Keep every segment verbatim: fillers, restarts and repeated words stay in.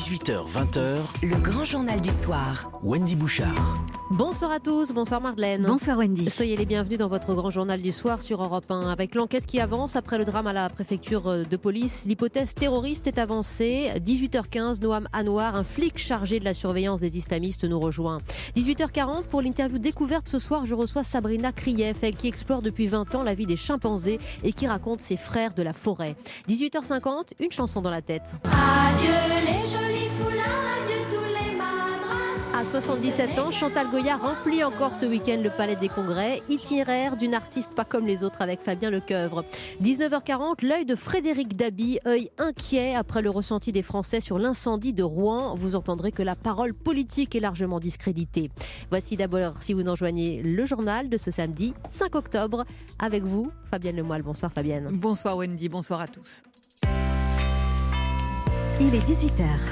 dix-huit heures vingt, le grand journal du soir. Wendy Bouchard. Bonsoir à tous, bonsoir Marlène. Bonsoir Wendy. Soyez les bienvenus dans votre grand journal du soir sur Europe un. Avec l'enquête qui avance après le drame à la préfecture de police, l'hypothèse terroriste est avancée. dix-huit heures quinze, Noam Anwar, un flic chargé de la surveillance des islamistes, nous rejoint. dix-huit heures quarante, pour l'interview découverte ce soir, je reçois Sabrina Krief, elle qui explore depuis vingt ans la vie des chimpanzés et qui raconte ses frères de la forêt. dix-huit heures cinquante, une chanson dans la tête. Adieu les jolis foulards, adieu tous les madras. À soixante-dix-sept ans, Chantal Goya remplit encore ce week-end le Palais des Congrès, itinéraire d'une artiste pas comme les autres avec Fabien Lecoeuvre. dix-neuf heures quarante, l'œil de Frédéric Dabi, œil inquiet après le ressenti des Français sur l'incendie de Rouen. Vous entendrez que la parole politique est largement discréditée. Voici d'abord, si vous nous rejoignez, le journal de ce samedi cinq octobre. Avec vous, Fabienne Lemoyle. Bonsoir Fabienne. Bonsoir Wendy, bonsoir à tous. Il est dix-huit heures.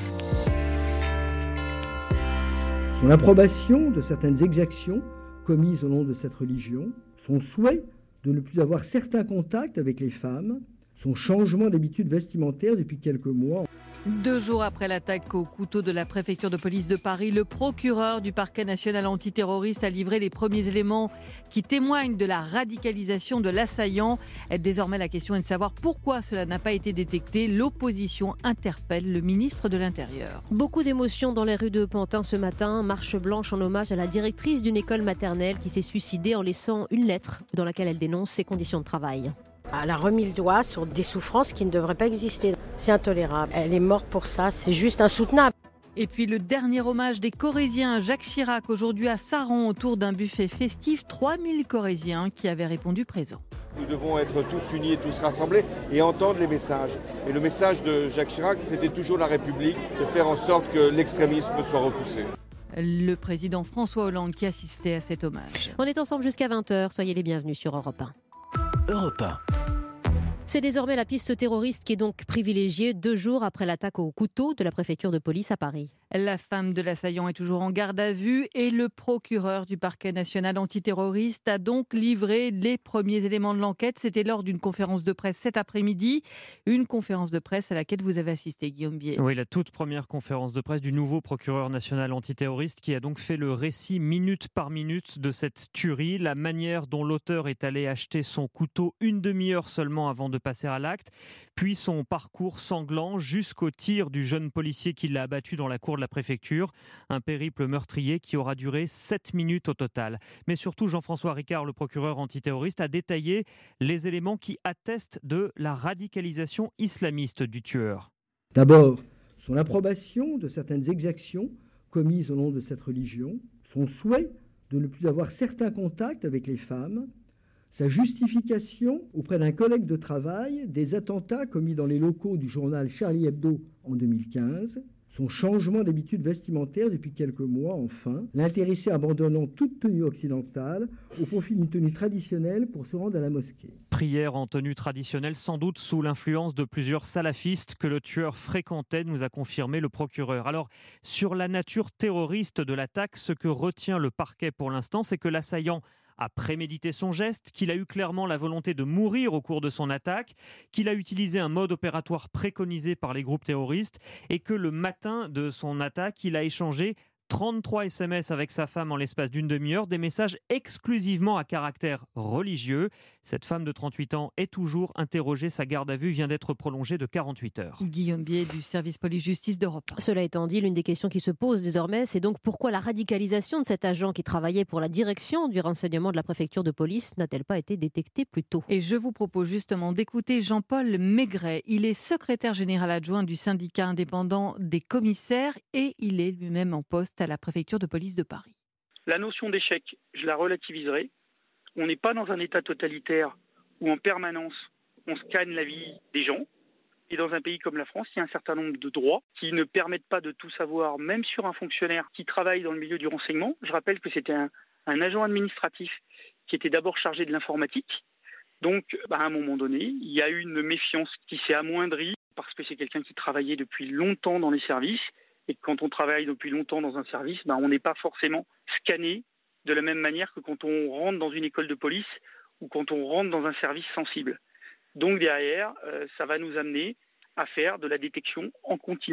Son approbation de certaines exactions commises au nom de cette religion, son souhait de ne plus avoir certains contacts avec les femmes, son changement d'habitude vestimentaire depuis quelques mois. Deux jours après l'attaque au couteau de la préfecture de police de Paris, le procureur du parquet national antiterroriste a livré les premiers éléments qui témoignent de la radicalisation de l'assaillant. Désormais, la question est de savoir pourquoi cela n'a pas été détecté. L'opposition interpelle le ministre de l'Intérieur. Beaucoup d'émotions dans les rues de Pantin ce matin. Marche blanche en hommage à la directrice d'une école maternelle qui s'est suicidée en laissant une lettre dans laquelle elle dénonce ses conditions de travail. Elle a remis le doigt sur des souffrances qui ne devraient pas exister. C'est intolérable. Elle est morte pour ça, c'est juste insoutenable. Et puis le dernier hommage des Corésiens à Jacques Chirac aujourd'hui à Saran autour d'un buffet festif. trois mille Corésiens qui avaient répondu présents. Nous devons être tous unis et tous rassemblés et entendre les messages. Et le message de Jacques Chirac, c'était toujours la République, de faire en sorte que l'extrémisme soit repoussé. Le président François Hollande qui assistait à cet hommage. On est ensemble jusqu'à vingt heures. Soyez les bienvenus sur Europe un. Europe un. C'est désormais la piste terroriste qui est donc privilégiée deux jours après l'attaque au couteau de la préfecture de police à Paris. La femme de l'assaillant est toujours en garde à vue et le procureur du parquet national antiterroriste a donc livré les premiers éléments de l'enquête. C'était lors d'une conférence de presse cet après-midi. Une conférence de presse à laquelle vous avez assisté, Guillaume Bier. Oui, la toute première conférence de presse du nouveau procureur national antiterroriste qui a donc fait le récit minute par minute de cette tuerie, la manière dont l'auteur est allé acheter son couteau une demi-heure seulement avant de passer à l'acte, puis son parcours sanglant jusqu'au tir du jeune policier qui l'a abattu dans la cour de la préfecture, un périple meurtrier qui aura duré sept minutes au total. Mais surtout, Jean-François Ricard, le procureur antiterroriste, a détaillé les éléments qui attestent de la radicalisation islamiste du tueur. D'abord, son approbation de certaines exactions commises au nom de cette religion, son souhait de ne plus avoir certains contacts avec les femmes, sa justification auprès d'un collègue de travail des attentats commis dans les locaux du journal Charlie Hebdo en deux mille quinze, son changement d'habitude vestimentaire depuis quelques mois, enfin, l'intéressé abandonnant toute tenue occidentale au profit d'une tenue traditionnelle pour se rendre à la mosquée. Prière en tenue traditionnelle, sans doute sous l'influence de plusieurs salafistes que le tueur fréquentait, nous a confirmé le procureur. Alors, sur la nature terroriste de l'attaque, ce que retient le parquet pour l'instant, c'est que l'assaillant a prémédité son geste, qu'il a eu clairement la volonté de mourir au cours de son attaque, qu'il a utilisé un mode opératoire préconisé par les groupes terroristes et que le matin de son attaque, il a échangé trente-trois S M S avec sa femme en l'espace d'une demi-heure, des messages exclusivement à caractère religieux. Cette femme de trente-huit ans est toujours interrogée. Sa garde à vue vient d'être prolongée de quarante-huit heures. Guillaume Bier du service police-justice d'Europe un. Cela étant dit, l'une des questions qui se pose désormais, c'est donc pourquoi la radicalisation de cet agent qui travaillait pour la direction du renseignement de la préfecture de police n'a-t-elle pas été détectée plus tôt ? Et je vous propose justement d'écouter Jean-Paul Maigret. Il est secrétaire général adjoint du syndicat indépendant des commissaires et il est lui-même en poste à la préfecture de police de Paris. La notion d'échec, je la relativiserai. On n'est pas dans un état totalitaire où en permanence on scanne la vie des gens. Et dans un pays comme la France, il y a un certain nombre de droits qui ne permettent pas de tout savoir, même sur un fonctionnaire qui travaille dans le milieu du renseignement. Je rappelle que c'était un, un agent administratif qui était d'abord chargé de l'informatique. Donc, bah, à un moment donné, il y a eu une méfiance qui s'est amoindrie parce que c'est quelqu'un qui travaillait depuis longtemps dans les services. Et quand on travaille depuis longtemps dans un service, ben on n'est pas forcément scanné de la même manière que quand on rentre dans une école de police ou quand on rentre dans un service sensible. Donc derrière, euh, ça va nous amener à faire de la détection en continu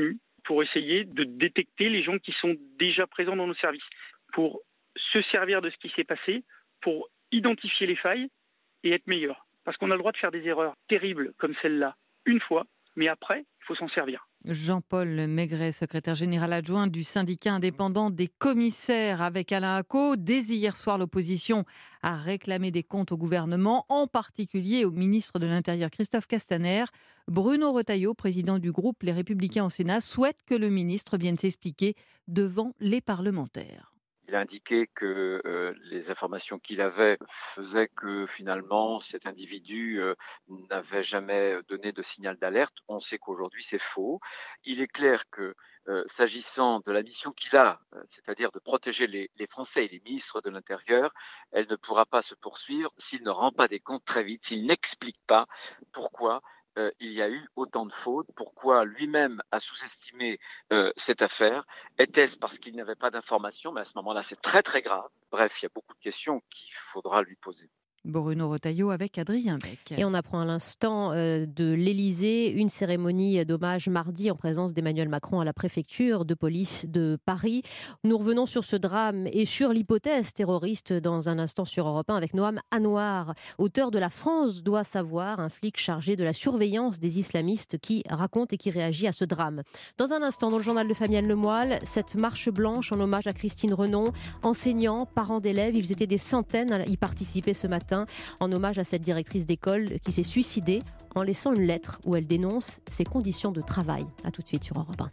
pour essayer de détecter les gens qui sont déjà présents dans nos services, pour se servir de ce qui s'est passé, pour identifier les failles et être meilleur. Parce qu'on a le droit de faire des erreurs terribles comme celle-là une fois, mais après, il faut s'en servir. Jean-Paul Maigret, secrétaire général adjoint du syndicat indépendant des commissaires avec Alain Acco. Dès hier soir, l'opposition a réclamé des comptes au gouvernement, en particulier au ministre de l'Intérieur Christophe Castaner. Bruno Retailleau, président du groupe Les Républicains au Sénat, souhaite que le ministre vienne s'expliquer devant les parlementaires. Il a indiqué que euh, les informations qu'il avait faisaient que finalement cet individu euh, n'avait jamais donné de signal d'alerte. On sait qu'aujourd'hui c'est faux. Il est clair que euh, s'agissant de la mission qu'il a, euh, c'est-à-dire de protéger les, les Français et les ministres de l'Intérieur, elle ne pourra pas se poursuivre s'il ne rend pas des comptes très vite, s'il n'explique pas pourquoi Euh, il y a eu autant de fautes. Pourquoi lui-même a sous-estimé euh, cette affaire? Était-ce parce qu'il n'avait pas d'informations? Mais à ce moment-là, c'est très très grave. Bref, il y a beaucoup de questions qu'il faudra lui poser. Bruno Retailleau avec Adrien Beck. Et on apprend à l'instant euh, de l'Élysée une cérémonie d'hommage mardi en présence d'Emmanuel Macron à la préfecture de police de Paris. Nous revenons sur ce drame et sur l'hypothèse terroriste dans un instant sur Europe un avec Noam Anouar, auteur de La France doit savoir, un flic chargé de la surveillance des islamistes qui raconte et qui réagit à ce drame. Dans un instant, dans le journal de Fabienne Lemoyle, cette marche blanche en hommage à Christine Renon, enseignants, parents d'élèves, ils étaient des centaines à y participer ce matin. En hommage à cette directrice d'école qui s'est suicidée en laissant une lettre où elle dénonce ses conditions de travail. A tout de suite sur Europe un.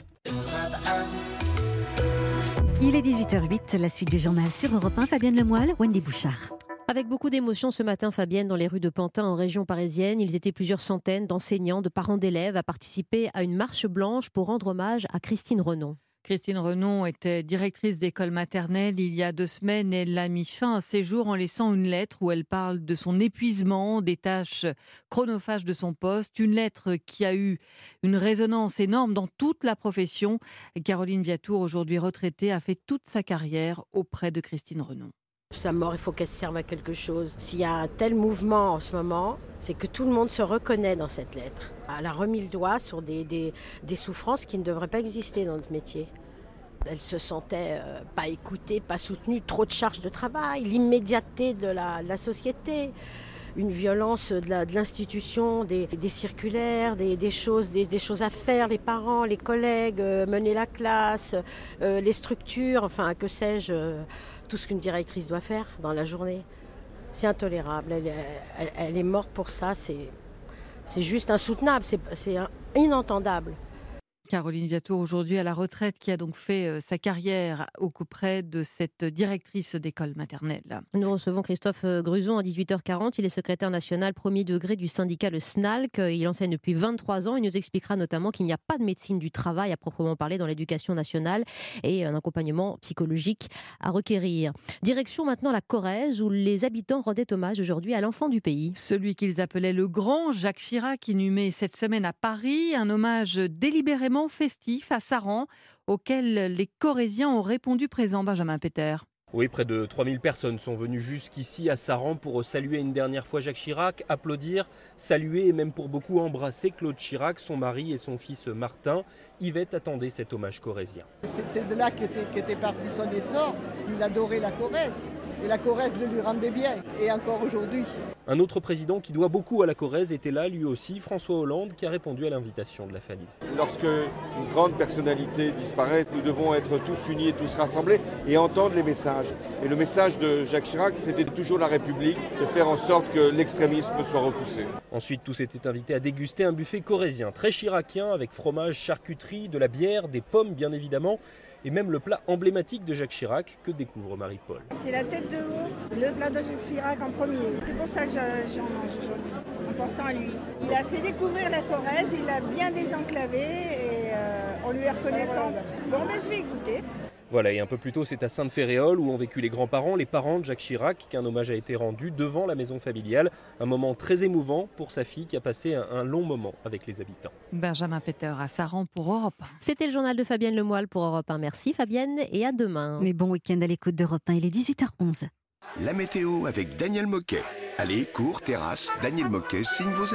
Il est dix-huit heures huit, la suite du journal sur Europe un. Fabienne Lemoyle, Wendy Bouchard. Avec beaucoup d'émotion ce matin, Fabienne, dans les rues de Pantin en région parisienne, ils étaient plusieurs centaines d'enseignants, de parents d'élèves à participer à une marche blanche pour rendre hommage à Christine Renon. Christine Renon était directrice d'école maternelle. Il y a deux semaines, elle a mis fin à ses jours en laissant une lettre où elle parle de son épuisement, des tâches chronophages de son poste. Une lettre qui a eu une résonance énorme dans toute la profession. Caroline Viatour, aujourd'hui retraitée, a fait toute sa carrière auprès de Christine Renon. Sa mort, il faut qu'elle serve à quelque chose. S'il y a un tel mouvement en ce moment, c'est que tout le monde se reconnaît dans cette lettre. Elle a remis le doigt sur des, des, des souffrances qui ne devraient pas exister dans notre métier. Elle se sentait euh, pas écoutée, pas soutenue, trop de charges de travail, l'immédiateté de la, de la société, une violence de, la, de l'institution, des, des circulaires, des, des, choses, des, des choses à faire, les parents, les collègues, euh, mener la classe, euh, les structures, enfin que sais-je, euh, tout ce qu'une directrice doit faire dans la journée. C'est intolérable, elle, elle, elle est morte pour ça, c'est, c'est juste insoutenable, c'est, c'est inentendable. Caroline Viatour, aujourd'hui à la retraite, qui a donc fait sa carrière auprès de cette directrice d'école maternelle. Nous recevons Christophe Gruson à dix-huit heures quarante. Il est secrétaire national premier degré du syndicat le S N A L C. Il enseigne depuis vingt-trois ans. Il nous expliquera notamment qu'il n'y a pas de médecine du travail à proprement parler dans l'éducation nationale et un accompagnement psychologique à requérir. Direction maintenant la Corrèze où les habitants rendaient hommage aujourd'hui à l'enfant du pays. Celui qu'ils appelaient le grand Jacques Chirac, inhumé cette semaine à Paris. Un hommage délibérément festif à Saran, auquel les Corréziens ont répondu présents, Benjamin Peter. Oui, près de trois mille personnes sont venues jusqu'ici à Saran pour saluer une dernière fois Jacques Chirac, applaudir, saluer et même pour beaucoup embrasser Claude Chirac, son mari et son fils Martin. Yvette attendait cet hommage corrézien. C'était de là qu'était, qu'était parti son essor. Il adorait la Corrèze et la Corrèze le lui rendait bien, et encore aujourd'hui. Un autre président qui doit beaucoup à la Corrèze était là, lui aussi, François Hollande, qui a répondu à l'invitation de la famille. Lorsque une grande personnalité disparaît, nous devons être tous unis et tous rassemblés et entendre les messages. Et le message de Jacques Chirac, c'était toujours la République, de faire en sorte que l'extrémisme soit repoussé. Ensuite, tous étaient invités à déguster un buffet corrézien, très chiracien, avec fromage, charcuterie, de la bière, des pommes bien évidemment, et même le plat emblématique de Jacques Chirac que découvre Marie-Paul. C'est la tête de veau, le plat de Jacques Chirac en premier. C'est pour ça que j'en mange aujourd'hui, en pensant à lui. Il a fait découvrir la Corrèze, il l'a bien désenclavé et euh, on lui est reconnaissant. Bon, ben je vais y goûter. Voilà, et un peu plus tôt, c'est à Sainte-Féréole où ont vécu les grands-parents, les parents de Jacques Chirac, qu'un hommage a été rendu devant la maison familiale. Un moment très émouvant pour sa fille qui a passé un, un long moment avec les habitants. Benjamin Peter à Saran pour Europe un. C'était le journal de Fabienne Lemoyle pour Europe un. Merci Fabienne et à demain. Les bons week-ends à l'écoute d'Europe un, il est dix-huit heures onze. La météo avec Daniel Moquet. Allez, cours, terrasse, Daniel Moquet signe vos allées.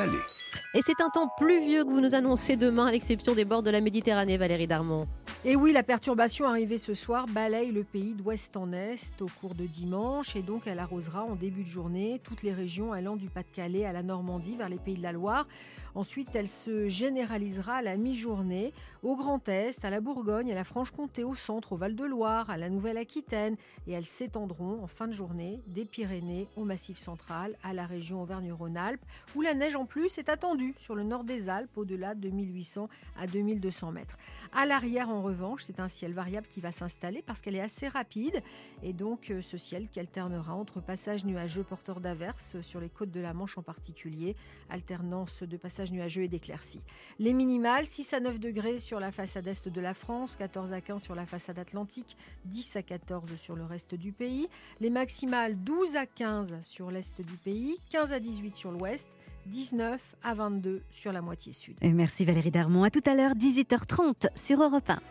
Et c'est un temps pluvieux que vous nous annoncez demain, à l'exception des bords de la Méditerranée, Valérie Darmon. Et oui, la perturbation arrivée ce soir balaye le pays d'ouest en est au cours de dimanche et donc elle arrosera en début de journée toutes les régions allant du Pas-de-Calais à la Normandie vers les pays de la Loire. Ensuite, elle se généralisera à la mi-journée au Grand Est, à la Bourgogne, à la Franche-Comté, au centre, au Val-de-Loire, à la Nouvelle-Aquitaine et elles s'étendront en fin de journée des Pyrénées au Massif central, à la région Auvergne-Rhône-Alpes où la neige en plus est attendue sur le nord des Alpes au-delà de mille huit cents à deux mille deux cents mètres. À l'arrière, en revanche, c'est un ciel variable qui va s'installer parce qu'elle est assez rapide et donc euh, ce ciel qui alternera entre passages nuageux porteurs d'averses sur les côtes de la Manche en particulier, alternance de passages nuageux et d'éclaircies. Les minimales, six à neuf degrés sur la façade est de la France, quatorze à quinze sur la façade atlantique, dix à quatorze sur le reste du pays. Les maximales, douze à quinze sur l'est du pays, quinze à dix-huit sur l'ouest, dix-neuf à vingt-deux sur la moitié sud. Et merci Valérie Darmon. À tout à l'heure, dix-huit heures trente sur Europe un.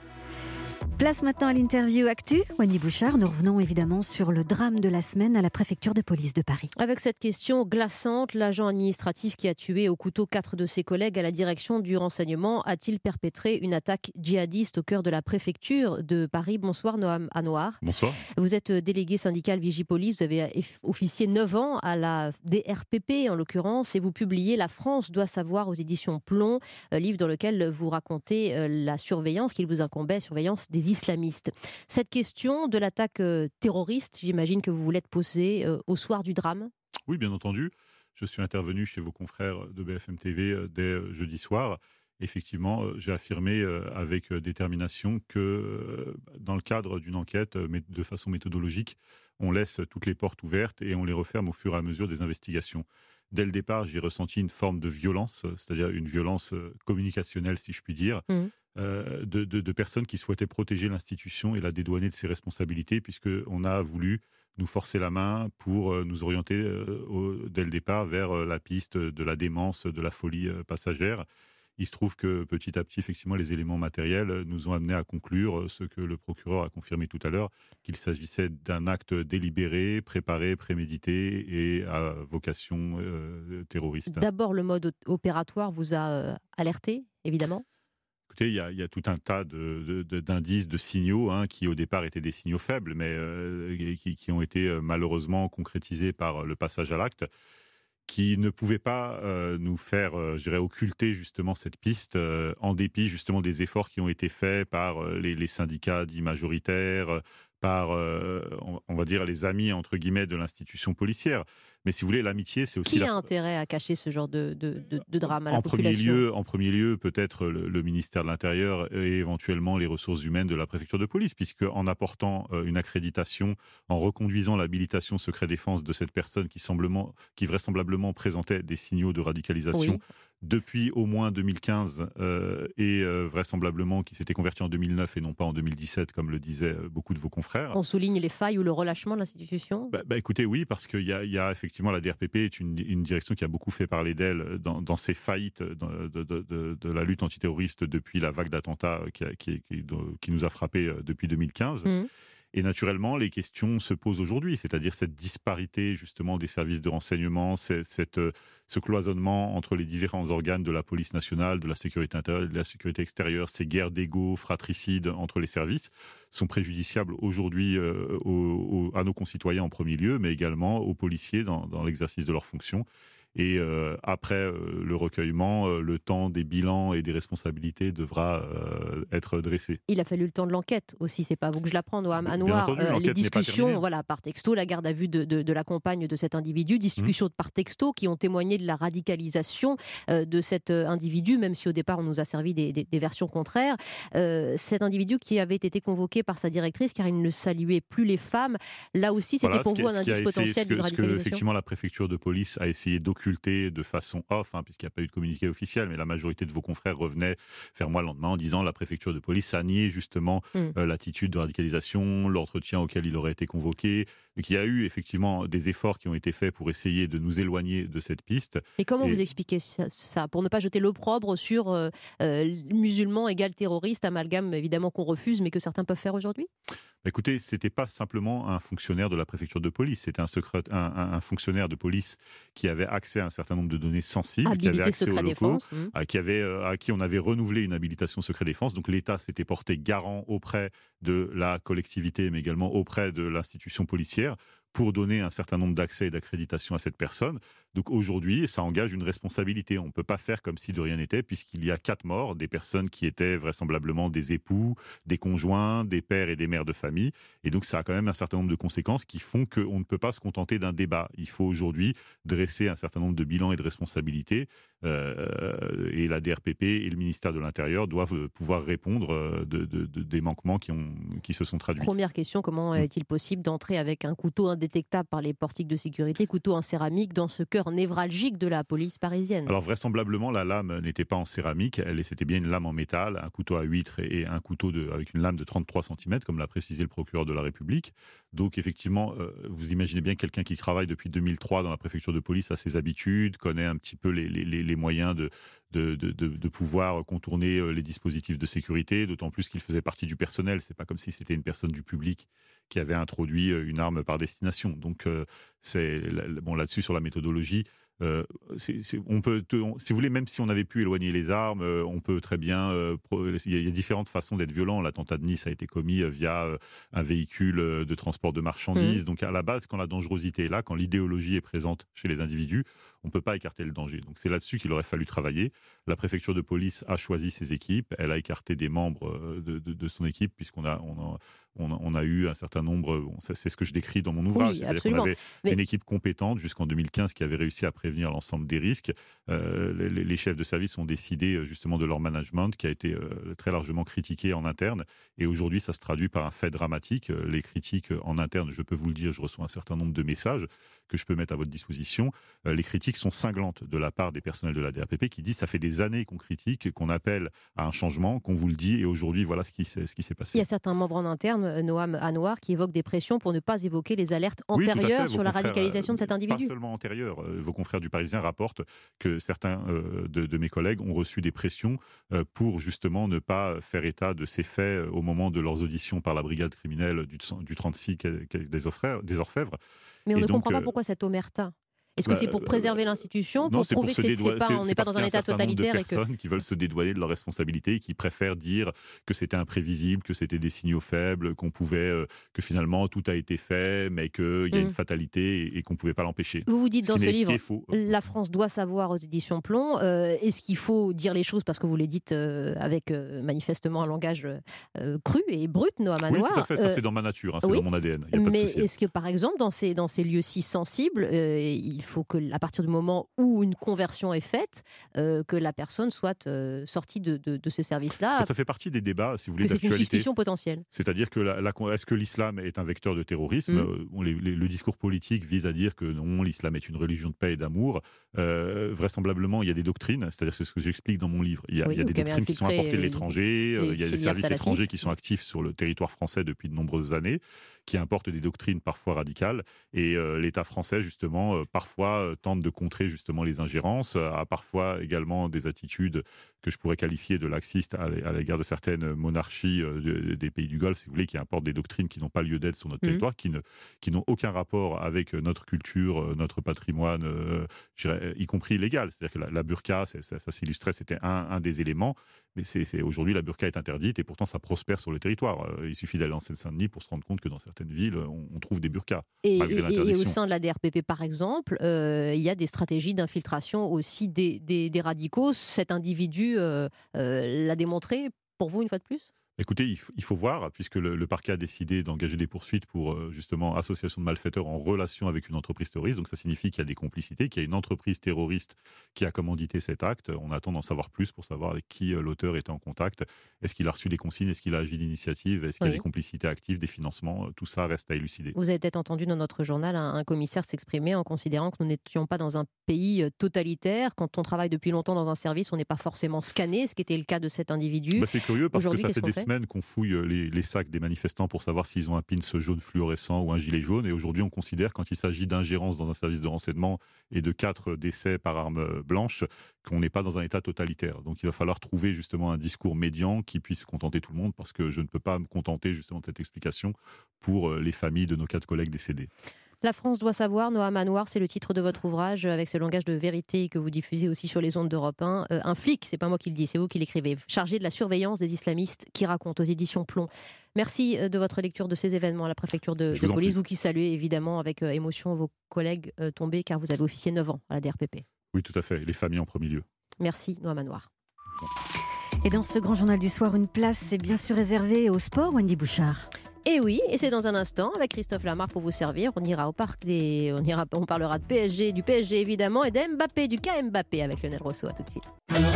Place maintenant à l'interview Actu. Wendy Bouchard, nous revenons évidemment sur le drame de la semaine à la préfecture de police de Paris. Avec cette question glaçante, l'agent administratif qui a tué au couteau quatre de ses collègues à la direction du renseignement a-t-il perpétré une attaque djihadiste au cœur de la préfecture de Paris? Bonsoir Noam Anouar. Bonsoir. Vous êtes délégué syndical Vigipolice, vous avez officié neuf ans à la D R P P en l'occurrence et vous publiez La France doit savoir aux éditions Plomb, livre dans lequel vous racontez la surveillance qu'il vous incombait, surveillance des islamistes. Cette question de l'attaque euh, terroriste, j'imagine que vous voulez te poser euh, au soir du drame? Oui, bien entendu. Je suis intervenu chez vos confrères de B F M T V euh, dès euh, jeudi soir. Effectivement, euh, j'ai affirmé euh, avec euh, détermination que euh, dans le cadre d'une enquête, euh, mais de façon méthodologique, on laisse toutes les portes ouvertes et on les referme au fur et à mesure des investigations. Dès le départ, j'ai ressenti une forme de violence, c'est-à-dire une violence euh, communicationnelle, si je puis dire, mmh. euh, de, de, de personnes qui souhaitaient protéger l'institution et la dédouaner de ses responsabilités, puisqu'on a voulu nous forcer la main pour euh, nous orienter euh, au, dès le départ vers euh, la piste de la démence, de la folie euh, passagère. Il se trouve que petit à petit, effectivement, les éléments matériels nous ont amenés à conclure ce que le procureur a confirmé tout à l'heure, qu'il s'agissait d'un acte délibéré, préparé, prémédité et à vocation euh, terroriste. D'abord, le mode opératoire vous a euh, alerté, évidemment. Écoutez, il y, y a tout un tas de, de, d'indices, de signaux, hein, qui au départ étaient des signaux faibles, mais euh, qui, qui ont été euh, malheureusement concrétisés par le passage à l'acte, qui ne pouvait pas euh, nous faire, euh, je dirais, occulter justement cette piste, euh, en dépit justement des efforts qui ont été faits par euh, les, les syndicats dits majoritaires, par, euh, on, on va dire, les amis, entre guillemets, de l'institution policière. Mais si vous voulez, l'amitié, c'est aussi... Qui a la... intérêt à cacher ce genre de, de, de, de drame à la en population? premier lieu, En premier lieu, peut-être le, le ministère de l'Intérieur et éventuellement les ressources humaines de la préfecture de police, puisque en apportant euh, une accréditation, en reconduisant l'habilitation secret défense de cette personne qui, semblement, qui vraisemblablement présentait des signaux de radicalisation, oui. Depuis au moins deux mille quinze euh, et euh, vraisemblablement qui s'était converti en deux mille neuf et non pas en deux mille dix-sept, comme le disaient beaucoup de vos confrères. On souligne les failles ou le relâchement de l'institution? bah, bah, Écoutez, oui, parce qu'il y a, y a effectivement la D R P P est une, une direction qui a beaucoup fait parler d'elle dans, dans ses faillites dans, de, de, de, de la lutte antiterroriste depuis la vague d'attentats qui, a, qui, qui, qui nous a frappés depuis deux mille quinze. Mmh. Et naturellement, les questions se posent aujourd'hui, c'est-à-dire cette disparité justement des services de renseignement, cette, cette, ce cloisonnement entre les différents organes de la police nationale, de la sécurité intérieure, de la sécurité extérieure, ces guerres d'ego fratricides entre les services sont préjudiciables aujourd'hui euh, aux, aux, à nos concitoyens en premier lieu, mais également aux policiers dans, dans l'exercice de leurs fonctions. Et euh, après euh, le recueillement, euh, le temps des bilans et des responsabilités devra euh, être dressé. Il a fallu le temps de l'enquête aussi, c'est pas vous que je l'apprends, Noam Anouar. Euh, les discussions voilà, par texto, la garde à vue de, de, de la compagne de cet individu, discussions mmh. par texto qui ont témoigné de la radicalisation euh, de cet individu, même si au départ on nous a servi des, des, des versions contraires. Euh, cet individu qui avait été convoqué par sa directrice car il ne saluait plus les femmes. Là aussi, c'était voilà, pour vous un indice potentiel de radicalisation. Ce que effectivement la préfecture de police a essayé d'occulter de façon off, hein, puisqu'il n'y a pas eu de communiqué officiel, mais la majorité de vos confrères revenaient vers moi le lendemain en disant la préfecture de police a nié justement mmh. euh, l'attitude de radicalisation, l'entretien auquel il aurait été convoqué. Donc il y a eu effectivement des efforts qui ont été faits pour essayer de nous éloigner de cette piste. Et comment Et- vous expliquez ça, ça, pour ne pas jeter l'opprobre sur euh, euh, musulmans égale terroriste, amalgame évidemment qu'on refuse, mais que certains peuvent faire aujourd'hui? Écoutez, c'était pas simplement un fonctionnaire de la préfecture de police, c'était un, secret, un, un- un fonctionnaire de police qui avait accès à un certain nombre de données sensibles, qui avait Habilité accès aux secret locaux, défense. mmh. à qui, avait, euh, à qui on avait renouvelé une habilitation secret défense. Donc l'État s'était porté garant auprès de la collectivité, mais également auprès de l'institution policière, pour donner un certain nombre d'accès et d'accréditation à cette personne. Donc aujourd'hui, ça engage une responsabilité. On ne peut pas faire comme si de rien n'était, puisqu'il y a quatre morts, des personnes qui étaient vraisemblablement des époux, des conjoints, des pères et des mères de famille. Et donc ça a quand même un certain nombre de conséquences qui font qu'on ne peut pas se contenter d'un débat. Il faut aujourd'hui dresser un certain nombre de bilans et de responsabilités. Euh, et la D R P P et le ministère de l'Intérieur doivent pouvoir répondre euh, de, de- de- des manquements qui, ont, qui se sont traduits. Première question, comment est-il possible d'entrer avec un couteau indétectable par les portiques de sécurité, couteau en céramique, dans ce cœur névralgique de la police parisienne? Alors vraisemblablement, la lame n'était pas en céramque, elle c'était bien une lame en métal, un couteau à huître et un couteau de, avec une lame de trente-trois centimètres, comme l'a précisé le procureur de la République. Donc effectivement, euh, vous imaginez bien quelqu'un qui travaille depuis deux mille trois dans la préfecture de police a ses habitudes, connaît un petit peu les, les, les- les moyens de, de, de, de, de pouvoir contourner euh, les dispositifs de sécurité, d'autant plus qu'il faisait partie du personnel. C'est pas comme si c'était une personne du public qui avait introduit euh, une arme par destination. Donc euh, c'est bon là-dessus sur la méthodologie. Euh, c'est- c'est- on peut, te- on- si vous voulez, même si on avait pu éloigner les armes, euh, on peut très bien. euh, pro- il y, a- il y a différentes façons d'être violent. L'attentat de Nice a été commis euh, via euh, un véhicule euh, de transport de marchandises. Mmh. Donc à la base, quand la dangerosité est là, quand l'idéologie est présente chez les individus, on ne peut pas écarter le danger. Donc c'est là-dessus qu'il aurait fallu travailler. La préfecture de police a choisi ses équipes. Elle a écarté des membres euh, de, de- de son équipe puisqu'on a, on a, on a, on a eu un certain nombre. Bon, ça, c'est ce que je décris dans mon ouvrage. Oui, C'est-à-dire qu'on absolument. avait Mais- une équipe compétente jusqu'en deux mille quinze qui avait réussi à prévenir l'ensemble des risques. Euh, les, les chefs de service ont décidé euh, justement de leur management qui a été euh, très largement critiqué en interne. Et aujourd'hui, ça se traduit par un fait dramatique. Euh, Les critiques euh, en interne, je peux vous le dire, je reçois un certain nombre de messages que je peux mettre à votre disposition. Euh, les critiques sont cinglantes de la part des personnels de la D R P P qui disent ça fait des années qu'on critique, qu'on appelle à un changement, qu'on vous le dit et aujourd'hui voilà ce qui s'est, ce qui s'est Il passé. y a certains membres en interne, euh, Noam Anouar, qui évoquent des pressions pour ne pas évoquer les alertes Oui, tout à fait. antérieures Vos sur la confrères, radicalisation de cet euh, individu. Pas seulement antérieures. Euh, Vos confrères du Parisien rapportent que certains euh, de, de mes collègues ont reçu des pressions euh, pour justement ne pas faire état de ces faits euh, au moment de leurs auditions par la brigade criminelle du, du trente-six quai- quai des Orfèvres. Des Orfèvres. Mais on Et ne donc, comprend pas euh, pourquoi cette omerta. Est-ce que bah, c'est pour préserver l'institution, Non, pour c'est prouver se que c'est- c'est dédouaner- pas- c'est- on n'est c'est pas parce dans un qu'il y a état certain nombre totalitaire de et que... personnes qui veulent se dédouaner de leurs responsabilités et qui préfèrent dire que c'était imprévisible, que c'était des signaux faibles, qu'on pouvait, euh, que finalement tout a été fait, mais qu'il y a Mm. une fatalité et, et qu'on ne pouvait pas l'empêcher. Vous vous dites Ce dans qui ce n'est- ce qui livre, est faux. la France doit savoir aux éditions Plomb. Euh, Est-ce qu'il faut dire les choses parce que vous les dites euh, avec euh, manifestement un langage euh, cru et brut, Noam Oui, Anouar tout à fait, ça euh, c'est dans ma nature, hein, c'est oui. dans mon A D N, il n'y a pas de Mais souci. est-ce que, par exemple, dans ces, dans ces lieux si sensibles, euh, il faut que, à partir du moment où une conversion est faite, euh, que la personne soit euh, sortie de, de, de ce service-là, Ça fait partie des débats, si vous voulez, que c'est une d'actualité. suspicion potentielle. C'est-à-dire que la, la- est-ce que l'islam est un vecteur de terrorisme Mm. Euh, bon, les- les- Le discours politique vise à dire que non, l'islam est une religion de paix et d'amour. Euh, vraisemblablement, il y a des doctrines, c'est-à-dire c'est ce que j'explique dans mon livre. Il y a, Oui, il y a des vous avez doctrines qui sont infiltré apportées de les- l'étranger, euh, les il y a des filières services salafistes. étrangers qui sont actifs sur le territoire français depuis de nombreuses années, qui importent des doctrines parfois radicales. Et euh, l'État français, justement, euh, parfois euh, tente de contrer justement les ingérences, euh, a parfois également des attitudes que je pourrais qualifier de laxistes à l'é- à l'égard de certaines monarchies euh, de- des pays du Golfe, si vous voulez, qui importent des doctrines qui n'ont pas lieu d'être sur notre Mhm. territoire, qui ne qui n'ont aucun rapport avec euh, notre culture, euh, notre patrimoine, euh, je dirais, y compris légal. C'est-à-dire que la, la burqa, c'est- ça, ça s'illustrait, c'était un, un des éléments, mais c'est, c'est- aujourd'hui la burqa est interdite et pourtant ça prospère sur le territoire. Euh, il suffit d'aller en Seine-Saint-Denis pour se rendre compte que dans certaines villes, on, on trouve des burqas, Et, malgré et- et au l'interdiction. sein de la D R P P, par exemple, euh, il y a des stratégies d'infiltration aussi des, des- des radicaux. Cet individu euh, euh, l'a démontré pour vous une fois de plus? Écoutez, il, f- il faut voir, puisque le, le parquet a décidé d'engager des poursuites pour euh, justement association de malfaiteurs en relation avec une entreprise terroriste. Donc ça signifie qu'il y a des complicités, qu'il y a une entreprise terroriste qui a commandité cet acte. On attend d'en savoir plus pour savoir avec qui euh, l'auteur était en contact. Est-ce qu'il a reçu des consignes? Est-ce qu'il a agi d'initiative? Est-ce qu'il y a Oui. des complicités actives, des financements? Tout ça reste à élucider. Vous avez peut-être entendu dans notre journal un, un commissaire s'exprimer en considérant que nous n'étions pas dans un pays euh, totalitaire. Quand on travaille depuis longtemps dans un service, on n'est pas forcément scanné, ce qui était le cas de cet individu. Bah, c'est curieux parce que Aujourd'hui, ça qu'est-ce fait, qu'on des, semaines qu'on fouille les, les sacs des manifestants pour savoir s'ils ont un pins jaune fluorescent ou un gilet jaune. Et aujourd'hui, on considère, quand il s'agit d'ingérence dans un service de renseignement et de quatre décès par arme blanche, qu'on n'est pas dans un état totalitaire. Donc il va falloir trouver justement un discours médian qui puisse contenter tout le monde, parce que je ne peux pas me contenter justement de cette explication pour les familles de nos quatre collègues décédés. La France doit savoir, Noam Anwar, c'est le titre de votre ouvrage, avec ce langage de vérité que vous diffusez aussi sur les ondes d'Europe un. Euh, un flic, c'est pas moi qui le dis, c'est vous qui l'écrivez, chargé de la surveillance des islamistes, qui raconte aux éditions Plomb. Merci de votre lecture de ces événements à la préfecture de, de police, vous qui saluez évidemment avec euh, émotion vos collègues euh, tombés, car vous avez officié neuf ans à la D R P P. Oui, tout à fait, les familles en premier lieu. Merci, Noam Anwar. Et dans ce grand journal du soir, une place est bien sûr réservée au sport, Wendy Bouchard. Et oui, et c'est dans un instant avec Christophe Lamarre pour vous servir. On ira au parc des, on ira, on parlera de P S G, du P S G évidemment, et d'Mbappé, du cas Mbappé avec Lionel Rousseau. À tout de suite.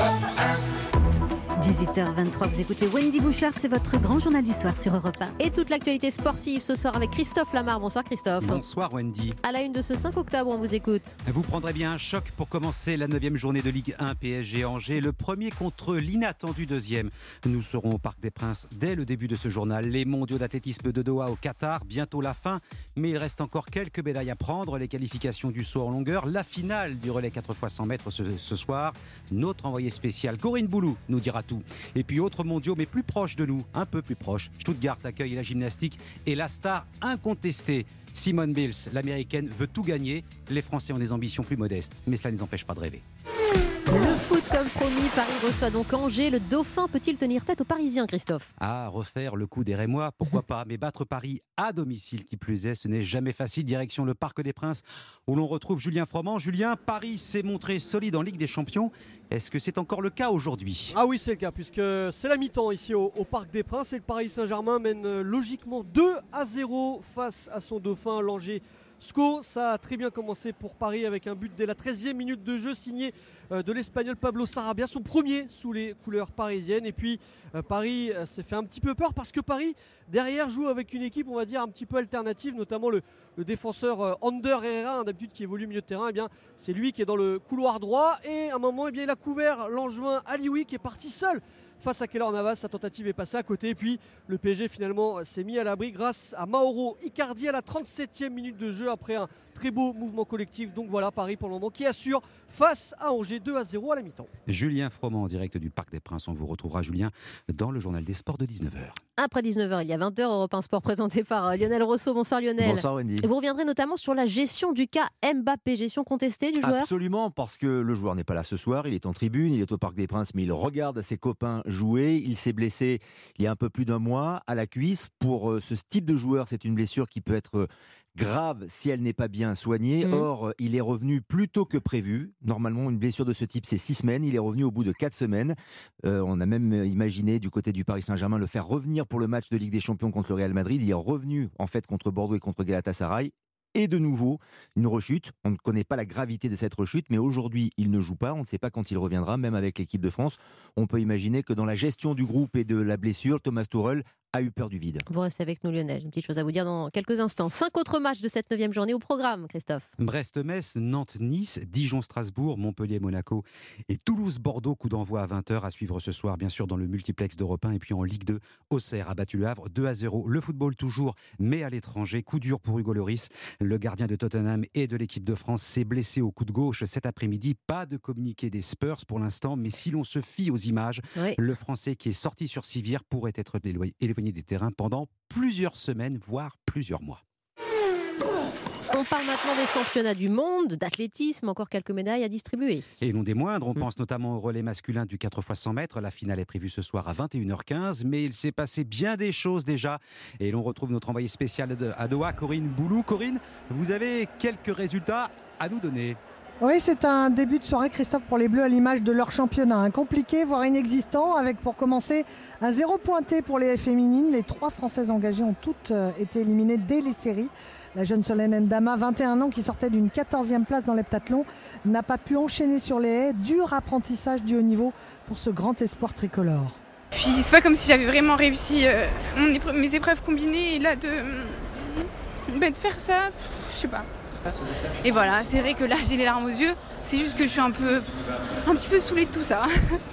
dix-huit heures vingt-trois, vous écoutez Wendy Bouchard, c'est votre grand journal du soir sur Europe un. Et toute l'actualité sportive ce soir avec Christophe Lamarre. Bonsoir Christophe. Bonsoir Wendy. À la une de ce cinq octobre, on vous écoute. Vous prendrez bien un choc pour commencer la neuvième journée de Ligue un. P S G Angers, le premier contre l'inattendu deuxième. Nous serons au Parc des Princes dès le début de ce journal. Les mondiaux d'athlétisme de Doha au Qatar, bientôt la fin, mais il reste encore quelques médailles à prendre. Les qualifications du saut en longueur, la finale du relais quatre fois cent mètres ce, ce soir. Notre envoyé spécial Corinne Boulou nous dira tout. Et puis autres mondiaux, mais plus proches de nous, un peu plus proches. Stuttgart accueille la gymnastique et la star incontestée, Simone Biles, l'américaine, veut tout gagner. Les Français ont des ambitions plus modestes, mais cela ne les empêche pas de rêver. Le foot comme promis, Paris reçoit donc Angers. Le Dauphin peut-il tenir tête aux Parisiens, Christophe ? Ah, refaire le coup des Rémois, pourquoi pas. Mais battre Paris à domicile, qui plus est, ce n'est jamais facile. Direction le Parc des Princes, où l'on retrouve Julien Froment. Julien, Paris s'est montré solide en Ligue des Champions. Est-ce que c'est encore le cas aujourd'hui ? Ah oui, c'est le cas, puisque c'est la mi-temps ici au, au Parc des Princes. Et le Paris Saint-Germain mène euh, logiquement deux à zéro face à son Dauphin, l'Angers. Sco, ça a très bien commencé pour Paris avec un but dès la treizième minute de jeu signé euh, de l'Espagnol Pablo Sarabia, son premier sous les couleurs parisiennes. Et puis euh, Paris euh, s'est fait un petit peu peur parce que Paris derrière joue avec une équipe, on va dire, un petit peu alternative, notamment le, le défenseur euh, Ander Herrera, hein, d'habitude qui évolue milieu de terrain. Eh bien, c'est lui qui est dans le couloir droit et à un moment, eh bien, il a couvert l'Angevin Alioui qui est parti seul face à Keylor Navas. Sa tentative est passée à côté et puis le P S G finalement s'est mis à l'abri grâce à Mauro Icardi à la trente-septième minute de jeu après un très beau mouvement collectif. Donc voilà, Paris pour le moment qui assure face à Angers deux à zéro à la mi-temps. Julien Froment en direct du Parc des Princes. On vous retrouvera, Julien, dans le journal des sports de dix-neuf heures. Après dix-neuf heures, il y a vingt heures, Europe un Sport présenté par Lionel Rousseau. Bonsoir Lionel. Bonsoir Wendy. Et vous reviendrez notamment sur la gestion du cas Mbappé, gestion contestée du joueur. Absolument, parce que le joueur n'est pas là ce soir, il est en tribune, il est au Parc des Princes, mais il regarde ses copains jouer. Il s'est blessé il y a un peu plus d'un mois à la cuisse. Pour ce type de joueur, c'est une blessure qui peut être grave si elle n'est pas bien soignée. Mmh. Or, il est revenu plus tôt que prévu. Normalement, une blessure de ce type, c'est six semaines. Il est revenu au bout de quatre semaines. Euh, on a même imaginé du côté du Paris Saint-Germain le faire revenir pour le match de Ligue des Champions contre le Real Madrid. Il est revenu en fait contre Bordeaux et contre Galatasaray. Et de nouveau, une rechute. On ne connaît pas la gravité de cette rechute, mais aujourd'hui, il ne joue pas. On ne sait pas quand il reviendra, même avec l'équipe de France. On peut imaginer que dans la gestion du groupe et de la blessure, Thomas Tuchel a eu peur du vide. Vous restez avec nous Lionel, une petite chose à vous dire dans quelques instants. Cinq autres matchs de cette neuvième journée au programme, Christophe. Brest-Metz, Nantes-Nice, Dijon-Strasbourg, Montpellier-Monaco et Toulouse-Bordeaux, coup d'envoi à vingt heures à suivre ce soir, bien sûr dans le multiplex d'Europe un. Et puis en Ligue deux, Auxerre a battu le Havre deux à zéro. Le football toujours, mais à l'étranger, coup dur pour Hugo Lloris. Le gardien de Tottenham et de l'équipe de France s'est blessé au coup de gauche cet après-midi. Pas de communiqué des Spurs pour l'instant, mais si l'on se fie aux images, oui. Le Français qui est sorti sur civière pourrait être éloigné des terrains pendant plusieurs semaines, voire plusieurs mois. On parle maintenant des championnats du monde, d'athlétisme, encore quelques médailles à distribuer. Et non des moindres, on mmh. pense notamment au relais masculin du quatre fois cent mètres. La finale est prévue ce soir à vingt et une heures quinze, mais il s'est passé bien des choses déjà. Et l'on retrouve notre envoyé spécial à Doha, Corinne Boulou. Corinne, vous avez quelques résultats à nous donner. Oui, c'est un début de soirée, Christophe, pour les Bleus à l'image de leur championnat. Un compliqué, voire inexistant, avec pour commencer un zéro pointé pour les féminines. Les trois Françaises engagées ont toutes été éliminées dès les séries. La jeune Solène Ndama, vingt et un ans, qui sortait d'une quatorzième place dans l'heptathlon, n'a pas pu enchaîner sur les haies. Dur apprentissage du haut niveau pour ce grand espoir tricolore. Puis c'est pas comme si j'avais vraiment réussi euh, mon épreuve, mes épreuves combinées, et là de, ben, de faire ça, je sais pas. Et voilà, c'est vrai que là j'ai les larmes aux yeux, c'est juste que je suis un peu, un petit peu saoulée de tout ça.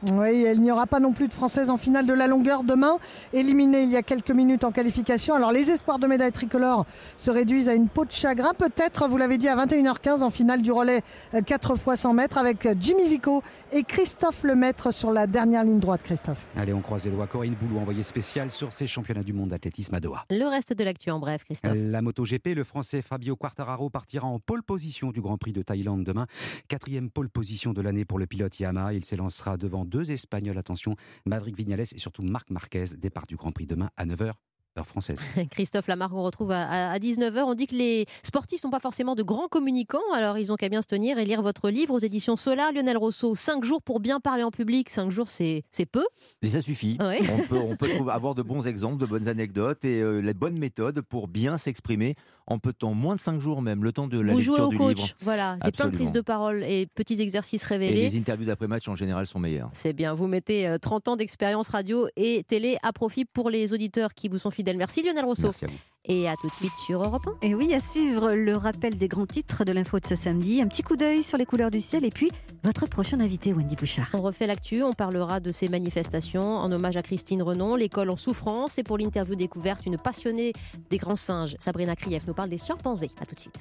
Oui, il n'y aura pas non plus de Françaises en finale de la longueur demain, éliminées il y a quelques minutes en qualification. Alors les espoirs de médaille tricolore se réduisent à une peau de chagrin. Peut-être, vous l'avez dit, à vingt et une heures quinze en finale du relais quatre fois cent mètres avec Jimmy Vico et Christophe Lemaître sur la dernière ligne droite. Christophe. Allez, on croise les doigts. Corinne Boulou, envoyée spéciale sur ces championnats du monde d'athlétisme à Doha. Le reste de l'actu en bref, Christophe. La MotoGP, le Français Fabio Quartararo partira en pole position du Grand Prix de Thaïlande demain. Quatrième pole position de l'année pour le pilote Yamaha. Il s'élancera devant deux Espagnols. Attention, Maverick Viñales et surtout Marc Marquez. Départ du Grand Prix demain à neuf heures. Heure française. Christophe Lamarque, on retrouve à, à dix-neuf heures. On dit que les sportifs ne sont pas forcément de grands communicants, alors ils ont qu'à bien se tenir et lire votre livre aux éditions Solar. Lionel Rousseau, cinq jours pour bien parler en public. cinq jours, c'est, c'est peu. Et ça suffit. Ouais. On peut, on peut trouver, avoir de bons exemples, de bonnes anecdotes et euh, les bonnes méthodes pour bien s'exprimer en peu de temps, moins de cinq jours même, le temps de la Vous lecture jouez au du coach. livre. Voilà, c'est plein de prises de parole et petits exercices Et révélés. les interviews d'après-match en général sont meilleures. C'est bien, vous mettez euh, trente ans d'expérience radio et télé à profit pour les auditeurs qui vous sont fidèles. Merci Lionel Rousseau. Merci à vous. Et à tout de suite sur Europe un. Et oui, à suivre le rappel des grands titres de l'info de ce samedi, un petit coup d'œil sur les couleurs du ciel et puis votre prochain invité, Wendy Bouchard. On refait l'actu, on parlera de ces manifestations en hommage à Christine Renon, l'école en souffrance, et pour l'interview découverte, une passionnée des grands singes, Sabrina Krief, nous parle des chimpanzés. À tout de suite.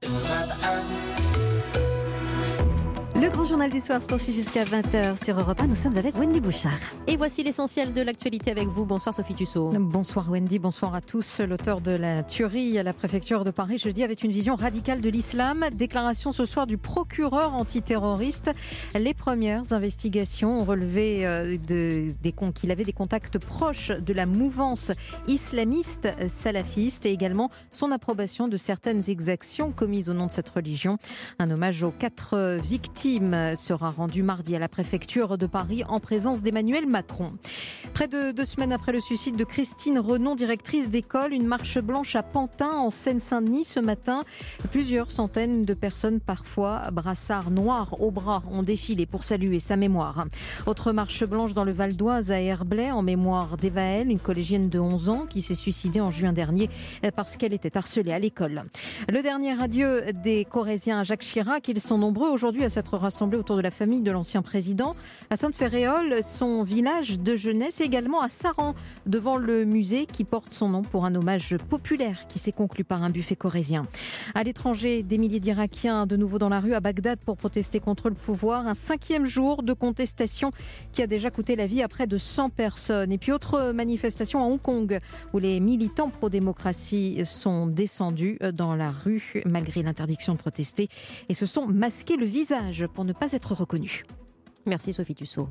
Le grand journal du soir se poursuit jusqu'à vingt heures sur Europe un. Nous sommes avec Wendy Bouchard. Et voici l'essentiel de l'actualité avec vous. Bonsoir Sophie Tussaud. Bonsoir Wendy, bonsoir à tous. L'auteur de la tuerie à la préfecture de Paris jeudi avait une vision radicale de l'islam. Déclaration ce soir du procureur antiterroriste. Les premières investigations ont relevé euh, de, des, qu'il avait des contacts proches de la mouvance islamiste salafiste et également son approbation de certaines exactions commises au nom de cette religion. Un hommage aux quatre victimes sera rendu mardi à la préfecture de Paris en présence d'Emmanuel Macron. Près de deux semaines après le suicide de Christine Renon, directrice d'école, une marche blanche à Pantin en Seine-Saint-Denis ce matin. Plusieurs centaines de personnes, parfois brassards noirs au bras, ont défilé pour saluer sa mémoire. Autre marche blanche dans le Val d'Oise à Herblay en mémoire d'Evaëlle, une collégienne de onze ans qui s'est suicidée en juin dernier parce qu'elle était harcelée à l'école. Le dernier adieu des Corréziens à Jacques Chirac, ils sont nombreux aujourd'hui à s'être rassemblés autour de la famille de l'ancien président. À Sainte-Féréole, son village de jeunesse, et également à Saran, devant le musée qui porte son nom pour un hommage populaire qui s'est conclu par un buffet corrézien. À l'étranger, des milliers d'Irakiens de nouveau dans la rue à Bagdad pour protester contre le pouvoir. Un cinquième jour de contestation qui a déjà coûté la vie à près de cent personnes. Et puis autre manifestation à Hong Kong où les militants pro-démocratie sont descendus dans la rue malgré l'interdiction de protester et se sont masqués le visage pour ne pas être reconnus. Merci Sophie Tussaud.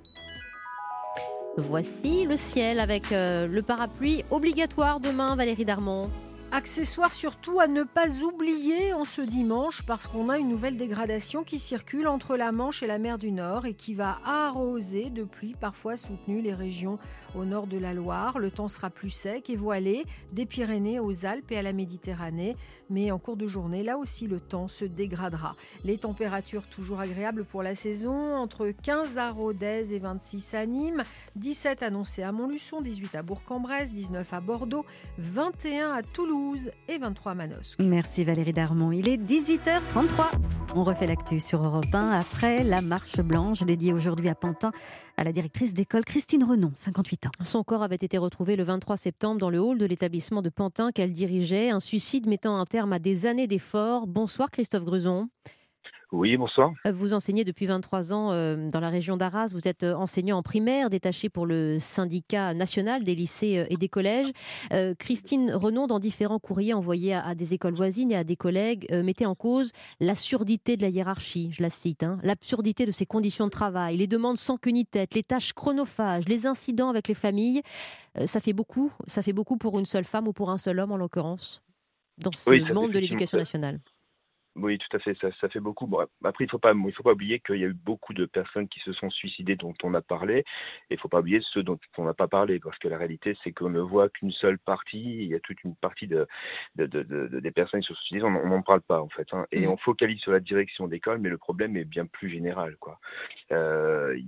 Voici le ciel avec euh, le parapluie obligatoire demain, Valérie Darmon. Accessoire surtout à ne pas oublier en ce dimanche parce qu'on a une nouvelle dégradation qui circule entre la Manche et la mer du Nord et qui va arroser de pluie parfois soutenue les régions au nord de la Loire. Le temps sera plus sec et voilé des Pyrénées aux Alpes et à la Méditerranée. Mais en cours de journée, là aussi, le temps se dégradera. Les températures toujours agréables pour la saison, entre quinze à Rodez et vingt-six à Nîmes, dix-sept annoncés à Montluçon, dix-huit à Bourg-en-Bresse, dix-neuf à Bordeaux, vingt et un à Toulouse et vingt-trois à Manosque. Merci Valérie Darmon. Il est dix-huit heures trente-trois. On refait l'actu sur Europe un après la marche blanche dédiée aujourd'hui à Pantin à la directrice d'école Christine Renon, cinquante-huit ans. Son corps avait été retrouvé le vingt-trois septembre dans le hall de l'établissement de Pantin qu'elle dirigeait. Un suicide mettant un terme à des années d'efforts. Bonsoir Christophe Grezon. Oui, bonsoir. Vous enseignez depuis vingt-trois ans euh, dans la région d'Arras. Vous êtes enseignant en primaire, détaché pour le syndicat national des lycées et des collèges. Euh, Christine Renon, dans différents courriers envoyés à, à des écoles voisines et à des collègues, euh, mettait en cause l'absurdité de la hiérarchie, je la cite, hein, l'absurdité de ses conditions de travail, les demandes sans queue ni tête, les tâches chronophages, les incidents avec les familles. Euh, ça fait beaucoup, ça fait beaucoup pour une seule femme ou pour un seul homme en l'occurrence, dans ce Oui, monde de l'éducation nationale. Oui, tout à fait, ça, ça fait beaucoup. Bon, après, il ne faut pas, il faut pas oublier qu'il y a eu beaucoup de personnes qui se sont suicidées dont on a parlé, et il ne faut pas oublier ceux dont on n'a pas parlé, parce que la réalité, c'est qu'on ne voit qu'une seule partie, il y a toute une partie de, de, de, de, des personnes qui se sont suicidées, on n'en parle pas en fait, hein, et mmh. on focalise sur la direction d'école, mais le problème est bien plus général, quoi. Euh,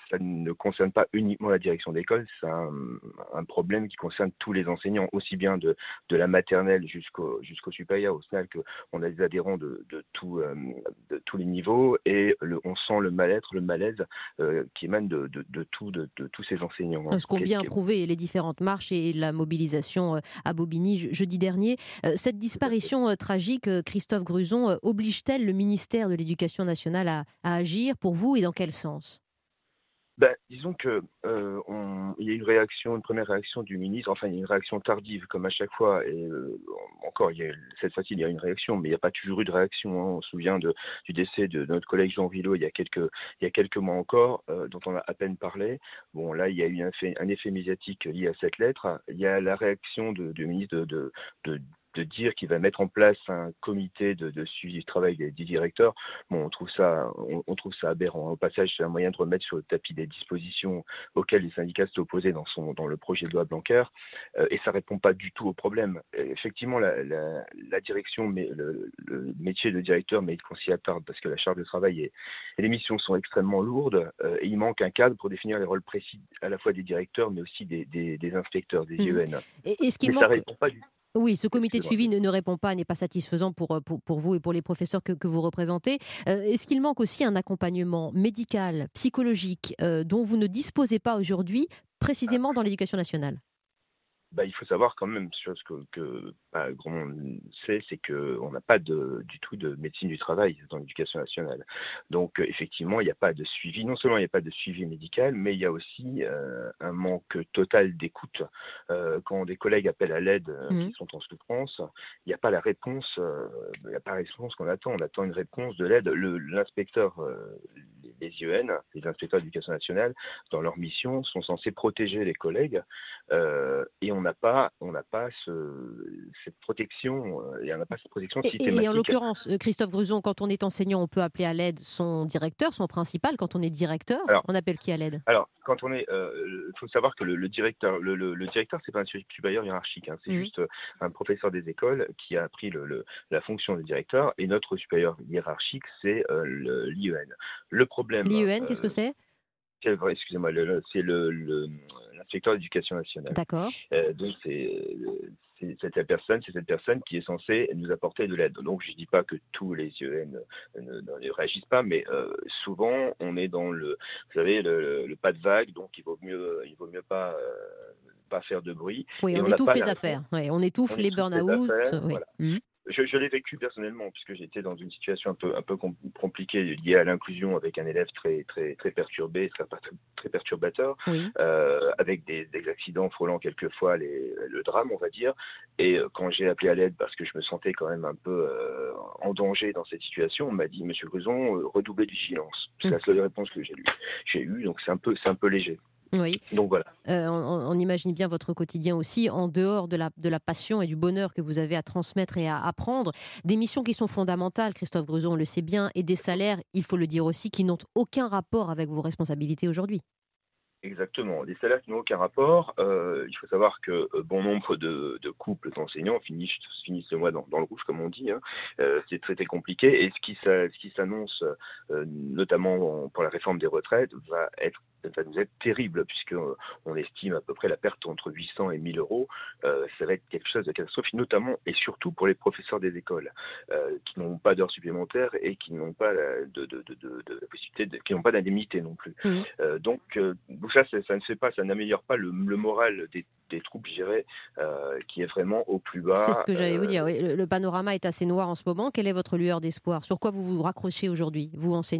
ça ne concerne pas uniquement la direction d'école, c'est un, un problème qui concerne tous les enseignants, aussi bien de, de la maternelle jusqu'au, jusqu'au supérieur. Au final, qu'on a des adhérents de, de, tout, euh, de tous les niveaux et le, on sent le mal-être, le malaise euh, qui émane de, de, de, tout, de, de tous ces enseignants. Ce qu'ont bien prouvé les différentes marches et la mobilisation à Bobigny je, jeudi dernier. Cette disparition tragique, Christophe Gruson, oblige-t-elle le ministère de l'Éducation nationale à, à agir pour vous et dans quel sens ? Ben, disons que euh, on, il y a une réaction, une première réaction du ministre, enfin il y a une réaction tardive comme à chaque fois, et euh, encore il y a, cette fois-ci il y a une réaction, mais il n'y a pas toujours eu de réaction. Hein. On se souvient de, du décès de, de notre collègue Jean Villot il y a quelques, il y a quelques mois encore, euh, dont on a à peine parlé. Bon là il y a eu un effet, un effet médiatique lié à cette lettre. Il y a la réaction de, du ministre de, de, de de dire qu'il va mettre en place un comité de, de suivi du travail des, des directeurs. Bon, on trouve ça, on, on trouve ça aberrant. Au passage, c'est un moyen de remettre sur le tapis des dispositions auxquelles les syndicats s'étaient opposés dans son, dans le projet de loi Blanquer, euh, et ça répond pas du tout au problème. Et effectivement, la, la, la direction, mais le, le métier de directeur mérite qu'on s'y attarde parce que la charge de travail et, et les missions sont extrêmement lourdes, euh, et il manque un cadre pour définir les rôles précis à la fois des directeurs, mais aussi des, des, des inspecteurs, des mmh. I E N. Et, est-ce qu'il mais manque... ça répond pas du tout. Oui, ce comité de suivi ne, ne répond pas, n'est pas satisfaisant pour, pour, pour vous et pour les professeurs que, que vous représentez. Euh, est-ce qu'il manque aussi un accompagnement médical, psychologique, euh, dont vous ne disposez pas aujourd'hui, précisément dans l'éducation nationale ? Bah, il faut savoir quand même, chose que, que pas grand monde sait, c'est qu'on n'a pas de, du tout de médecine du travail dans l'éducation nationale. Donc euh, effectivement, il n'y a pas de suivi. Non seulement il n'y a pas de suivi médical, mais il y a aussi euh, un manque total d'écoute. Euh, quand des collègues appellent à l'aide euh, mmh. qui sont en souffrance, il n'y a pas la réponse, euh, il n'y a pas la réponse qu'on attend. On attend une réponse de l'aide. Le, l'inspecteur, euh, les I E N, les inspecteurs d'éducation nationale, dans leur mission, sont censés protéger les collègues euh, et on n'a pas, on n'a pas ce, cette protection, et on n'a pas cette protection systématique. Et en l'occurrence, Christophe Gruson, quand on est enseignant, on peut appeler à l'aide son directeur, son principal. Quand on est directeur, alors, on appelle qui à l'aide ? Alors, quand on est, il euh, faut savoir que le, le directeur, le, le, le directeur, c'est pas un supérieur hiérarchique, hein, c'est mmh. juste un professeur des écoles qui a pris le, le, la fonction de directeur, et notre supérieur hiérarchique, c'est euh, l'I E N. Le problème. L'I E N, euh, qu'est-ce que c'est ? Excusez-moi, le, le, c'est le, le, l'inspecteur d'éducation nationale. D'accord. Euh, donc c'est, c'est cette personne, c'est cette personne qui est censée nous apporter de l'aide. Donc je ne dis pas que tous les I E N ne, ne, ne réagissent pas, mais euh, souvent on est dans le, vous savez, le, le, le pas de vague, donc il vaut mieux, il vaut mieux pas, euh, pas faire de bruit. Oui, on, on étouffe les affaires. Ouais, on étouffe on les burn-out. Oui. Mmh. Je, je l'ai vécu personnellement puisque j'étais dans une situation un peu un peu compliquée liée à l'inclusion avec un élève très très très perturbé, très, très perturbateur, oui. euh, avec des, des accidents frôlant quelquefois les, le drame, on va dire. Et quand j'ai appelé à l'aide parce que je me sentais quand même un peu euh, en danger dans cette situation, on m'a dit Monsieur Gruson, euh, redoublez de vigilance. C'est mmh. la seule réponse que j'ai eue. J'ai eu, donc c'est un peu c'est un peu léger. Oui. Donc voilà. Euh, on, on imagine bien votre quotidien aussi, en dehors de la, de la passion et du bonheur que vous avez à transmettre et à apprendre. Des missions qui sont fondamentales, Christophe Gruson, on le sait bien, et des salaires, il faut le dire aussi, qui n'ont aucun rapport avec vos responsabilités aujourd'hui. Exactement, des salaires qui n'ont aucun rapport. Euh, il faut savoir que euh, bon nombre de, de couples d'enseignants finissent, finissent le mois dans, dans le rouge, comme on dit. Hein. Euh, c'est très, très compliqué. Et ce qui, ce qui s'annonce, euh, notamment pour la réforme des retraites, va être ça nous être terrible, puisqu'on on estime à peu près la perte entre huit cents et mille euros. Euh, ça va être quelque chose de catastrophique, notamment et surtout pour les professeurs des écoles, euh, qui n'ont pas d'heures supplémentaires et qui n'ont pas de, de, de, de, de possibilité, de, qui n'ont pas d'indemnité non plus. Mmh. Euh, donc, euh, ça, ça ne fait pas, ça n'améliore pas le, le moral des, des troupes, je dirais, euh, qui est vraiment au plus bas. C'est ce que j'allais euh, vous dire. Oui. Le, le panorama est assez noir en ce moment. Quelle est votre lueur d'espoir ? Sur quoi vous vous raccrochez aujourd'hui, vous enseignants ?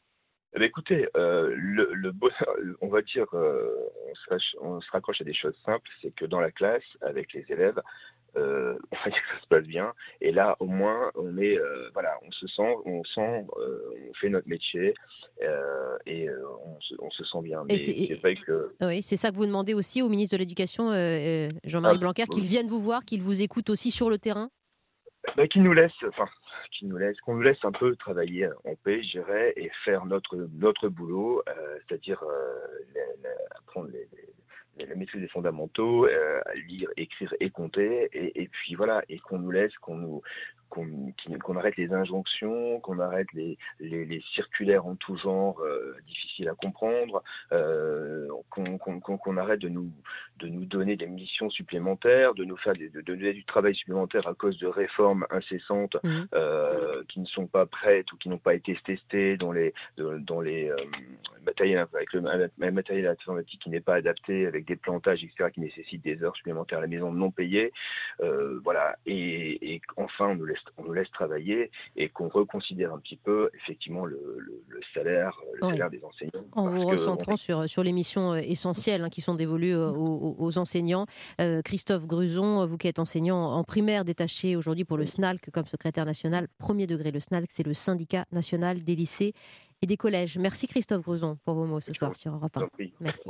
Eh bien, écoutez, euh, le, le bonheur, on va dire, euh, on, se, on se raccroche à des choses simples, c'est que dans la classe, avec les élèves, euh, on va dire que ça se passe bien. Et là, au moins, on est, euh, voilà, on se sent, on sent, euh, on fait notre métier euh, et euh, on, se, on se sent bien. Mais et c'est, c'est vrai que. Oui, c'est ça que vous demandez aussi au ministre de l'Éducation, euh, Jean-Marie ah, Blanquer, qu'il vienne vous voir, qu'il vous écoute aussi sur le terrain. Bah, qu'il nous laisse, enfin, qu'il nous laisse, qu'on nous laisse un peu travailler en paix, je dirais, et faire notre notre boulot, euh, c'est-à-dire euh, les, les, apprendre les, les, la maîtrise des fondamentaux, euh, lire, écrire et compter, et, et puis voilà, et qu'on nous laisse, qu'on nous qu'on, qu'on arrête les injonctions, qu'on arrête les, les, les circulaires en tout genre euh, difficiles à comprendre, euh, qu'on, qu'on, qu'on arrête de nous, de nous donner des missions supplémentaires, de nous faire des, de donner du travail supplémentaire à cause de réformes incessantes mmh. euh, qui ne sont pas prêtes ou qui n'ont pas été testées, dont les, dans les euh, matériels, avec le, le matériel informatique qui n'est pas adapté, avec des plantages, et cetera, qui nécessitent des heures supplémentaires à la maison non payées. Euh, voilà. Et, et enfin, on nous, laisse, on nous laisse travailler et qu'on reconsidère un petit peu, effectivement, le, le, le salaire, le oui. salaire des enseignants. En vous recentrant on... sur, sur les missions essentielles hein, qui sont dévolues aux, aux enseignants. Euh, Christophe Gruson, vous qui êtes enseignant en primaire détaché aujourd'hui pour le S N A L C comme secrétaire national, premier degré. Le S N A L C, c'est le syndicat national des lycées et des collèges. Merci Christophe Gruson pour vos mots ce soir sur Europe un. Merci.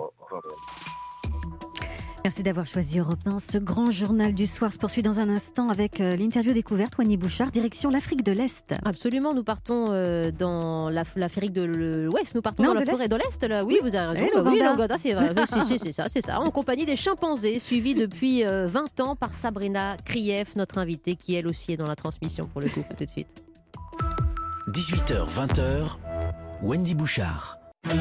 Merci d'avoir choisi Europe un. Ce grand journal du soir se poursuit dans un instant avec euh, l'interview découverte. Wany Bouchard, direction l'Afrique de l'Est. Absolument, nous partons euh, dans la, l'Afrique de l'Ouest, nous partons non, dans la forêt de l'Est. Là. Oui, oui, vous avez raison. Bah, oui, l'Ouganda, c'est vrai. c'est, c'est ça, c'est ça. En compagnie des chimpanzés, suivis depuis euh, vingt ans par Sabrina Krief, notre invitée, qui elle aussi est dans la transmission pour le coup. Tout de suite. dix-huit heures vingt, Wany Bouchard.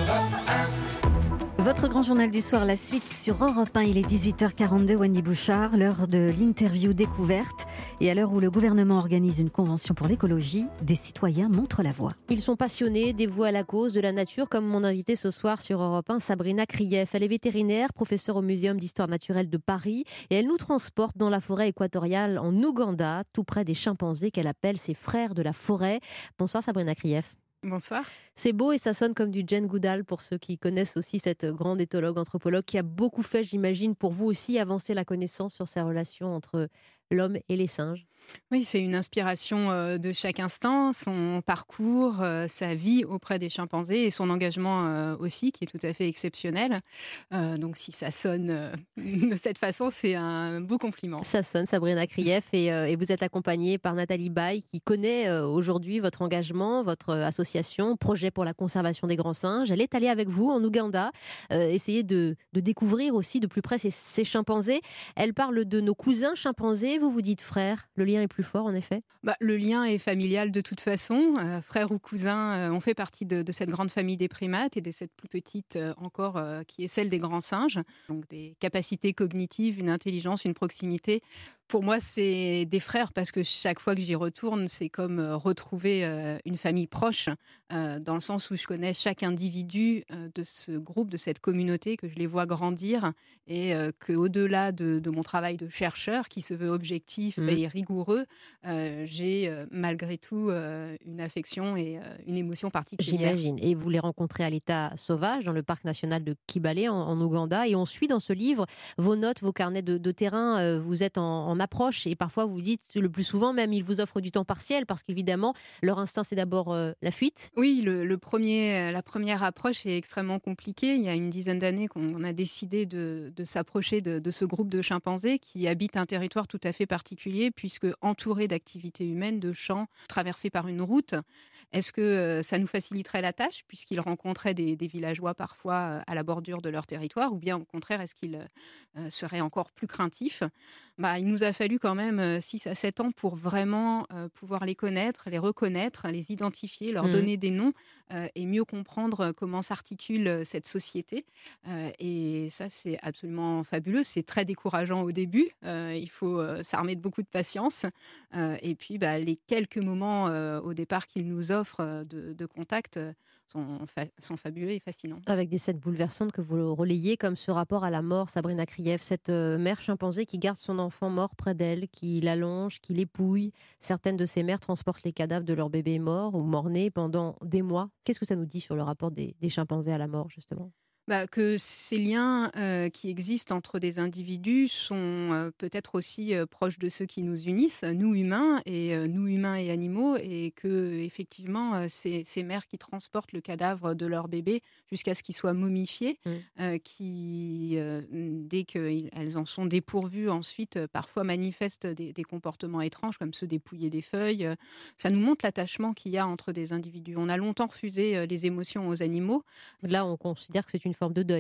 Votre grand journal du soir, la suite sur Europe un, il est dix-huit heures quarante-deux, Wany Bouchard, l'heure de l'interview découverte. Et à l'heure où le gouvernement organise une convention pour l'écologie, des citoyens montrent la voie. Ils sont passionnés, dévoués à la cause de la nature, comme mon invité ce soir sur Europe un, Sabrina Krief. Elle est vétérinaire, professeure au Muséum d'histoire naturelle de Paris et elle nous transporte dans la forêt équatoriale en Ouganda, tout près des chimpanzés qu'elle appelle ses frères de la forêt. Bonsoir Sabrina Krief. Bonsoir. C'est beau et ça sonne comme du Jane Goodall pour ceux qui connaissent aussi cette grande éthologue, anthropologue qui a beaucoup fait, j'imagine, pour vous aussi avancer la connaissance sur ces relations entre l'homme et les singes. Oui, c'est une inspiration euh, de chaque instant, son parcours, euh, sa vie auprès des chimpanzés et son engagement euh, aussi, qui est tout à fait exceptionnel. Euh, donc si ça sonne euh, de cette façon, c'est un beau compliment. Ça sonne, Sabrina Krief, et, euh, et vous êtes accompagnée par Nathalie Baye, qui connaît euh, aujourd'hui votre engagement, votre association, projet pour la conservation des grands singes. Elle est allée avec vous en Ouganda, euh, essayer de, de découvrir aussi de plus près ces, ces chimpanzés. Elle parle de nos cousins chimpanzés, vous vous dites frères, le lien est plus fort en effet. Bah, le lien est familial de toute façon. Euh, frères ou cousins, euh, on fait partie de, de cette grande famille des primates et de cette plus petite euh, encore euh, qui est celle des grands singes. Donc des capacités cognitives, une intelligence, une proximité. Pour moi, c'est des frères parce que chaque fois que j'y retourne, c'est comme euh, retrouver euh, une famille proche, euh, dans le sens où je connais chaque individu euh, de ce groupe, de cette communauté, que je les vois grandir et euh, qu'au-delà de, de mon travail de chercheur, qui se veut objectif mmh. et rigoureux, euh, j'ai euh, malgré tout euh, une affection et euh, une émotion particulière. J'imagine. Et vous les rencontrez à l'état sauvage, dans le parc national de Kibale, en, en Ouganda. Et on suit dans ce livre vos notes, vos carnets de, de terrain. Euh, vous êtes en, en approche et parfois vous dites, le plus souvent même, ils vous offrent du temps partiel parce qu'évidemment, leur instinct, c'est d'abord euh, la fuite. Oui, le, le premier, la première approche est extrêmement compliquée. Il y a une dizaine d'années qu'on a décidé de, de s'approcher de, de ce groupe de chimpanzés qui habitent un territoire tout à fait particulier puisque entouré d'activités humaines, de champs, traversés par une route. Est-ce que euh, ça nous faciliterait la tâche puisqu'ils rencontraient des, des villageois parfois euh, à la bordure de leur territoire ou bien au contraire, est-ce qu'ils euh, seraient encore plus craintifs ? Bah, il nous a fallu quand même six à sept ans pour vraiment euh, pouvoir les connaître, les reconnaître, les identifier, leur mmh. donner des noms euh, et mieux comprendre comment s'articule cette société. Euh, et ça, c'est absolument fabuleux. C'est très décourageant au début. Euh, il faut euh, s'armer de beaucoup de patience. Euh, et puis, bah, les quelques moments euh, au départ qu'ils nous offrent de, de contact sont, fa- sont fabuleux et fascinants. Avec des scènes bouleversantes que vous relayez, comme ce rapport à la mort, Sabrina Krief, cette euh, mère chimpanzé qui garde son enfant mort près d'elle, qui l'allonge, qui l'épouille. Certaines de ces mères transportent les cadavres de leur bébé mort ou mort-né pendant des mois. Qu'est-ce que ça nous dit sur le rapport des, des chimpanzés à la mort, justement ? Bah, que ces liens euh, qui existent entre des individus sont euh, peut-être aussi euh, proches de ceux qui nous unissent, nous humains et euh, nous humains et animaux, et que effectivement euh, ces, ces mères qui transportent le cadavre de leur bébé jusqu'à ce qu'il soit momifié, mmh. euh, qui euh, dès qu'elles en sont dépourvues ensuite euh, parfois manifestent des, des comportements étranges comme ceux d'épouiller des feuilles. Euh, ça nous montre l'attachement qu'il y a entre des individus. On a longtemps refusé euh, les émotions aux animaux. Là, on considère que c'est une forme de deuil.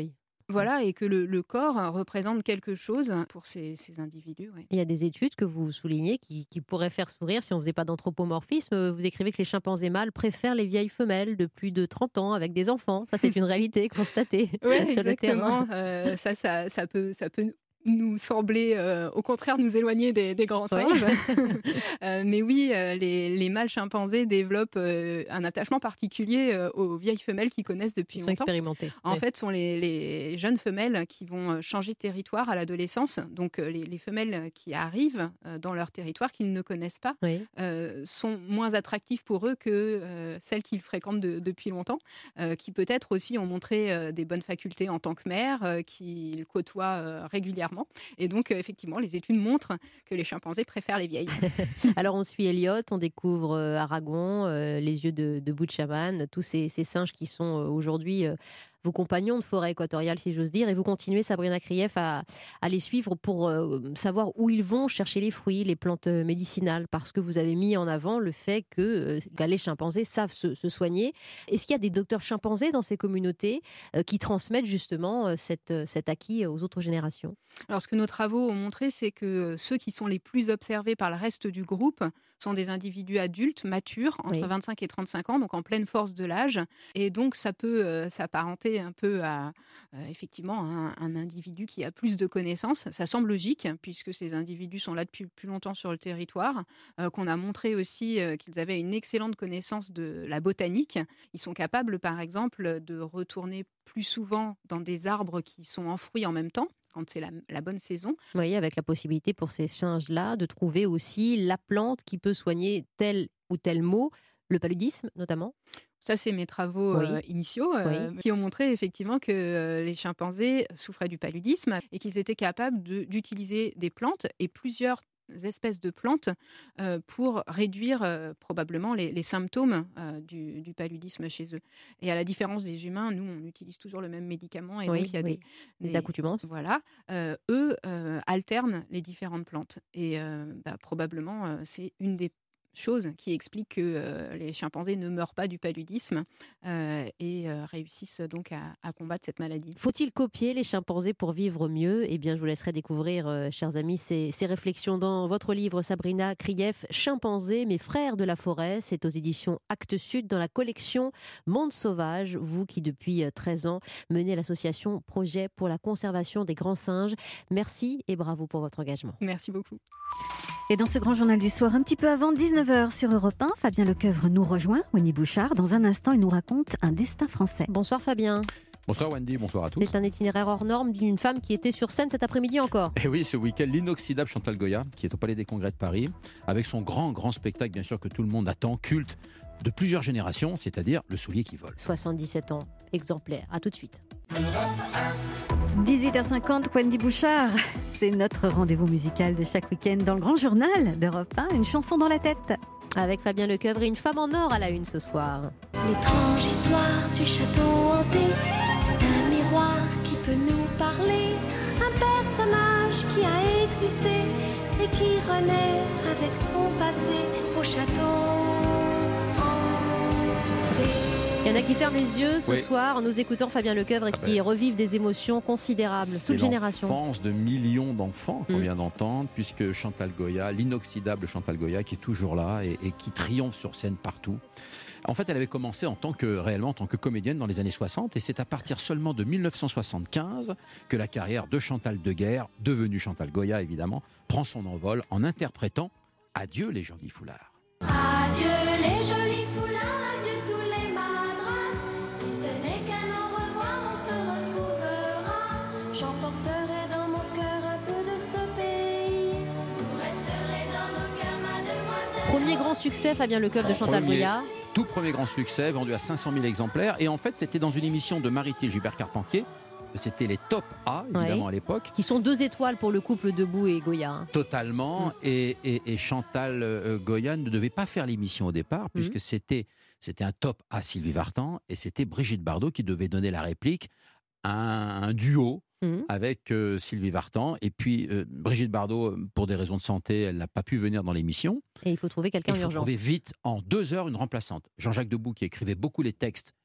Voilà, et que le, le corps représente quelque chose pour ces, ces individus. Ouais. Il y a des études que vous soulignez qui, qui pourraient faire sourire si on ne faisait pas d'anthropomorphisme. Vous écrivez que les chimpanzés mâles préfèrent les vieilles femelles de plus de trente ans avec des enfants. Ça, c'est une réalité constatée ouais, sur le terrain. Exactement. Euh, ça, ça, ça peut... Ça peut nous sembler, euh, au contraire, nous éloigner des, des grands singes. Oui. euh, mais oui, euh, les, les mâles chimpanzés développent euh, un attachement particulier euh, aux vieilles femelles qu'ils connaissent depuis Ils longtemps. sont expérimentés. En oui. fait, ce sont les, les jeunes femelles qui vont changer de territoire à l'adolescence. Donc, euh, les, les femelles qui arrivent euh, dans leur territoire, qu'ils ne connaissent pas, oui. euh, sont moins attractives pour eux que euh, celles qu'ils fréquentent de, depuis longtemps, euh, qui peut-être aussi ont montré euh, des bonnes facultés en tant que mères, euh, qu'ils côtoient euh, régulièrement. Et donc, euh, effectivement, les études montrent que les chimpanzés préfèrent les vieilles. Alors, on suit Elliot, on découvre euh, Aragon, euh, les yeux de, de Butchaman, tous ces, ces singes qui sont euh, aujourd'hui... Euh, vos compagnons de forêt équatoriale, si j'ose dire, et vous continuez, Sabrina Krief, à, à les suivre pour euh, savoir où ils vont chercher les fruits, les plantes médicinales, parce que vous avez mis en avant le fait que euh, les chimpanzés savent se, se soigner. Est-ce qu'il y a des docteurs chimpanzés dans ces communautés euh, qui transmettent justement euh, cette, cet acquis aux autres générations ? Alors, ce que nos travaux ont montré, c'est que ceux qui sont les plus observés par le reste du groupe sont des individus adultes, matures, entre oui. vingt-cinq et trente-cinq ans, donc en pleine force de l'âge. Et donc, ça peut euh, s'apparenter un peu à, euh, effectivement, un, un individu qui a plus de connaissances. Ça semble logique, puisque ces individus sont là depuis plus longtemps sur le territoire, euh, qu'on a montré aussi euh, qu'ils avaient une excellente connaissance de la botanique. Ils sont capables, par exemple, de retourner plus souvent dans des arbres qui sont en fruits en même temps, quand c'est la, la bonne saison. Oui, avec la possibilité pour ces singes-là de trouver aussi la plante qui peut soigner tel ou tel mot, le paludisme notamment. Ça, c'est mes travaux oui. euh, initiaux euh, oui. qui ont montré effectivement que euh, les chimpanzés souffraient du paludisme et qu'ils étaient capables de, d'utiliser des plantes et plusieurs espèces de plantes euh, pour réduire euh, probablement les, les symptômes euh, du, du paludisme chez eux. Et à la différence des humains, nous, on utilise toujours le même médicament. Et oui, donc, il y a oui. des, des accoutumances. Voilà. Euh, eux euh, alternent les différentes plantes. Et euh, bah, probablement, euh, c'est une des chose qui explique que euh, les chimpanzés ne meurent pas du paludisme euh, et euh, réussissent donc à, à combattre cette maladie. Faut-il copier les chimpanzés pour vivre mieux ? Eh bien, je vous laisserai découvrir, euh, chers amis, ces, ces réflexions dans votre livre, Sabrina Krief, Chimpanzés, mes frères de la forêt. C'est aux éditions Actes Sud dans la collection Monde Sauvage. Vous qui, depuis treize ans, menez l'association Projet pour la conservation des grands singes. Merci et bravo pour votre engagement. Merci beaucoup. Et dans ce grand journal du soir, un petit peu avant dix-neuf heures sur Europe un, Fabien Lecoeuvre nous rejoint, Wendy Bouchard. Dans un instant, il nous raconte un destin français. Bonsoir Fabien. Bonsoir Wendy, bonsoir à tous. C'est un itinéraire hors norme d'une femme qui était sur scène cet après-midi encore. Et oui, ce week-end, l'inoxydable Chantal Goya, qui est au Palais des Congrès de Paris, avec son grand, grand spectacle, bien sûr, que tout le monde attend, culte, de plusieurs générations, c'est-à-dire Le Soulier qui vole. soixante-dix-sept ans, exemplaire. À tout de suite. dix-huit heures cinquante, Wendy Bouchard. C'est notre rendez-vous musical de chaque week-end dans le grand journal d'Europe un, une chanson dans la tête. Avec Fabien Lecoeuvre et une femme en or à la une ce soir. L'étrange histoire du château hanté, c'est un miroir qui peut nous parler. Un personnage qui a existé et qui renaît avec son passé au château hanté. Il y en a qui ferment les yeux ce oui. soir en nous écoutant Fabien Lecoeuvre et ah qui ben, revivent des émotions considérables, toute génération. C'est l'enfance de millions d'enfants qu'on mmh. vient d'entendre, puisque Chantal Goya, l'inoxydable Chantal Goya, qui est toujours là et, et qui triomphe sur scène partout. En fait, elle avait commencé en tant que, réellement en tant que comédienne dans les années soixante, et c'est à partir seulement de dix-neuf cent soixante-quinze que la carrière de Chantal Deguerre, devenue Chantal Goya évidemment, prend son envol en interprétant « Adieu les jolis foulards ». Adieu les jolis foulards, adieu tous les madras, si ce n'est qu'un au revoir, on se retrouvera. J'emporterai dans mon cœur un peu de ce pays, vous resterez dans nos cœurs, mademoiselle. Premier grand succès, Fabien Lecoeuvre de Chantal premier, Goya. Tout premier grand succès, vendu à cinq cent mille exemplaires, et en fait c'était dans une émission de Maritier Gilbert Carpentier. C'était les top A, évidemment, ouais. à l'époque. Qui sont deux étoiles pour le couple Debout et Goya. Hein. Totalement. Mmh. Et, et, et Chantal euh, Goya ne devait pas faire l'émission au départ, mmh. puisque c'était, c'était un top A Sylvie Vartan, et c'était Brigitte Bardot qui devait donner la réplique à un, un duo mmh. avec euh, Sylvie Vartan. Et puis, euh, Brigitte Bardot, pour des raisons de santé, elle n'a pas pu venir dans l'émission. Et il faut trouver quelqu'un en urgence. Il faut trouver vite, en deux heures, une remplaçante. Jean-Jacques Debout, qui écrivait beaucoup les textes,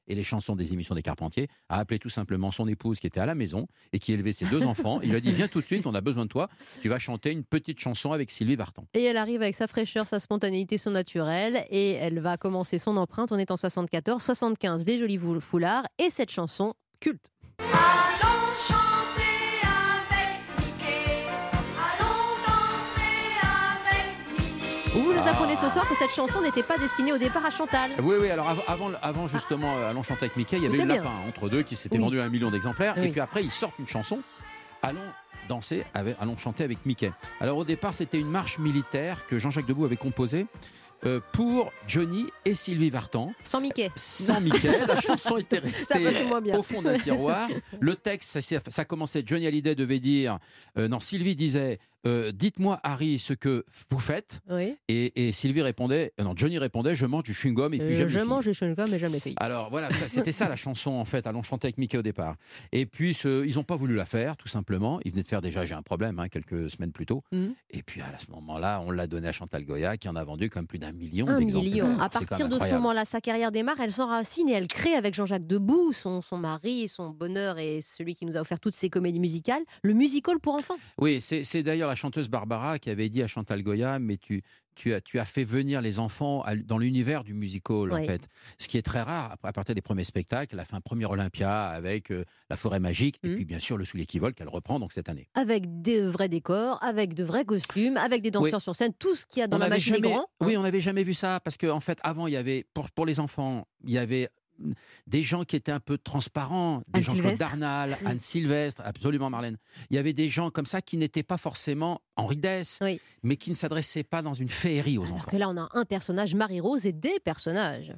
et les chansons des émissions des Carpentiers, a appelé tout simplement son épouse qui était à la maison et qui élevait ses deux enfants. Il lui a dit, viens tout de suite, on a besoin de toi, tu vas chanter une petite chanson avec Sylvie Vartan. Et elle arrive avec sa fraîcheur, sa spontanéité, son naturel, et elle va commencer son empreinte. On est en soixante-quatorze, soixante-quinze, Les Jolis Foulards, et cette chanson culte. Allons chanter avec Mickey, allons danser avec Minnie. Vous nous Ah. apprenez ce soir que cette chanson n'était pas destinée au départ à Chantal. Oui, oui, alors av- avant, avant justement euh, Allons chanter avec Mickey, il y avait Écoutez eu bien. Lapin entre deux qui s'était Oui. vendu à un million d'exemplaires. Oui. Et puis après, ils sortent une chanson, Allons danser, avec, Allons chanter avec Mickey. Alors au départ, c'était une marche militaire que Jean-Jacques Debout avait composée euh, pour Johnny et Sylvie Vartan. Sans Mickey. Sans Mickey, la chanson était Ça restée passait moins bien. au fond d'un tiroir. Le texte, ça, ça- ça commençait, Johnny Hallyday devait dire, euh, non, Sylvie disait, euh, dites-moi Harry ce que vous faites. Oui. Et, et Sylvie répondait, euh, non, Johnny répondait, je mange du chewing-gum et puis Euh, j'aime je les filles. mange les chewing-gums mais j'aime les filles. Alors voilà, ça- c'était ça la chanson en fait, Allons chanter avec Mickey au départ. Et puis ce- ils n'ont pas voulu la faire, tout simplement. Ils venaient de faire déjà J'ai un problème, hein, quelques semaines plus tôt. Mhm. Et puis à ce moment-là, on l'a donné à Chantal Goya, qui en a vendu comme plus d'un million Un d'exemplaires. million. À C'est quand partir même de ce incroyable. moment-là, sa carrière démarre, elle s'enracine et elle crée avec Jean-Jacques Debout, son, son mari, son bonheur et celui qui nous a offert toutes ses comédies musicales, le musical pour enfants. Oui, c'est c'est d'ailleurs la chanteuse Barbara qui avait dit à Chantal Goya, mais tu, tu, as, tu as fait venir les enfants à- dans l'univers du musical, Oui. en fait. Ce qui est très rare, après, à partir des premiers spectacles, elle a fait un premier Olympia avec euh, La Forêt Magique, et puis bien sûr Le Soulier qui vole, qu'elle reprend donc cette année. Avec des vrais décors, avec de vrais costumes, avec des danseurs Oui. sur scène, tout ce qu'il y a dans On la n'avait magie des jamais- grands. Oui, on n'avait jamais vu ça, parce qu'en en fait, avant, il y avait, pour, pour les enfants, il y avait mm, des gens qui étaient un peu transparents, des Anne gens Claude Sylvestre. Darnal, Mm. Anne Sylvestre, absolument Marlène. Il y avait des gens comme ça qui n'étaient pas forcément Henri Dess, mais qui ne s'adressaient pas dans une féerie aux Alors enfants. que là, on a un personnage, Marie-Rose, et des personnages.